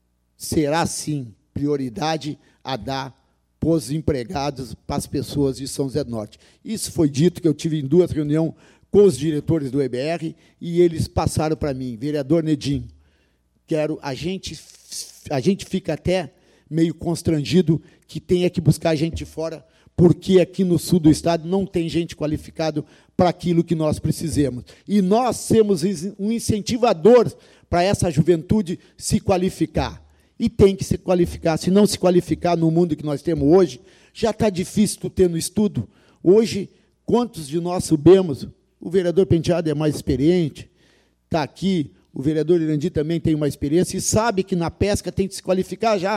será, sim, prioridade a dar para os empregados, para as pessoas de São José do Norte. Isso foi dito, que eu tive em duas reuniões com os diretores do E B R, e eles passaram para mim, vereador Nedim, quero, a gente, a gente fica até meio constrangido que tenha que buscar gente de fora, porque aqui no sul do estado não tem gente qualificada para aquilo que nós precisamos. E nós somos um incentivador para essa juventude se qualificar. E tem que se qualificar. Se não se qualificar no mundo que nós temos hoje, já está difícil tu ter no estudo. Hoje, quantos de nós subimos? O vereador Penteado é mais experiente, está aqui, o vereador Irandi também tem uma experiência, e sabe que na pesca tem que se qualificar já.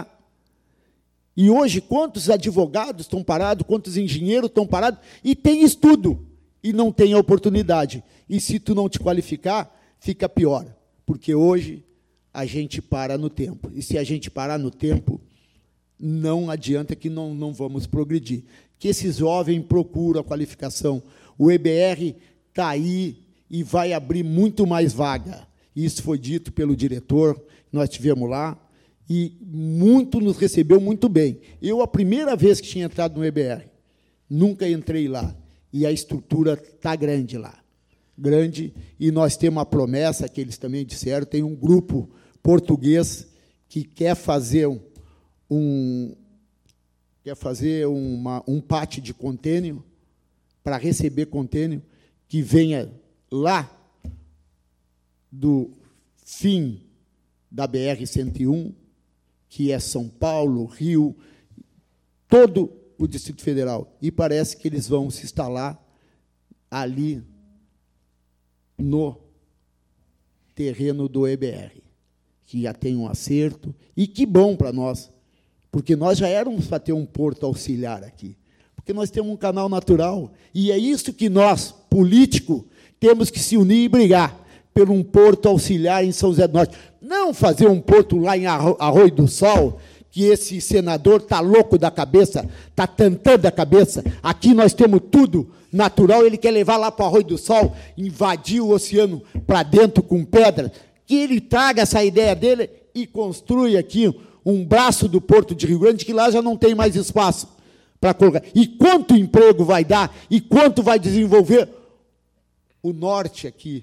E hoje, quantos advogados estão parados, quantos engenheiros estão parados, e tem estudo, e não tem a oportunidade. E se tu não te qualificar, fica pior, porque hoje a gente para no tempo. E se a gente parar no tempo, não adianta que não, não vamos progredir. Que esses jovens procuram a qualificação. O E B R está aí e vai abrir muito mais vaga. Isso foi dito pelo diretor, nós tivemos lá, e muito nos recebeu muito bem. Eu, a primeira vez que tinha entrado no E B R, nunca entrei lá, e a estrutura está grande lá. Grande, e nós temos uma promessa, que eles também disseram, tem um grupo português que quer fazer um, um quer fazer uma, um pátio de contêiner, para receber contêiner, que venha lá do fim da B R cento e um, que é São Paulo, Rio, todo o Distrito Federal. E parece que eles vão se instalar ali no terreno do E B R, que já tem um acerto, e que bom para nós, porque nós já éramos para ter um porto auxiliar aqui, porque nós temos um canal natural, e é isso que nós, políticos, temos que se unir e brigar por um porto auxiliar em São José do Norte. Não fazer um porto lá em Arroio do Sol, que esse senador está louco da cabeça, está tentando a cabeça. Aqui nós temos tudo natural, ele quer levar lá para o Arroio do Sol, invadir o oceano para dentro com pedra. Que ele traga essa ideia dele e construa aqui um braço do Porto de Rio Grande, que lá já não tem mais espaço para colocar. E quanto emprego vai dar, e quanto vai desenvolver o norte aqui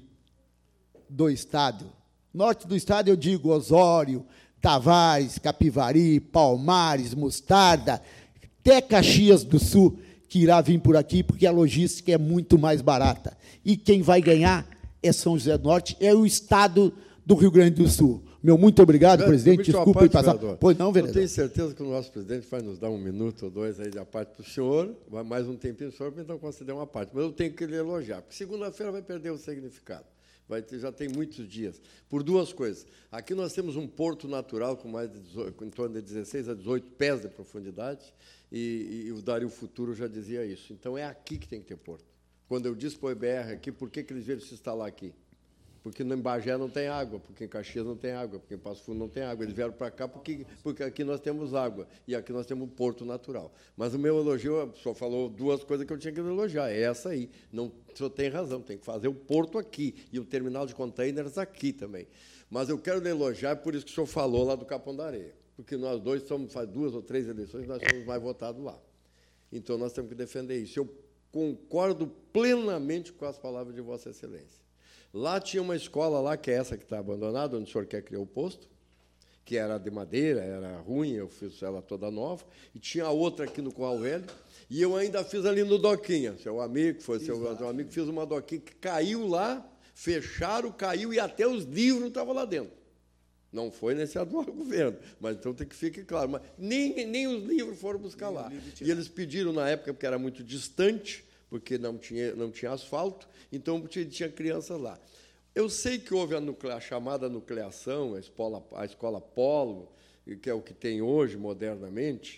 do estado. Norte do estado, eu digo Osório, Tavares, Capivari, Palmares, Mostarda, até Caxias do Sul, que irá vir por aqui, porque a logística é muito mais barata. E quem vai ganhar é São José do Norte, é o estado do Rio Grande do Sul. Meu muito obrigado, Vereador, presidente. Desculpa e passar. Pois não, vereador. Eu tenho certeza que o nosso presidente vai nos dar um minuto ou dois aí da parte para o senhor, vai mais um tempinho para o senhor, para então conceder uma parte. Mas eu tenho que lhe elogiar, porque segunda-feira vai perder o significado. Vai ter, já tem muitos dias. Por duas coisas. Aqui nós temos um porto natural com mais de dezoito, em torno de dezesseis a dezoito pés de profundidade, e, e o Dario Futuro já dizia isso. Então, é aqui que tem que ter porto. Quando eu disse para o E B R aqui, por que, que eles vieram se instalar aqui? Porque em Bagé não tem água, porque em Caxias não tem água, porque em Passo Fundo não tem água. Eles vieram para cá porque, porque aqui nós temos água e aqui nós temos um porto natural. Mas o meu elogio, o senhor falou duas coisas que eu tinha que elogiar. É essa aí. Não, o senhor tem razão, tem que fazer o porto aqui e o terminal de containers aqui também. Mas eu quero lhe elogiar por isso que o senhor falou lá do Capão da Areia. Porque nós dois somos, faz duas ou três eleições, nós somos mais votados lá. Então, nós temos que defender isso. Eu concordo plenamente com as palavras de Vossa Excelência. Lá tinha uma escola, lá, que é essa que está abandonada, onde o senhor quer criar o posto, que era de madeira, era ruim, eu fiz ela toda nova, e tinha outra aqui no Curral Velho, e eu ainda fiz ali no Doquinha, seu amigo, foi seu, seu amigo, fiz uma Doquinha que caiu lá, fecharam, caiu, e até os livros estavam lá dentro. Não foi nesse atual governo, mas então tem que ficar claro. Mas nem, nem os livros foram buscar lá. E eles pediram, na época, porque era muito distante, porque não tinha, não tinha asfalto, então tinha, tinha crianças lá. Eu sei que houve a, nuclea, a chamada nucleação, a escola, a escola Polo, que é o que tem hoje, modernamente,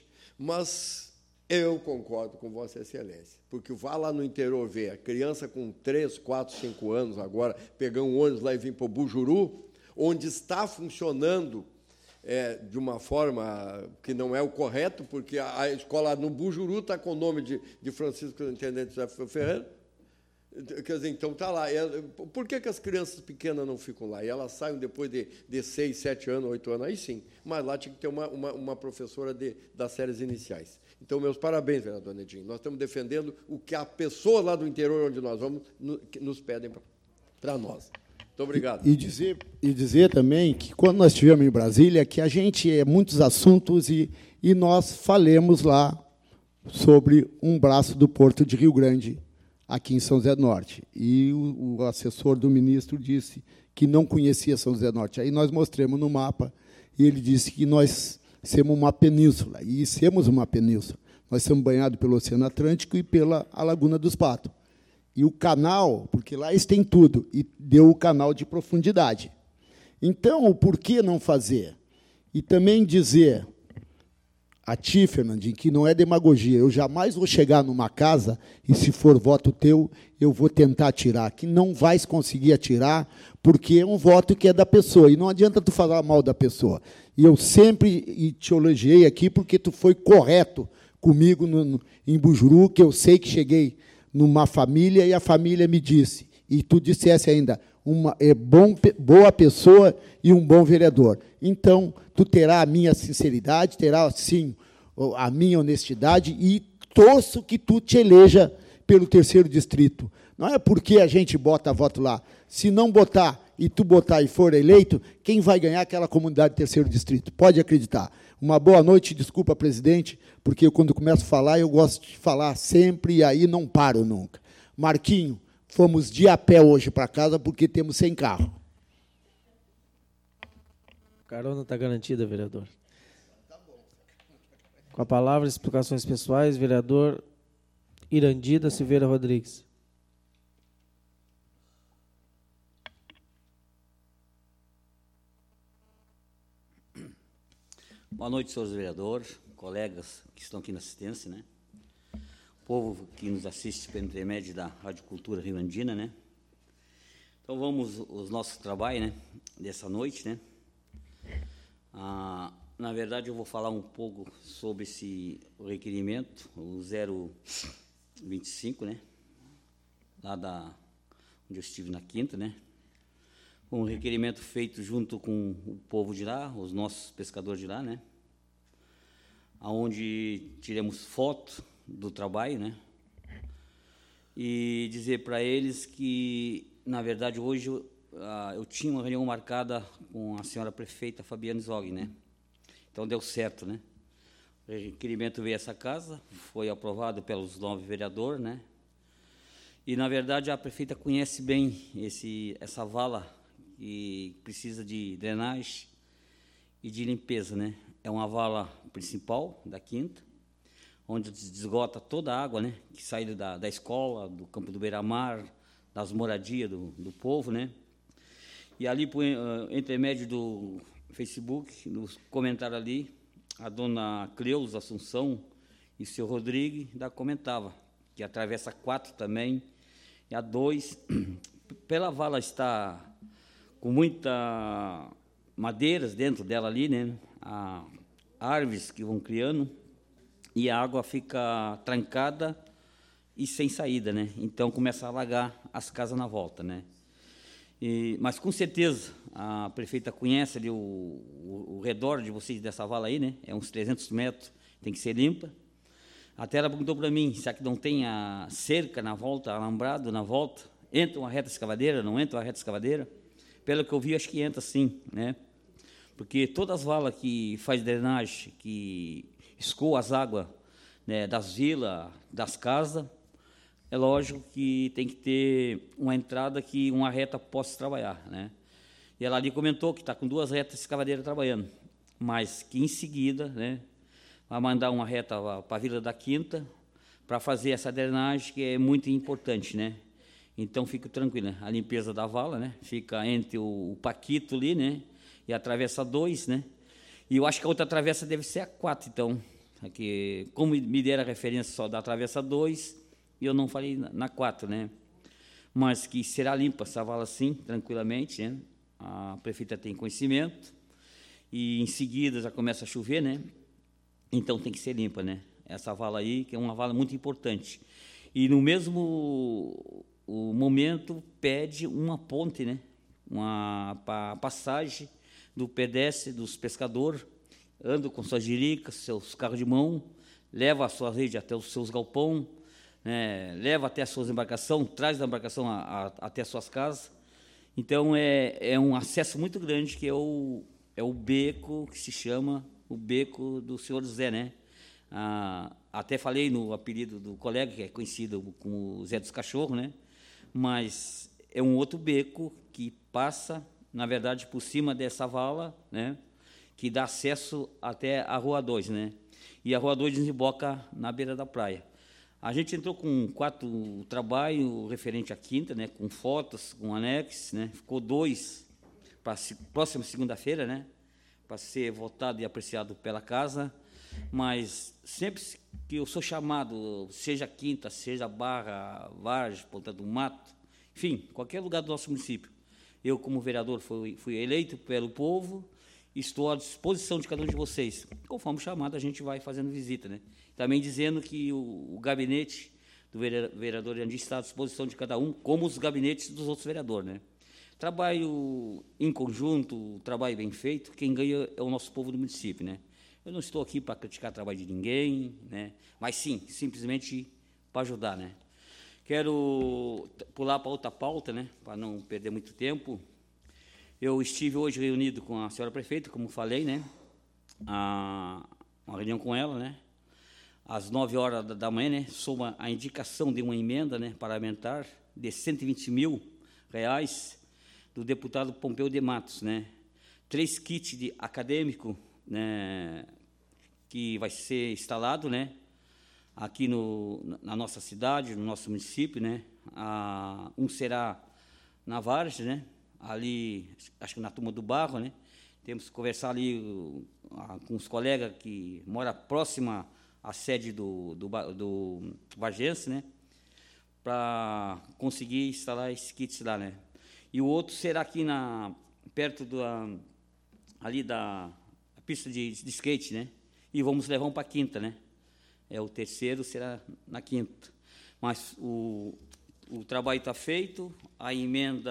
mas eu concordo com Vossa Excelência, porque vá lá no interior ver a criança com três, quatro, cinco anos agora, pegar um ônibus lá e vir para o Bujuru, onde está funcionando é, de uma forma que não é o correto, porque a, a escola no Bujuru está com o nome de, de Francisco Intendente José Ferreira. Quer dizer, então está lá. Por que, que as crianças pequenas não ficam lá? E elas saem depois de, de seis, sete anos, oito anos, aí sim. Mas lá tinha que ter uma, uma, uma professora de, das séries iniciais. Então, meus parabéns, vereador Nedinho. Nós estamos defendendo o que a pessoa lá do interior, onde nós vamos, nos pedem para nós. Muito obrigado. E dizer, e dizer também que, quando nós estivemos em Brasília, que a gente é muitos assuntos e, e nós falemos lá sobre um braço do Porto de Rio Grande, aqui em São José do Norte. E o, o assessor do ministro disse que não conhecia São José do Norte. Aí nós mostramos no mapa, e ele disse que nós somos uma península, e somos uma península. Nós somos banhados pelo Oceano Atlântico e pela a Laguna dos Patos. E o canal, porque lá eles têm tudo, e deu o canal de profundidade. Então, por que não fazer? E também dizer a ti, Fernandinho, que não é demagogia, eu jamais vou chegar numa casa, e se for voto teu, eu vou tentar atirar, que não vais conseguir atirar, porque é um voto que é da pessoa, e não adianta tu falar mal da pessoa. E eu sempre te elogiei aqui, porque tu foi correto comigo no, no, em Bujuru, que eu sei que cheguei numa família, e a família me disse, e tu dissesse ainda, uma é bom, boa pessoa e um bom vereador. Então, tu terá a minha sinceridade, terá, sim, a minha honestidade, e torço que tu te eleja pelo terceiro distrito. Não é porque a gente bota voto lá. Se não botar, e tu botar e for eleito, quem vai ganhar é aquela comunidade do terceiro distrito. Pode acreditar. Uma boa noite, desculpa, presidente, porque eu, quando começo a falar, eu gosto de falar sempre, e aí não paro nunca. Marquinho, fomos de a pé hoje para casa, porque temos sem carro. Carona está garantida, vereador. Com a palavra, explicações pessoais, vereador Irandida Silveira Rodrigues. Boa noite, senhores vereadores, colegas que estão aqui na assistência, né? povo que nos assiste pelo intermédio da Rádio Cultura Rio Andina, né? Então, vamos os nossos trabalhos, né, dessa noite, né? Ah, na verdade, eu vou falar um pouco sobre esse requerimento, o zero vinte e cinco, né? Lá da, onde eu estive na quinta, né? Um requerimento feito junto com o povo de lá, os nossos pescadores de lá, né? Onde tiramos foto do trabalho, né? E dizer para eles que, na verdade, hoje eu, uh, eu tinha uma reunião marcada com a senhora prefeita Fabiane Zog, né? Então deu certo, né? O requerimento veio a essa casa, foi aprovado pelos nove vereadores, né? E, na verdade, a prefeita conhece bem esse, essa vala que precisa de drenagem e de limpeza, né? É uma vala principal da quinta, onde esgota toda a água, né, que sai da, da escola, do campo do Beira-Mar, das moradias do, do povo, né? E ali, por uh, intermédio do Facebook, nos comentários ali, a dona Cleusa Assunção e o senhor Rodrigo da comentava que atravessa quatro também, e a dois, pela vala está com muita madeiras dentro dela ali, né? A, árvores que vão criando, e a água fica trancada e sem saída, né? Então começa a alagar as casas na volta, né? E, mas com certeza a prefeita conhece ali o, o, o redor de vocês dessa vala aí, né? É uns trezentos metros, tem que ser limpa. Até ela perguntou para mim, será que não tem a cerca na volta, alambrado na volta? Entra uma reta escavadeira, não entra uma reta escavadeira? Pelo que eu vi, acho que entra sim, né? Porque todas as valas que faz drenagem, que escoa as águas, né, das vilas, das casas, é lógico que tem que ter uma entrada que uma reta possa trabalhar, né? E ela ali comentou que está com duas retas escavadeiras trabalhando, mas que em seguida, né, vai mandar uma reta para a Vila da Quinta para fazer essa drenagem, que é muito importante, né? Então, fique tranquilo, né? A limpeza da vala, né, fica entre o, o Paquito ali, né, e a travessa dois, né? E eu acho que a outra travessa deve ser a quatro, então. Aqui, como me deram a referência só da travessa dois, eu não falei na quatro, né? Mas que será limpa essa vala sim, tranquilamente, né? A prefeita tem conhecimento, e em seguida já começa a chover, né? Então tem que ser limpa, né? Essa vala aí, que é uma vala muito importante. E no mesmo o momento pede uma ponte, né? Uma passagem do pedestre, dos pescadores, andam com suas jiricas, seus carros de mão, leva a sua rede até os seus galpão, né, leva até as suas embarcações, traz da embarcação a, a, até as suas casas. Então, é, é um acesso muito grande, que é o, é o beco, que se chama o beco do senhor Zé, né? Ah, até falei no apelido do colega, que é conhecido como Zé dos Cachorros, né? Mas é um outro beco que passa, na verdade, por cima dessa vala, né, que dá acesso até a Rua dois, né? E a Rua dois desemboca na beira da praia. A gente entrou com quatro trabalhos referente à quinta, né, com fotos, com anexo, né? Ficou dois para a próxima segunda-feira, né, para ser votado e apreciado pela casa. Mas sempre que eu sou chamado, seja Quinta, seja Barra, Vargem, Ponta do Mato, enfim, qualquer lugar do nosso município, eu, como vereador, fui, fui eleito pelo povo, estou à disposição de cada um de vocês. Conforme chamado, a gente vai fazendo visita, né? Também dizendo que o, o gabinete do vereador Andi está à disposição de cada um, como os gabinetes dos outros vereadores, né? Trabalho em conjunto, trabalho bem feito, quem ganha é o nosso povo do município, né? Eu não estou aqui para criticar o trabalho de ninguém, né? Mas sim, simplesmente para ajudar, né? Quero pular para outra pauta, né, para não perder muito tempo. Eu estive hoje reunido com a senhora prefeita, como falei, né, a, uma reunião com ela, né, às nove horas da manhã, né, sob a indicação de uma emenda, né, parlamentar de cento e vinte mil reais do deputado Pompeu de Matos, né, três kits de acadêmico, né, que vai ser instalado, né, aqui no, na nossa cidade, no nosso município, né? Ah, um será na Vargem, né? Ali, acho que na Turma do Barro, né? Temos que conversar ali uh, com os colegas que moram próxima a sede do, do, do Vargense, né, para conseguir instalar esses kits lá, né. E o outro será aqui na, perto da, ali da pista de, de skate, né, e vamos levar um para a quinta, né. É, o terceiro será na quinta. Mas o, o trabalho está feito, a emenda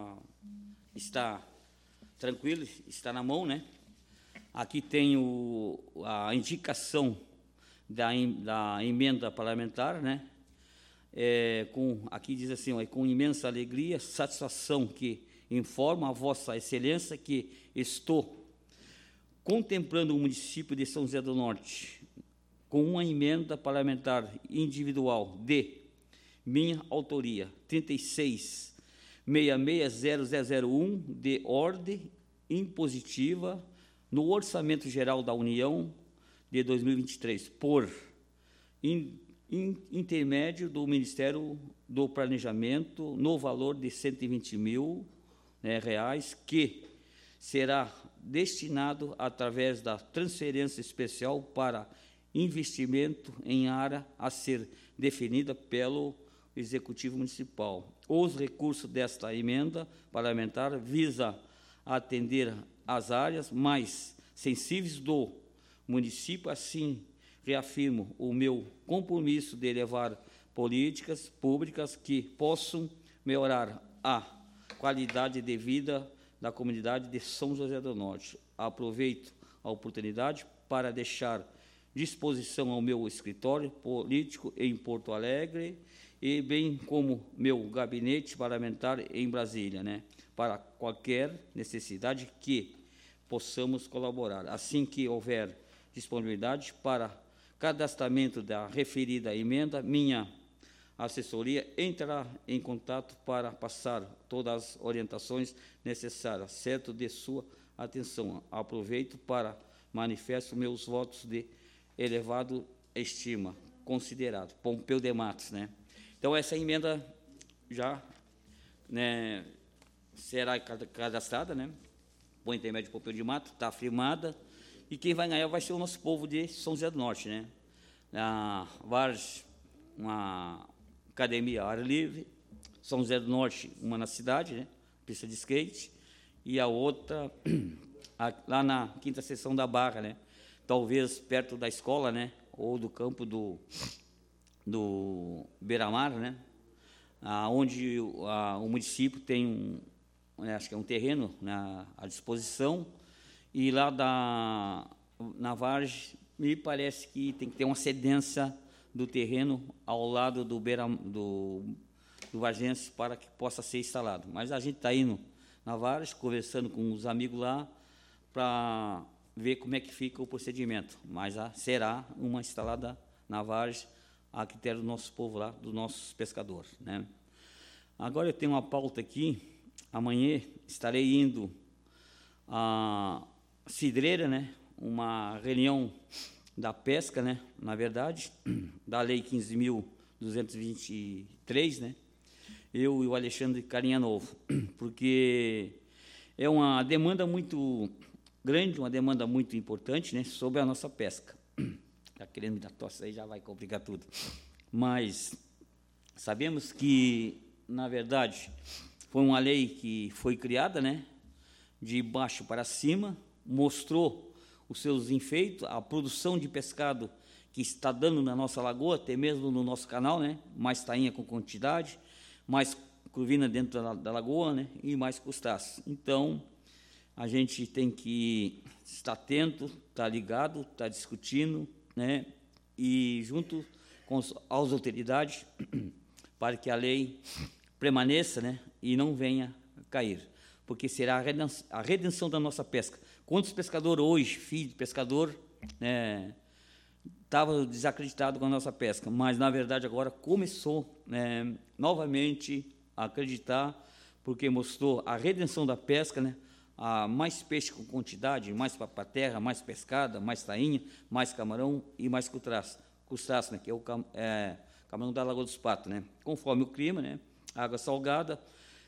está tranquila, está na mão, né. Aqui tem o, a indicação da, da emenda parlamentar, né? É, com, aqui diz assim, ó, com imensa alegria, satisfação que informa a Vossa Excelência que estou contemplando o município de São José do Norte com uma emenda parlamentar individual de minha autoria, trinta e seis, seis seis zero zero zero um, de ordem impositiva no Orçamento Geral da União de dois mil e vinte e três, por in, in, intermédio do Ministério do Planejamento, no valor de cento e vinte mil né, reais, que será destinado através da transferência especial para investimento em área a ser definida pelo Executivo Municipal. Os recursos desta emenda parlamentar visa atender as áreas mais sensíveis do município, assim reafirmo o meu compromisso de levar políticas públicas que possam melhorar a qualidade de vida da comunidade de São José do Norte. Aproveito a oportunidade para deixar disposição ao meu escritório político em Porto Alegre e bem como meu gabinete parlamentar em Brasília, né, para qualquer necessidade que possamos colaborar. Assim que houver disponibilidade para cadastramento da referida emenda, minha assessoria entrará em contato para passar todas as orientações necessárias, certo de sua atenção. Aproveito para manifesto meus votos de elevado estima, considerado. Pompeu de Matos, né? Então, essa emenda já, né, será cadastrada, né, por intermédio de Pompeu de Matos, está afirmada, e quem vai ganhar vai ser o nosso povo de São José do Norte, né? A Vargem, uma academia ao ar livre, São José do Norte, uma na cidade, né, pista de skate, e a outra a, lá na quinta seção da Barra, né, talvez perto da escola, né, ou do campo do, do Beira-Mar, né, onde a, o município tem um, né, acho que é um terreno, né, à disposição, e lá da, na Vargem, me parece que tem que ter uma cedência do terreno ao lado do, Beira, do, do Vargense para que possa ser instalado. Mas a gente está indo na Vargem, conversando com os amigos lá, para ver como é que fica o procedimento. Mas a, será uma instalada na Vargem, a critério do nosso povo lá, dos nossos pescadores, né? Agora eu tenho uma pauta aqui. Amanhã estarei indo a Cidreira, né, uma reunião da pesca, né, na verdade, da Lei quinze mil duzentos e vinte e três, né, eu e o Alexandre Carinha Novo, porque é uma demanda muito grande, uma demanda muito importante, né, sobre a nossa pesca. Está querendo me dar tosse aí, já vai complicar tudo. Mas sabemos que, na verdade, foi uma lei que foi criada, né, de baixo para cima, mostrou os seus efeitos, a produção de pescado que está dando na nossa lagoa, até mesmo no nosso canal, né, mais tainha com quantidade, mais curvina dentro da, da lagoa, né, e mais crustáceos. Então, a gente tem que estar atento, estar ligado, estar discutindo, né, e junto com as autoridades, para que a lei permaneça, né, e não venha cair, porque será a redenção, a redenção da nossa pesca. Quantos pescadores hoje, filho de pescador, né, estavam desacreditados com a nossa pesca, mas, na verdade, agora começou, né, novamente a acreditar, porque mostrou a redenção da pesca, né, a mais peixe com quantidade, mais para a terra, mais pescada, mais tainha, mais camarão e mais crustáceo, crustáceo, né, que é o cam, é, camarão da Lagoa dos Patos, né, conforme o clima, né, água salgada.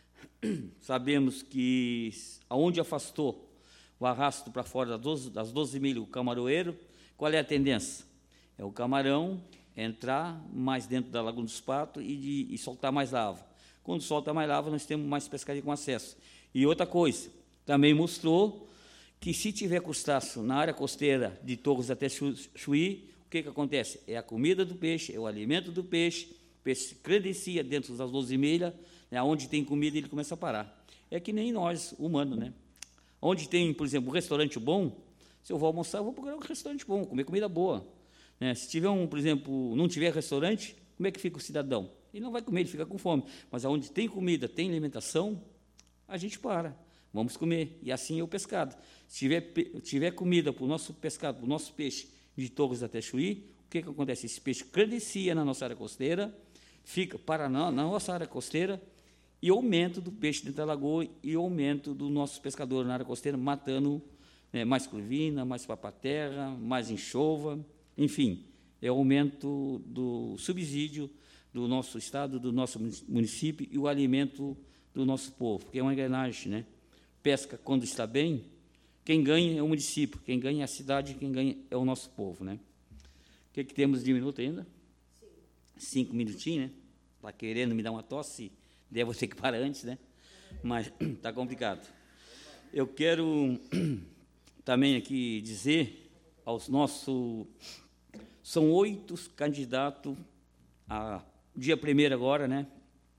Sabemos que aonde afastou o arrasto para fora das doze, das doze milhas o camaroeiro, qual é a tendência? É o camarão entrar mais dentro da Laguna dos Patos e, de, e soltar mais lava. Quando solta mais lava, nós temos mais pescaria com acesso. E outra coisa, também mostrou que se tiver crustáceo na área costeira de Torres até Chuí, o que, que acontece? É a comida do peixe, é o alimento do peixe, o peixe se credencia dentro das doze milhas, né, onde tem comida ele começa a parar. É que nem nós, humanos, né? Onde tem, por exemplo, um restaurante bom, se eu vou almoçar, eu vou procurar um restaurante bom, comer comida boa. Né? Se tiver um, por exemplo, não tiver restaurante, como é que fica o cidadão? Ele não vai comer, ele fica com fome. Mas onde tem comida, tem alimentação, a gente para, vamos comer. E assim é o pescado. Se tiver, tiver comida para o nosso pescado, para o nosso peixe de Torres até Chuí, o que, que acontece? Esse peixe credencia na nossa área costeira, fica para na, na nossa área costeira, e aumento do peixe dentro da lagoa e aumento do nosso pescador na área costeira, matando, né, mais curvina, mais papaterra, mais enxova, enfim, é o aumento do subsídio do nosso estado, do nosso município e o alimento do nosso povo, porque é uma engrenagem, né? Pesca, quando está bem, quem ganha é o município, quem ganha é a cidade, quem ganha é o nosso povo, né? O que, que temos de minuto ainda? Sim. Cinco minutinhos, né? Está querendo me dar uma tosse, deve ter que parar antes, né? Mas está complicado. Eu quero também aqui dizer aos nossos... São oito candidatos a dia primeiro agora, né?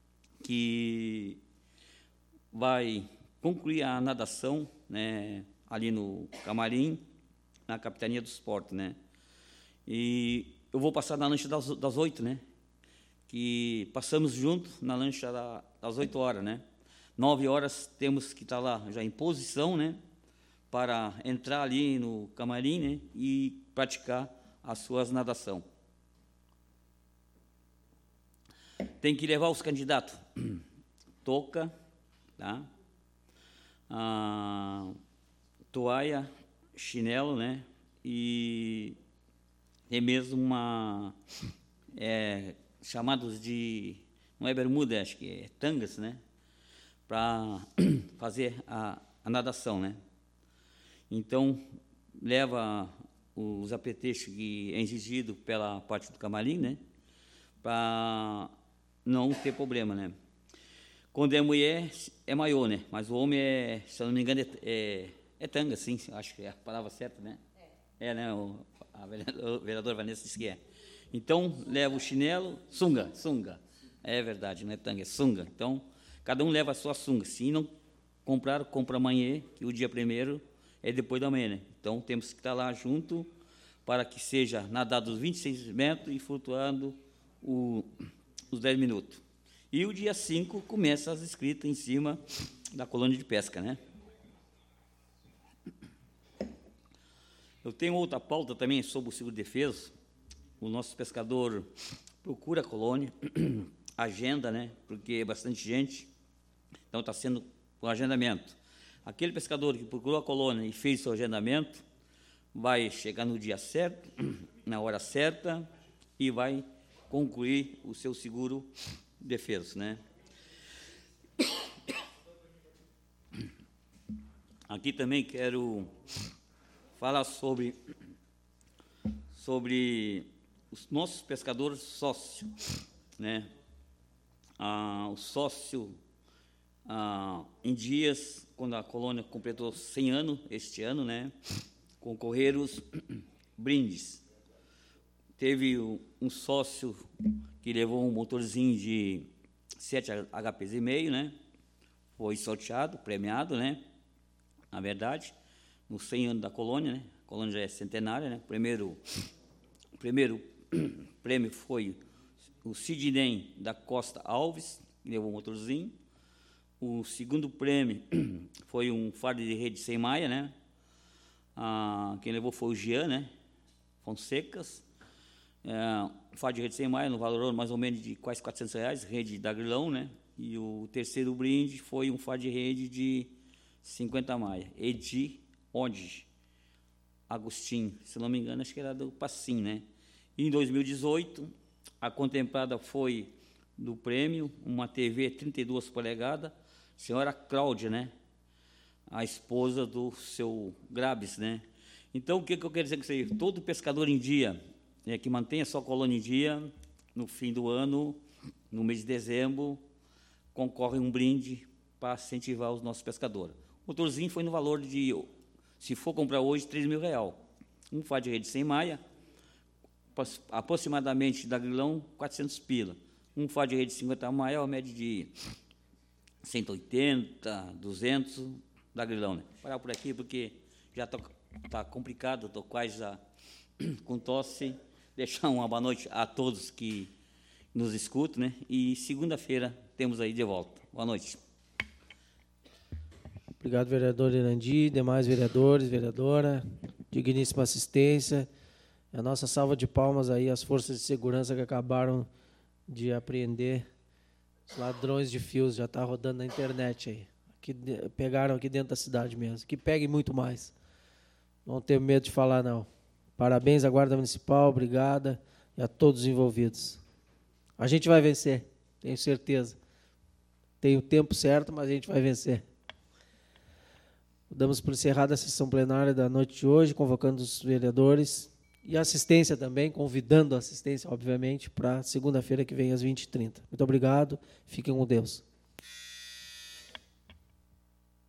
Que vai concluir a nadação, né, ali no Camarim, na Capitania dos Portos, né? E eu vou passar na lancha das, das oito, né? Que passamos junto na lancha da, das oito horas, né? Nove horas temos que estar lá já em posição, né? Para entrar ali no Camarim, né? E praticar as suas nadação. Tem que levar os candidatos touca, tá? Ah, toalha, chinelo, né? E tem mesmo uma é, chamados de, não é bermuda, acho que é tangas, né? Para fazer a, a nadação, né? Então leva os apetrechos que é exigido pela parte do camarim, né? Para não ter problema, né? Quando é mulher, é maiô, né? Mas o homem é, se eu não me engano, é, é, é tanga, sim, acho que é a palavra certa, né? É, é né? O, a vereadora Vanessa disse que é. Então, leva o chinelo, sunga, sunga. É verdade, não é tanga, é sunga. Então, cada um leva a sua sunga. Se não comprar, compra amanhã, que o dia primeiro é depois da manhã, né? Então, temos que estar lá junto para que seja nadado os vinte e seis metros e flutuando o, os dez minutos. E o dia cinco começa as inscritas em cima da colônia de pesca, né? Eu tenho outra pauta também sobre o seguro-defesa. O nosso pescador procura a colônia, agenda, né? Porque é bastante gente, então está sendo o agendamento. Aquele pescador que procurou a colônia e fez seu agendamento, vai chegar no dia certo, na hora certa, e vai concluir o seu seguro defesa, né? Aqui também quero falar sobre, sobre os nossos pescadores sócios, né? Ah, o sócio, ah, em dias, quando a colônia completou cem anos, este ano, né? Concorreram os brindes. Teve um sócio que levou um motorzinho de sete H Ps e meio, né? Foi sorteado, premiado, né? Na verdade, nos cem anos da colônia, né? A colônia já é centenária, né? Primeiro, o primeiro prêmio foi o Sidney da Costa Alves, que levou um motorzinho. O segundo prêmio foi um fardo de rede sem maia, né? Ah, quem levou foi o Jean, né? Fonsecas. É, fardo de rede sem maia, no valor mais ou menos de quase quatrocentos reais, rede da Grilão, né? E o terceiro brinde foi um fardo de rede de cinquenta maia. Edi Onde Agostinho, se não me engano, acho que era do Passim, né? E em dois mil e dezoito, a contemplada foi do prêmio, uma T V trinta e duas polegadas, senhora Cláudia, né? A esposa do seu Grabes, né? Então, o que, que eu quero dizer com isso aí? Todo pescador em dia é que mantenha sua colônia em dia. No fim do ano, no mês de dezembro, concorre um brinde para incentivar os nossos pescadores. O motorzinho foi no valor de, se for comprar hoje, três mil reais. Um faz de rede sem maia, aproximadamente da grilão, quatrocentos pila. Um faz de rede de cinquenta maia, a média de cento e oitenta, duzentos da grilão. Né? Vou parar por aqui, porque já está tá complicado, estou quase já com tosse. Deixar uma boa noite a todos que nos escutam, né? E segunda-feira temos aí de volta. Boa noite. Obrigado, vereador Irandi, demais vereadores, vereadora, digníssima assistência. A nossa salva de palmas aí às forças de segurança que acabaram de apreender os ladrões de fios, já está rodando na internet aí. Que pegaram aqui dentro da cidade mesmo. Que peguem muito mais. Não tenho medo de falar, não. Parabéns à Guarda Municipal, obrigada, e a todos os envolvidos. A gente vai vencer, tenho certeza. Tem o tempo certo, mas a gente vai vencer. Damos por encerrada a sessão plenária da noite de hoje, convocando os vereadores e a assistência também, convidando a assistência, obviamente, para segunda-feira que vem às vinte e trinta. Muito obrigado, fiquem com Deus.